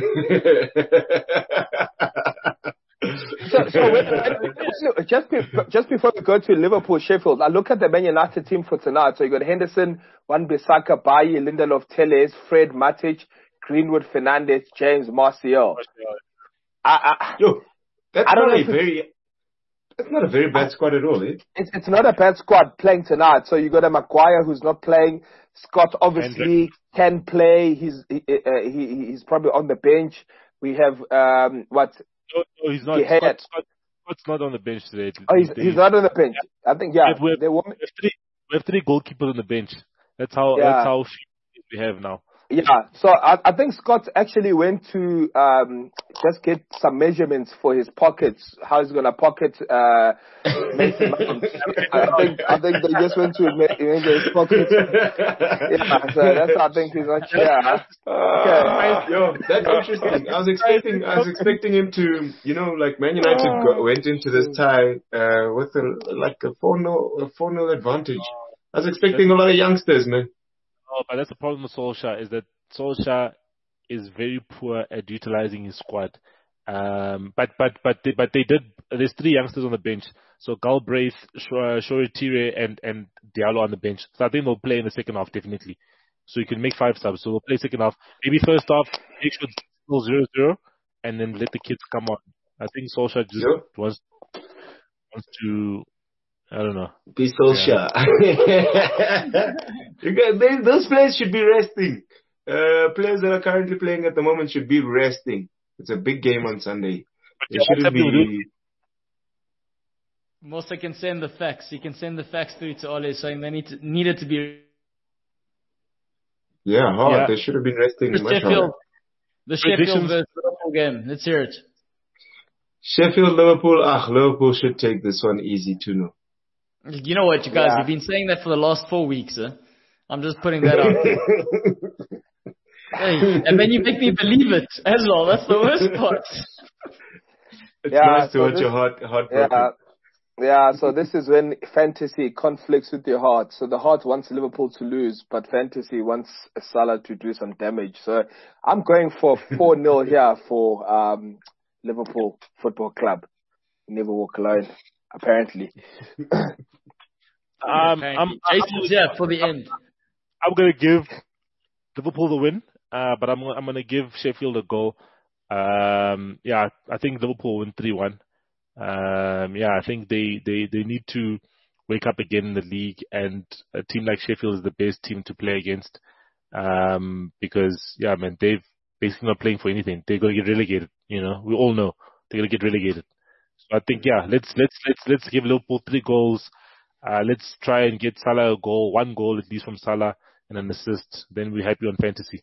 Speaker 5: So, so when, when, just, be, just before we go to Liverpool, Sheffield, I look at the Man United team for tonight. So you got Henderson, Wan-Bissaka, Bailly, Lindelof, Telles, Fred, Matic, Greenwood, Fernandes, James, Martial. I, I,
Speaker 3: Yo, that's
Speaker 5: I don't
Speaker 3: not
Speaker 5: know
Speaker 3: a
Speaker 5: if it's-
Speaker 3: very, that's not a very bad squad at all, eh?
Speaker 5: it's, it's not a bad squad playing tonight. So you got a Maguire who's not playing. Scott obviously can play. He's he, uh, he he's probably on the bench. We have um what?
Speaker 4: No, no, he's not.
Speaker 5: He had-
Speaker 4: Scott, Scott, Scott's not on the bench today.
Speaker 5: Oh, he's
Speaker 4: They-
Speaker 5: he's not on the bench. I think yeah.
Speaker 4: We have,
Speaker 5: They won't.
Speaker 4: we have three. We have three goalkeepers on the bench. That's how.
Speaker 5: Yeah.
Speaker 4: That's how few we have now.
Speaker 5: Yeah, so I, I think Scott actually went to um, just get some measurements for his pockets, how he's gonna pocket uh, Mason Mount. I think I think they just went to me- measure his pockets. Yeah, so that's I think he's not sure. Okay.
Speaker 3: Yo, that's interesting. I was expecting, I was expecting him to, you know, like Man United go, went into this tie uh, with a, like a four nil, a four nil advantage. I was expecting a lot of youngsters, man.
Speaker 4: Oh, but that's the problem with Solskjaer is that Solskjaer is very poor at utilizing his squad. Um, but but but they, but they did. There's three youngsters on the bench. So Galbraith, Shoretire, and and Diallo on the bench. So I think they'll play in the second half definitely. So you can make five subs. So they'll play second half. Maybe first half, make sure it's still zero zero, and then let the kids come on. I think Solskjaer just
Speaker 3: Yep.
Speaker 4: wants wants to. I don't know.
Speaker 3: Be Solskjaer. Yeah. You got, they, those players should be resting. Uh, players that are currently playing at the moment should be resting. It's a big game on Sunday. It shouldn't be.
Speaker 1: Musa can send the facts. He can send the facts through to Ole saying they need to, needed to be.
Speaker 3: Yeah, hard.
Speaker 4: Yeah.
Speaker 3: They should have been resting
Speaker 1: The
Speaker 3: much
Speaker 1: Sheffield,
Speaker 3: harder.
Speaker 1: the Sheffield
Speaker 4: Predictions.
Speaker 1: versus Liverpool game. Let's hear it.
Speaker 3: Sheffield, Liverpool. Ah, Liverpool should take this one easy two nil.
Speaker 1: You know what, you guys?
Speaker 5: Yeah.
Speaker 1: You've been saying that for the last four weeks. Huh? I'm just putting that out there. Hey, and then you make me believe it as well. That's the worst part.
Speaker 3: It's
Speaker 5: Yeah,
Speaker 3: nice to
Speaker 5: so
Speaker 3: watch
Speaker 5: this-
Speaker 3: your heart, heart
Speaker 5: Yeah,
Speaker 3: broken.
Speaker 5: yeah. So this is when fantasy conflicts with your heart. So the heart wants Liverpool to lose, but fantasy wants Salah to do some damage. So I'm going for four nil here for um, Liverpool Football Club. Never walk alone, apparently.
Speaker 4: Um,
Speaker 1: Okay.
Speaker 4: I'm,
Speaker 1: Jason's yeah for the end.
Speaker 4: I'm gonna give Liverpool the win, uh, but I'm I'm gonna give Sheffield a goal. Um, yeah, I think Liverpool win three one. Um, yeah, I think they, they, they need to wake up again in the league, and a team like Sheffield is the best team to play against. Um, because yeah, man, they've basically not playing for anything. They're gonna get relegated. You know, we all know they're gonna get relegated. So I think yeah, let's let's let's let's give Liverpool three goals. Uh, let's try and get Salah a goal, one goal at least from Salah, and an assist. Then we're happy on fantasy.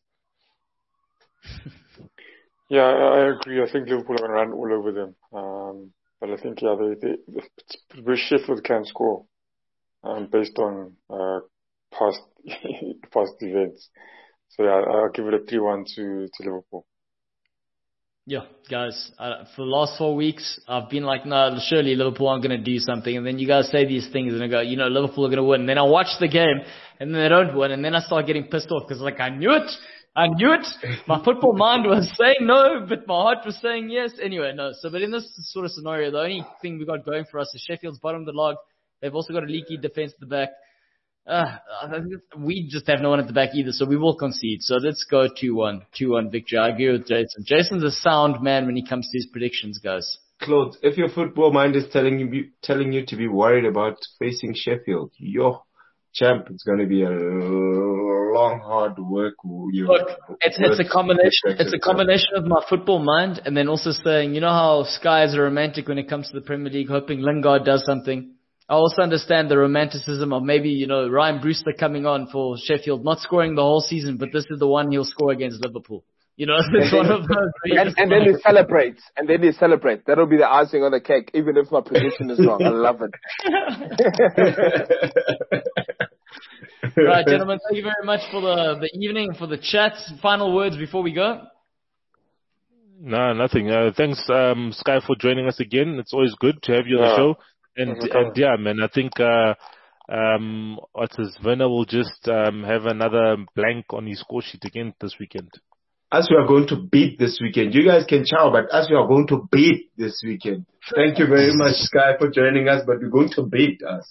Speaker 6: Yeah, I, I agree. I think Liverpool are going to run all over them. Um, but I think, yeah, they, they, it's where Sheffield can score, um, based on, uh, past, past events. So yeah, I'll give it a three one to, to Liverpool.
Speaker 1: Yeah, guys, uh, for the last four weeks, I've been like, no, surely Liverpool aren't going to do something. And then you guys say these things and I go, you know, Liverpool are going to win. And then I watch the game and then they don't win. And then I start getting pissed off because like, I knew it. I knew it. My football mind was saying no, but my heart was saying yes. Anyway, no. So, but in this sort of scenario, the only thing we got going for us is Sheffield's bottom of the log. They've also got a leaky defense at the back. Uh, we just have no one at the back either, so we will concede. So let's go two one. two one victory. I agree with Jason. Jason's a sound man when he comes to his predictions, guys.
Speaker 3: Claude, if your football mind is telling you telling you to be worried about facing Sheffield, yo, champ, it's going to be a long, hard work. You
Speaker 1: Look, it's, it's a combination. It's a combination of my football mind and then also saying, you know how Sky is a romantic when it comes to the Premier League, hoping Lingard does something. I also understand the romanticism of maybe, you know, Ryan Brewster coming on for Sheffield, not scoring the whole season, but this is the one he'll score against Liverpool. You know, it's one of those.
Speaker 5: And, and then he celebrates. And then he celebrates. That'll be the icing on the cake, even if my prediction is wrong. I love it.
Speaker 1: Right, gentlemen, thank you very much for the, the evening, for the chat. Final words before we go.
Speaker 4: No, nothing. Uh, thanks, um, Sky, for joining us again. It's always good to have you on the
Speaker 6: Yeah.
Speaker 4: show. And, and yeah, man, I think, uh, um, what's his, Werner will just, um, have another blank on his score sheet again this weekend.
Speaker 3: As we are going to beat this weekend. You guys can chow, but as we are going to beat this weekend. Thank you very much, Sky, for joining us, but we're going to beat us.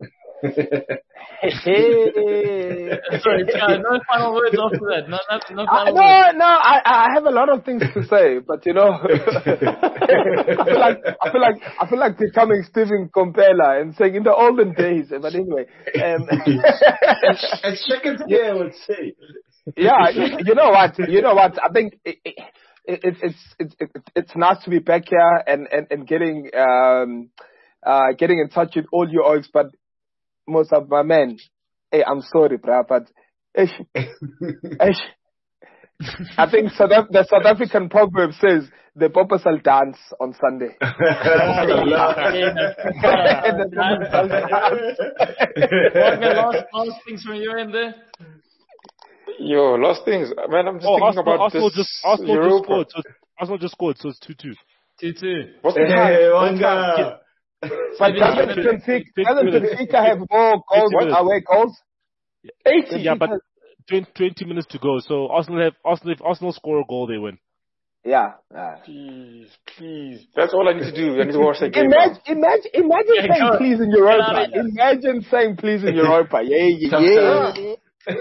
Speaker 1: Sorry, Sky, no final words after that. No, no, no
Speaker 5: I,
Speaker 1: final
Speaker 5: no,
Speaker 1: words.
Speaker 5: no, I, I have a lot of things to say, but you know, I feel like I feel like I feel like becoming Stephen Compella and saying in the olden days. But anyway, um,
Speaker 3: As second year, I would say.
Speaker 5: yeah, you, you know what? You know what? I think it, it, it, it's it's it, it's nice to be back here and and and getting um uh getting in touch with all you oaks, but most of my men, hey, I'm sorry, bruh, but ish, ish. I think South Af- the South African proverb says the Papa shall dance on Sunday.
Speaker 1: What the last, last things from your end there?
Speaker 6: Yo, last things. Man, I'm just
Speaker 4: Oh,
Speaker 6: thinking
Speaker 4: Arsenal,
Speaker 6: about
Speaker 4: Arsenal
Speaker 6: this
Speaker 4: just, Arsenal just
Speaker 6: Europa.
Speaker 4: scored. So, Arsenal just scored, so it's two two.
Speaker 1: two two.
Speaker 6: What's the
Speaker 3: Hey,
Speaker 6: time?
Speaker 3: Wanga.
Speaker 5: But doesn't Benfica, doesn't Benfica have more goals,
Speaker 4: minutes.
Speaker 5: away goals? eighty.
Speaker 4: Yeah, but twenty, twenty minutes to go. So Arsenal have, Arsenal, if Arsenal score a goal, they win.
Speaker 5: Yeah. Uh,
Speaker 6: Please, please. That's all I need to do. I need to watch that game.
Speaker 5: Imagine, imagine, imagine
Speaker 1: Yeah,
Speaker 5: saying
Speaker 1: go-
Speaker 5: please in
Speaker 1: get
Speaker 5: Europa.
Speaker 1: out of here.
Speaker 5: Imagine saying please in Europa. Yeah, yeah,
Speaker 3: Tough
Speaker 5: yeah.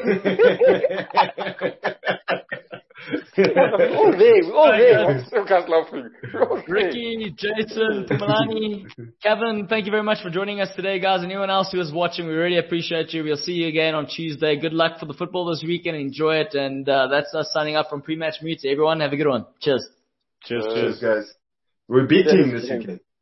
Speaker 6: We're all there. We're all there. I'm still can't laughing. We're all there.
Speaker 1: Ricky, Jason, Pumalani, Kevin, thank you very much for joining us today, guys. Anyone else who is watching, we really appreciate you. We'll see you again on Tuesday. Good luck for the football this weekend. Enjoy it. And uh, that's us signing up from Pre-Match Mute. Everyone, have a good one. Cheers.
Speaker 4: Cheers, cheers.
Speaker 3: Cheers, guys. We're beating this weekend.